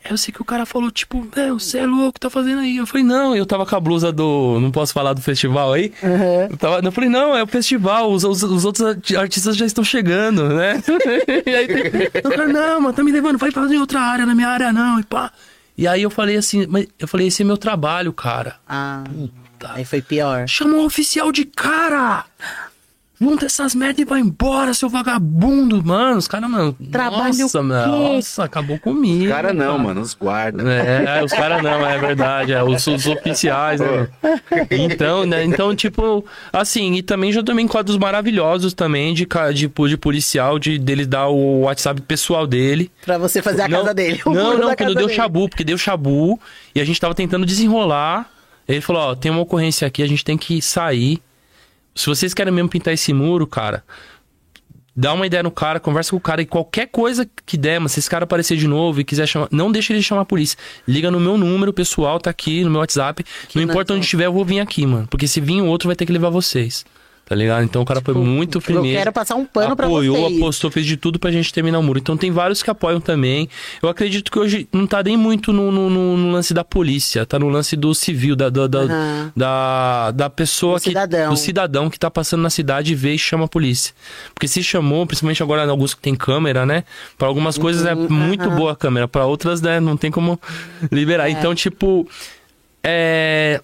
Aí eu sei que o cara falou, tipo, meu, você é louco, tá fazendo aí? Eu falei, não, eu tava com a blusa do... Não posso falar do festival aí? Uhum. Eu, tava, eu falei, não, é o festival, os, os, os outros artistas já estão chegando, né? E aí o cara, não, mano, tá me levando, vai fazer outra área, na minha área não, e pá. E aí eu falei assim, mas eu falei, esse é meu trabalho, cara. Ah, Puta. aí foi pior. Chamou o oficial de cara! Junta essas merda e vai embora, seu vagabundo, mano. Os caras, mano. Trabalho nossa, o quê? nossa, acabou comigo. Os caras não, cara. mano, os guardas. É, é, os caras não, é verdade. É, os, os oficiais, né? Então, né? Então, tipo, assim, e também já tomei quadros maravilhosos também de, ca- de, de policial, de dele dar o WhatsApp pessoal dele. Pra você fazer a não, casa dele. o Não, muro não, da quando casa deu dele. chabu, porque deu chabu e a gente tava tentando desenrolar. Ele falou, ó, tem uma ocorrência aqui, a gente tem que sair. Se vocês querem mesmo pintar esse muro, cara, dá uma ideia no cara, conversa com o cara e qualquer coisa que der, mas se esse cara aparecer de novo e quiser chamar, não deixa ele chamar a polícia. Liga no meu número pessoal, tá aqui no meu WhatsApp. Que não importa nação. onde estiver, eu vou vir aqui, mano. Porque se vir o outro, vai ter que levar vocês. Tá ligado? Então o cara foi muito Eu firmeza. quero passar um pano pra Apoiou, vocês. apostou, fez de tudo pra gente terminar o muro. Então tem vários que apoiam também. Eu acredito que hoje não tá nem muito no, no, no- no lance da polícia, tá no lance do civil, da, da, da, Aham. da, da pessoa Do que. cidadão. Do cidadão que tá passando na cidade e vê e chama a polícia. Porque se chamou, principalmente agora em alguns que tem câmera, né? Pra algumas coisas é muito aham. boa a câmera, pra outras, né, não tem como liberar. É. Então, tipo. É.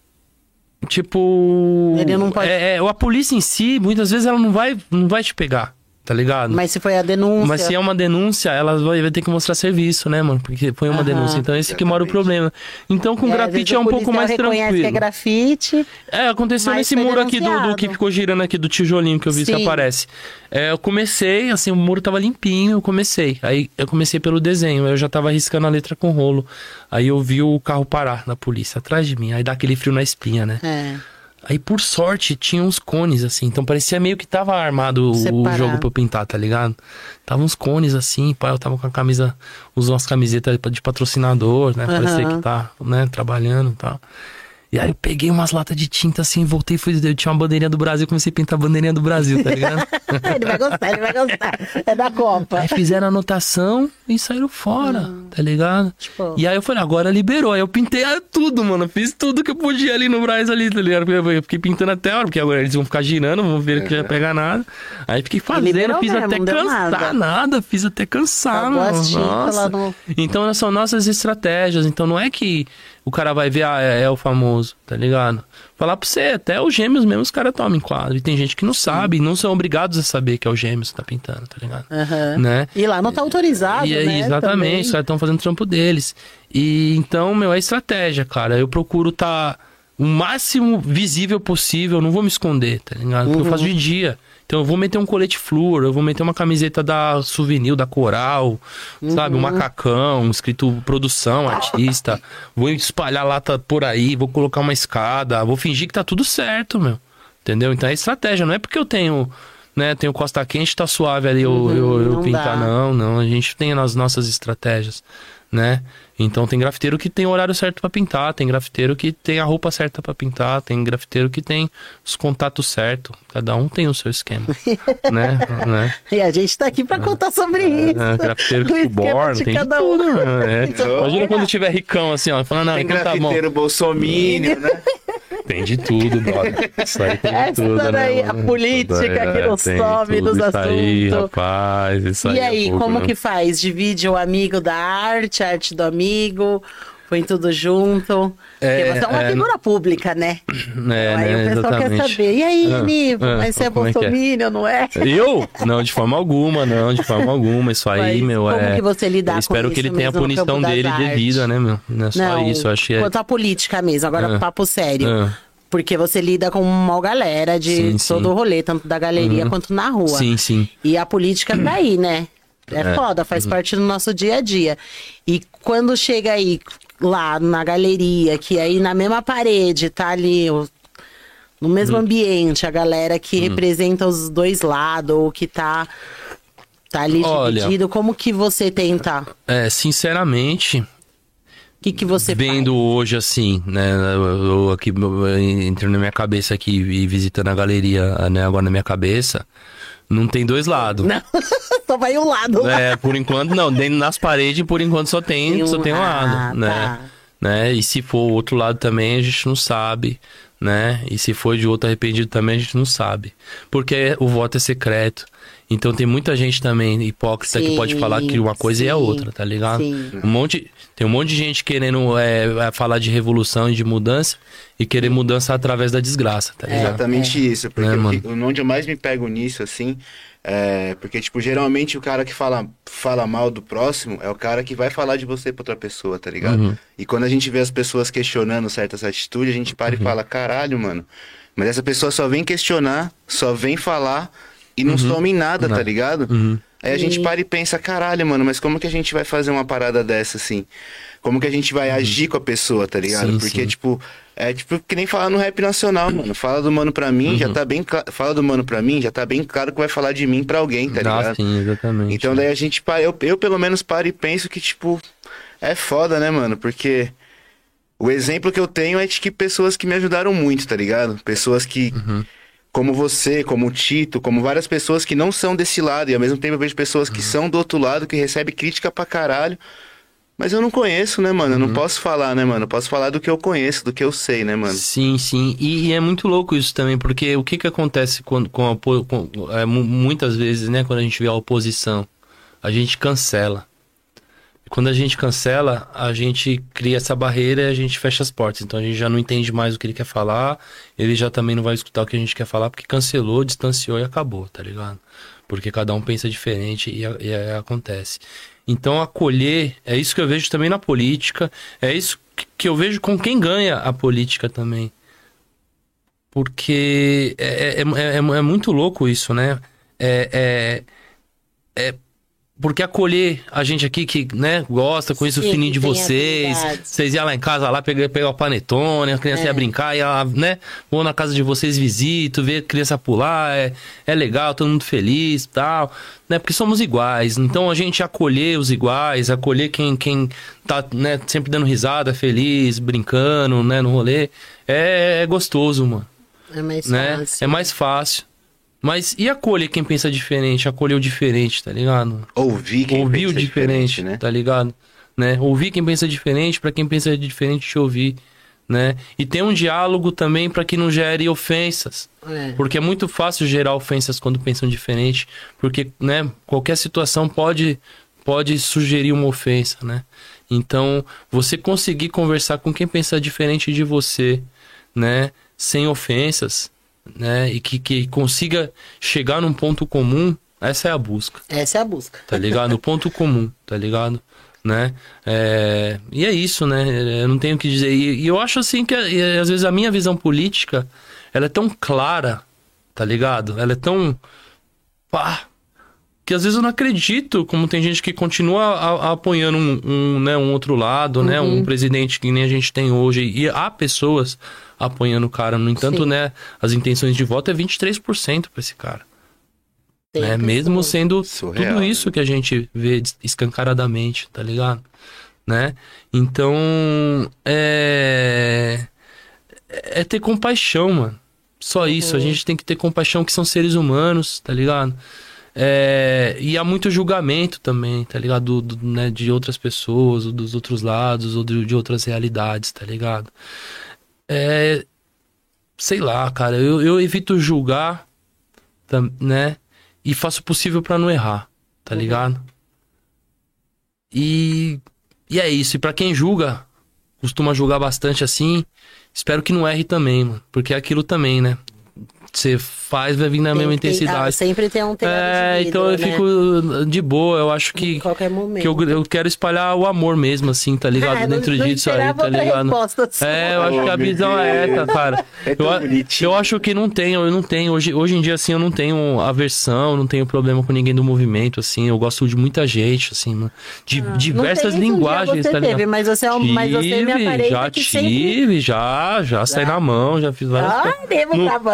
Tipo. Ele não pode- É, é, a polícia em si, muitas vezes ela não vai, não vai te pegar, tá ligado? Mas se foi a denúncia. Mas se é uma denúncia, ela vai, vai ter que mostrar serviço, né, mano? Porque foi uma Aham. denúncia. Então esse que mora o problema. Então com É, às grafite vezes é o um pouco policial mais reconhece tranquilo. que é grafite. É, aconteceu Mas nesse foi muro aqui do, do denunciado. que ficou girando aqui, do tijolinho que eu vi que Sim. aparece. É, eu comecei, assim, o muro tava limpinho, eu comecei. Aí eu comecei pelo desenho, eu já tava riscando a letra com rolo. Aí eu vi o carro parar na polícia, atrás de mim. Aí dá aquele frio na espinha, né? É. Aí, por sorte, tinha uns cones, assim. Então, parecia meio que tava armado o- o Separado. jogo pra eu pintar, tá ligado? Tava uns cones, assim, pá. Eu tava com a camisa... Usou umas camisetas de patrocinador, né? Parecia Aham. que tá, né? Trabalhando e tal. E aí, eu peguei umas latas de tinta, assim, voltei, fui... Eu tinha uma bandeirinha do Brasil, comecei a pintar a bandeirinha do Brasil, tá ligado? Ele vai gostar, ele vai gostar. É da Copa. Aí fizeram a anotação e saíram fora, tá ligado? Tipo- E aí eu falei, agora liberou. Aí eu pintei ah, tudo, mano. Fiz tudo que eu podia ali no Braz ali, tá ligado? Eu eu fiquei pintando até a hora, porque agora eles vão ficar girando, vão ver que já pega nada. Aí fiquei fazendo, liberou fiz mesmo, até não deu cansar nada. nada. Fiz até cansar, Acabou as mano. tintas Nossa. lá no- Então são nossas estratégias. Então não é que o cara vai ver, ah, é, é o famoso, tá ligado? Falar pra você, até os gêmeos mesmo os caras tomam em quadro. E tem gente que não sabe, não são obrigados a saber que é o gêmeos que tá pintando, tá ligado? Aham. Né? E lá não tá autorizado, E, é né? exatamente, também. os caras estão fazendo o trampo deles. E então, meu, é estratégia, cara. Eu procuro estar o máximo visível possível, eu não vou me esconder, tá ligado? Porque eu faço de dia. Então eu vou meter um colete flúor, eu vou meter uma camiseta da Souvenir, da Coral, sabe? Um macacão, escrito produção, artista. Vou espalhar lata por aí, vou colocar uma escada, vou fingir que tá tudo certo, meu. Entendeu? Então é estratégia, não é porque eu tenho, né, tenho costa quente, tá suave ali eu, Uhum, eu, eu não pintar, dá. não, não. A gente tem as nossas estratégias, né? Então tem grafiteiro que tem o horário certo pra pintar, tem grafiteiro que tem a roupa certa pra pintar, tem grafiteiro que tem os contatos certos. Cada um tem o seu esquema, né? né? E a gente tá aqui pra contar sobre isso. É, grafiteiro O que esquema borna, de tem de cada tudo, um. né? É. Então, Imagina é. quando tiver ricão assim, ó, falando, não, Tem então tá bom. grafiteiro bolsomínio, né? Tem de tudo, brother. Isso aí tem de Essa tudo, daí, né? a política É, que não tem some tudo nos isso aí, assuntos. rapaz, isso aí E é aí, pouco, como né? que faz? Divide o amigo da arte, a arte do amigo, põe tudo junto. É, Porque você é uma é, figura pública, né? É, Então, aí né, o pessoal quer exatamente. saber. E aí, Ah, Nivo, ah, mas você é como é que é? bolsominion, não é? Eu? Não, de forma alguma, não, de forma alguma. Isso aí, Mas meu, como é. que você lidar eu espero com que ele isso tenha a mesmo no campo punição das dele artes? devida, né, meu? Não é só Não, isso, eu achei. quanto à política mesmo, agora Ah. papo sério. Ah. Porque você lida com uma galera de Sim, sim. todo o rolê, tanto da galeria Uhum. quanto na rua. Sim, sim. E a política tá aí, né? É, É. foda, faz parte do nosso dia a dia. E quando chega aí lá na galeria, que aí na mesma parede tá ali, o- no mesmo Uhum. ambiente, a galera que representa os dois lados, ou que tá, tá ali Olha. dividido, como que você tenta? É, sinceramente, O que, que você vendo hoje assim, né? Eu, eu aqui eu, entrando na minha cabeça aqui e visitando a galeria, né, agora na minha cabeça. Não tem dois lados. Não, só vai um lado. É, por enquanto não. Dentro nas paredes, por enquanto só tem, Tem um- só tem um lado, Ah, né? tá. né? E se for o outro lado também, a gente não sabe, né? E se for de outro arrependido também, a gente não sabe. Porque o voto é secreto. Então tem muita gente também hipócrita que Sim, pode falar que uma coisa e a sim, outra, tá ligado? sim. Um monte, tem um monte de gente querendo é, falar de revolução e de mudança e querer mudança através da desgraça, tá ligado? Exatamente isso, porque Né, o mano? que- onde eu mais me pego nisso, assim, é porque, tipo, geralmente o cara que fala, fala mal do próximo é o cara que vai falar de você pra outra pessoa, tá ligado? Uhum. E quando a gente vê as pessoas questionando certas atitudes, a gente para Uhum. e fala, caralho, mano, mas essa pessoa só vem questionar, só vem falar e não soma em nada, tá Nada. ligado? Uhum. Aí a gente E- para e pensa, caralho, mano, mas como que a gente vai fazer uma parada dessa, assim? Como que a gente vai agir com a pessoa, tá ligado? Sim, Porque, sim. tipo, é tipo que nem falar no rap nacional, mano. Fala do mano pra mim, já Uhum. tá bem claro. Fala do mano pra mim, já tá bem claro que vai falar de mim pra alguém, tá Ah, ligado? sim, exatamente. Então daí a gente para, eu, eu pelo menos paro e penso que, tipo, é foda, né, mano? Porque o exemplo que eu tenho é de que pessoas que me ajudaram muito, tá ligado? Pessoas que, Uhum. como você, como o Tito, como várias pessoas que não são desse lado, e ao mesmo tempo eu vejo pessoas Uhum. que são do outro lado, que recebem crítica pra caralho. Mas eu não conheço, né, mano? Eu Uhum. não posso falar, né, mano? Eu posso falar do que eu conheço, do que eu sei, né, mano? Sim, sim. E, e é muito louco isso também, porque o que que acontece quando, com a, opo- com, é, mu- muitas vezes, né, quando a gente vê a oposição, a gente cancela. E quando a gente cancela, a gente cria essa barreira e a gente fecha as portas. Então a gente já não entende mais o que ele quer falar, ele já também não vai escutar o que a gente quer falar, porque cancelou, distanciou e acabou, tá ligado? Porque cada um pensa diferente e, a- e aí acontece. Então acolher, é isso que eu vejo também na política, é isso que- que eu vejo com quem ganha a política também. Porque é, é, é, é- é muito louco isso, né? É, é, é porque acolher a gente aqui que, né, gosta, conhece o Sim, fininho de que tem vocês, afinidades. vocês iam lá em casa, lá pegar, pegar o panetone, a criança É. ia brincar, ia, né, vou na casa de vocês, visito, ver a criança pular, é, é legal, todo mundo feliz e tal, né, porque somos iguais, então a gente acolher os iguais, acolher quem, quem tá, né, sempre dando risada, feliz, brincando, né, no rolê, é, é gostoso, mano, É mais né, fácil. é mais fácil. Mas e acolher quem pensa diferente, acolher o diferente, tá ligado? Ouvir quem Ouvir o pensa diferente, né? tá ligado? Né? Ouvir quem pensa diferente, pra quem pensa diferente te ouvir, né? E ter um diálogo também pra que não gere ofensas, É. porque é muito fácil gerar ofensas quando pensam diferente, porque, né, qualquer situação pode pode sugerir uma ofensa, né? Então, você conseguir conversar com quem pensa diferente de você, né, sem ofensas, né, e que, que consiga chegar num ponto comum, essa é a busca, Essa é a busca. tá ligado? No ponto comum, tá ligado? Né? É, e é isso, né? Eu não tenho o que dizer. E, e eu acho assim que é, às vezes a minha visão política, ela é tão clara, tá ligado? Ela é tão... pá, que às vezes eu não acredito, como tem gente que continua a- a- apoiando um, um, né, um outro lado, né? Um presidente que nem a gente tem hoje. E há pessoas apoiando o cara. No entanto, Sim. né? As intenções de voto é vinte e três por cento pra esse cara. Tem Né? pessoas. Mesmo sendo Surreal, tudo isso né? que a gente vê escancaradamente, tá ligado? Né? Então, é... é ter compaixão, mano. Só isso, a gente tem que ter compaixão, que são seres humanos, tá ligado? É, e há muito julgamento também, tá ligado? Do, do, né, de outras pessoas, ou dos outros lados, ou de, de outras realidades, tá ligado? É, sei lá, cara, eu, eu evito julgar, tam- né? E faço o possível pra não errar, tá ligado? E, e é isso. E pra quem julga, costuma julgar bastante assim, espero que não erre também, mano. Porque é aquilo também, né? Você faz, vai vir na Tem- mesma tem- ah, intensidade. sempre tem um telhado É, de vidro, então eu né? fico de boa, eu acho Em que, qualquer momento. que eu, eu quero espalhar o amor mesmo, assim, tá ligado? Ah, não- Dentro não disso aí, esperava tá outra ligado? resposta sua. É, eu acho Oh, que a meu visão é Deus. essa, cara. É tão eu, bonitinho. eu acho que não tenho, eu não tenho. Hoje, hoje em dia, assim, eu não tenho aversão, não tenho problema com ninguém do movimento, assim. Eu gosto de muita gente, assim, mano. De Ah, diversas não sei se um dia linguagens, você tá ligado? teve, mas você, é um, mas você me Tive, aparenta já que tive, sempre... já, já saí na mão, já fiz várias Ah, coisas. devo No- pra mão.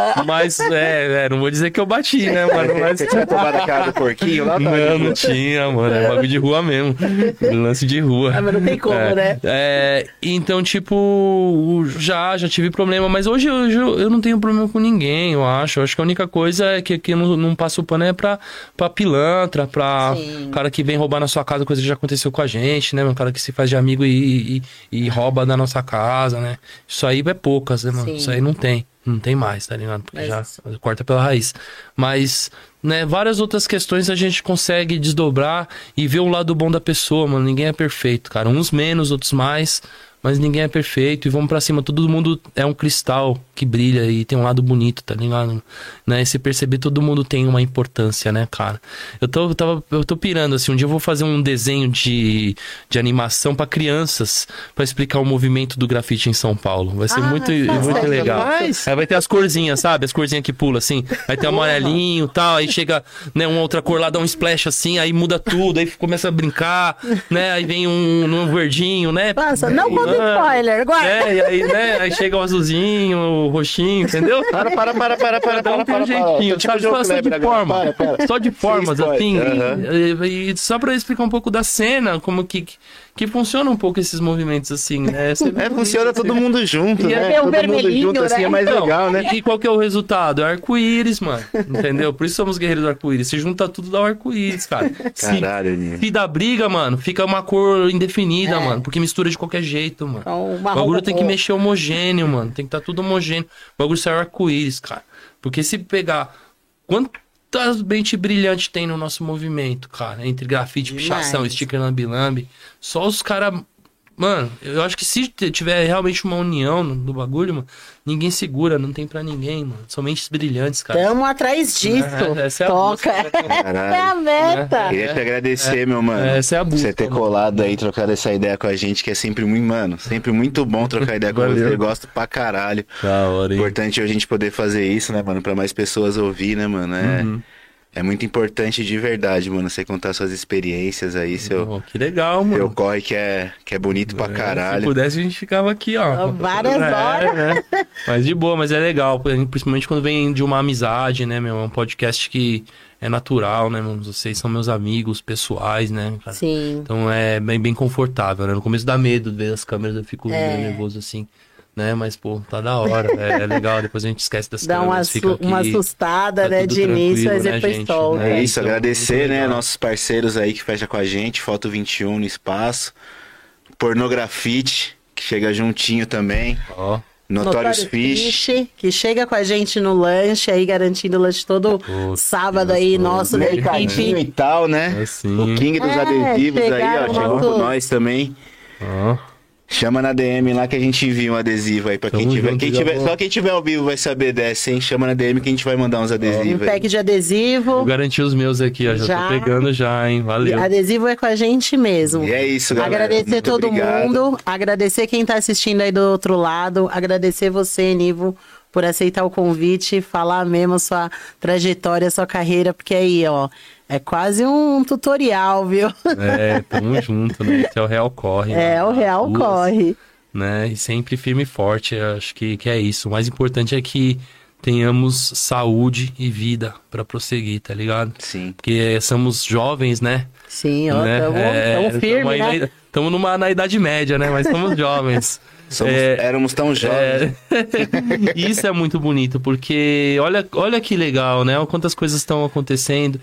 Mas, é, é, não vou dizer que eu bati, né, mano? Mas... Você tinha tomado a cara do porquinho lá? Não, não tinha, mano. É bagulho de rua mesmo. Lance de rua. Ah, mas não tem como, é, né? É, então, tipo, já, já tive problema. Mas hoje, hoje eu, eu não tenho problema com ninguém, eu acho. Eu acho que a única coisa é que, que eu não, não passo o pano é pra, pra pilantra, pra Sim. cara que vem roubar na sua casa, coisa que já aconteceu com a gente, né? Um cara que se faz de amigo e, e, e rouba da nossa casa, né? Isso aí é poucas, né, mano? Sim. Isso aí não tem. Não tem mais, tá ligado? Porque Mas... já corta pela raiz. Mas, né, várias outras questões a gente consegue desdobrar e ver o lado bom da pessoa, mano. Ninguém é perfeito, cara. Uns menos, outros mais. Mas ninguém é perfeito e vamos pra cima. Todo mundo é um cristal que brilha e tem um lado bonito, tá ligado? Né? E se perceber, todo mundo tem uma importância, né, cara? Eu tô, eu tava, eu tô pirando, assim, um dia eu vou fazer um desenho de, de animação pra crianças, pra explicar o movimento do grafite em São Paulo. Vai ser Ah, muito, faz, muito faz, legal. faz. Aí vai ter as corzinhas, sabe? As corzinhas que pula, assim. Aí tem um amarelinho e tal, aí chega, né, uma outra cor lá, dá um splash assim, aí muda tudo, aí começa a brincar, né? Aí vem um, um verdinho, né? Nossa, não conta Ah, spoiler, guarda. É, e aí, né? Aí chega o azulzinho, o roxinho, entendeu? Para, para, para, para, para, Cada um para, tem um para, para. jeitinho, Tô tipo sabe? João Só, só de Kleber agora. forma. Para, para. Só de formas, Sem assim. spoiler, E, e só pra explicar um pouco da cena, como que, que funciona um pouco esses movimentos, assim, né? Você- É, funciona todo mundo junto, E né? é o Todo mundo vermelhinho, junto, assim, né? é mais Então, legal, né? E qual que é o resultado? É arco-íris, mano. Entendeu? Por isso somos guerreiros do arco-íris. Se junta tudo, dá o arco-íris, cara. Se, Caralho, Nino. se dá briga, mano, fica uma cor indefinida, É. mano. Porque mistura de qualquer jeito, mano. Então, O uma bagulho roupa tem que boa. mexer homogêneo, mano. Tem que estar tudo homogêneo. O bagulho sai arco-íris, cara. Porque se pegar... Quantas mente brilhantes tem no nosso movimento, cara? Entre grafite, Demais. pichação, sticker lambi-lambi. Só os caras... Mano, eu acho que se tiver realmente uma união no, no bagulho, mano, ninguém segura, não tem pra ninguém, mano. São mentes brilhantes, cara. Tamo atrás disso. É, essa é a Toca. busca, né? É a Caralho. meta. Queria te agradecer, meu mano. Essa é a busca, Você ter mano. colado aí, trocado essa ideia com a gente, que é sempre muito, mano, sempre muito bom trocar ideia com Valeu. você. Gosto pra caralho. Da hora, hein? Importante a gente poder fazer isso, né, mano? Pra mais pessoas ouvir, né, mano? É, Uhum. é muito importante de verdade, mano. Você contar suas experiências aí, seu, Oh, que legal, seu mano. corre que é, que é bonito pra Se caralho. pudesse, a gente ficava aqui, ó. Várias É, horas. né? Mas de boa, mas é legal. Principalmente quando vem de uma amizade, né, meu? É um podcast que é natural, né, mano? Vocês são meus amigos pessoais, né, cara? Sim. Então é bem, bem confortável, né? No começo dá medo de ver as câmeras, eu fico É. meio nervoso assim, né? Mas, pô, tá da hora, é, é legal. Depois a gente esquece das Dá uma, câmeras, fica su- aqui. uma assustada, tá né, tudo de início, tranquilo, mas né, depois gente, solta. né? É isso, então, agradecer, muito né, legal. nossos parceiros aí que fecham com a gente, Foto vinte e um no espaço, Pornografite, que chega juntinho também, Ó, Notorious Notorious Fish, que chega com a gente no lanche aí, garantindo o lanche todo Pô, sábado que aí, gostoso. nosso da Mercadinho equipe. e tal, né? assim. O King dos É, adesivos aí, ó, chegaram chegou nossos- com nós também. Ó. Chama na D M lá que a gente envia um adesivo aí pra quem Tamo tiver. junto, Quem já tiver vou. só quem tiver ao vivo vai saber dessa, hein? Chama na D M que a gente vai mandar uns Um adesivos aí. pack de adesivo. Vou garantir os meus aqui, ó. Já, Já. tô pegando já, hein? Valeu. Adesivo é com a gente mesmo. E é isso, galera. Agradecer Muito todo obrigado. mundo, agradecer quem tá assistindo aí do outro lado, agradecer você, Nivo, por aceitar o convite, falar mesmo sua trajetória, sua carreira, porque aí, ó, é quase um tutorial, viu? É, tamo junto, né? Esse é o real corre. É, né? o real Ruas, corre. Né? E sempre firme e forte, eu acho que, que é isso. O mais importante é que tenhamos saúde e vida pra prosseguir, tá ligado? Sim. Porque somos jovens, né? Sim, ó, né? tamo, É, tamo tamo firme, aí né? na- Tamo numa na idade média, né? Mas somos jovens. Somos- É, éramos tão jovens. É, isso é muito bonito, porque olha, olha que legal, né? Olha quantas coisas estão acontecendo.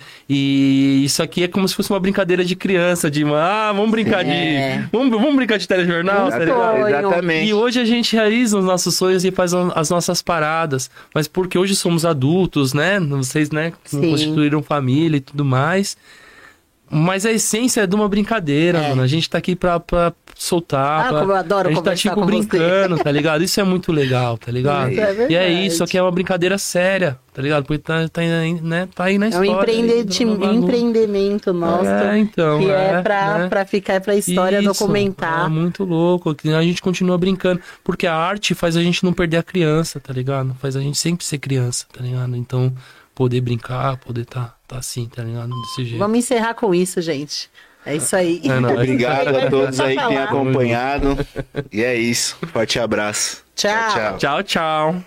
E isso aqui é como se fosse uma brincadeira de criança, de ah, vamos brincar É. de. Vamos, vamos brincar de telejornal, tá ligado? sonho. Exatamente. E hoje a gente realiza os nossos sonhos e faz as nossas paradas. Mas porque hoje somos adultos, né? Vocês, né? Sim. Constituíram família e tudo mais. Mas a essência é de uma brincadeira, É. mano. A gente tá aqui pra, pra soltar. Ah, pra- como eu adoro A gente tá conversar tipo com você. brincando, tá ligado? Isso é muito legal, tá ligado? Isso é e é verdade. isso, aqui é uma brincadeira séria, tá ligado? Porque tá, tá, aí, né? tá aí na É um história. empreendeti- aí, no bagulho. empreendimento nosso, É, então, que é, é, pra, né? pra ficar pra história, Isso, documentar. É muito louco. que A gente continua brincando. Porque a arte faz a gente não perder a criança, tá ligado? Faz a gente sempre ser criança, tá ligado? Então, poder brincar, poder tá, tá assim, tá ligado? Desse jeito. Vamos encerrar com isso, gente. É isso aí. É, não, Obrigado a todos aí que têm Falar. acompanhado. E é isso. Forte abraço. Tchau. tchau. Tchau, tchau.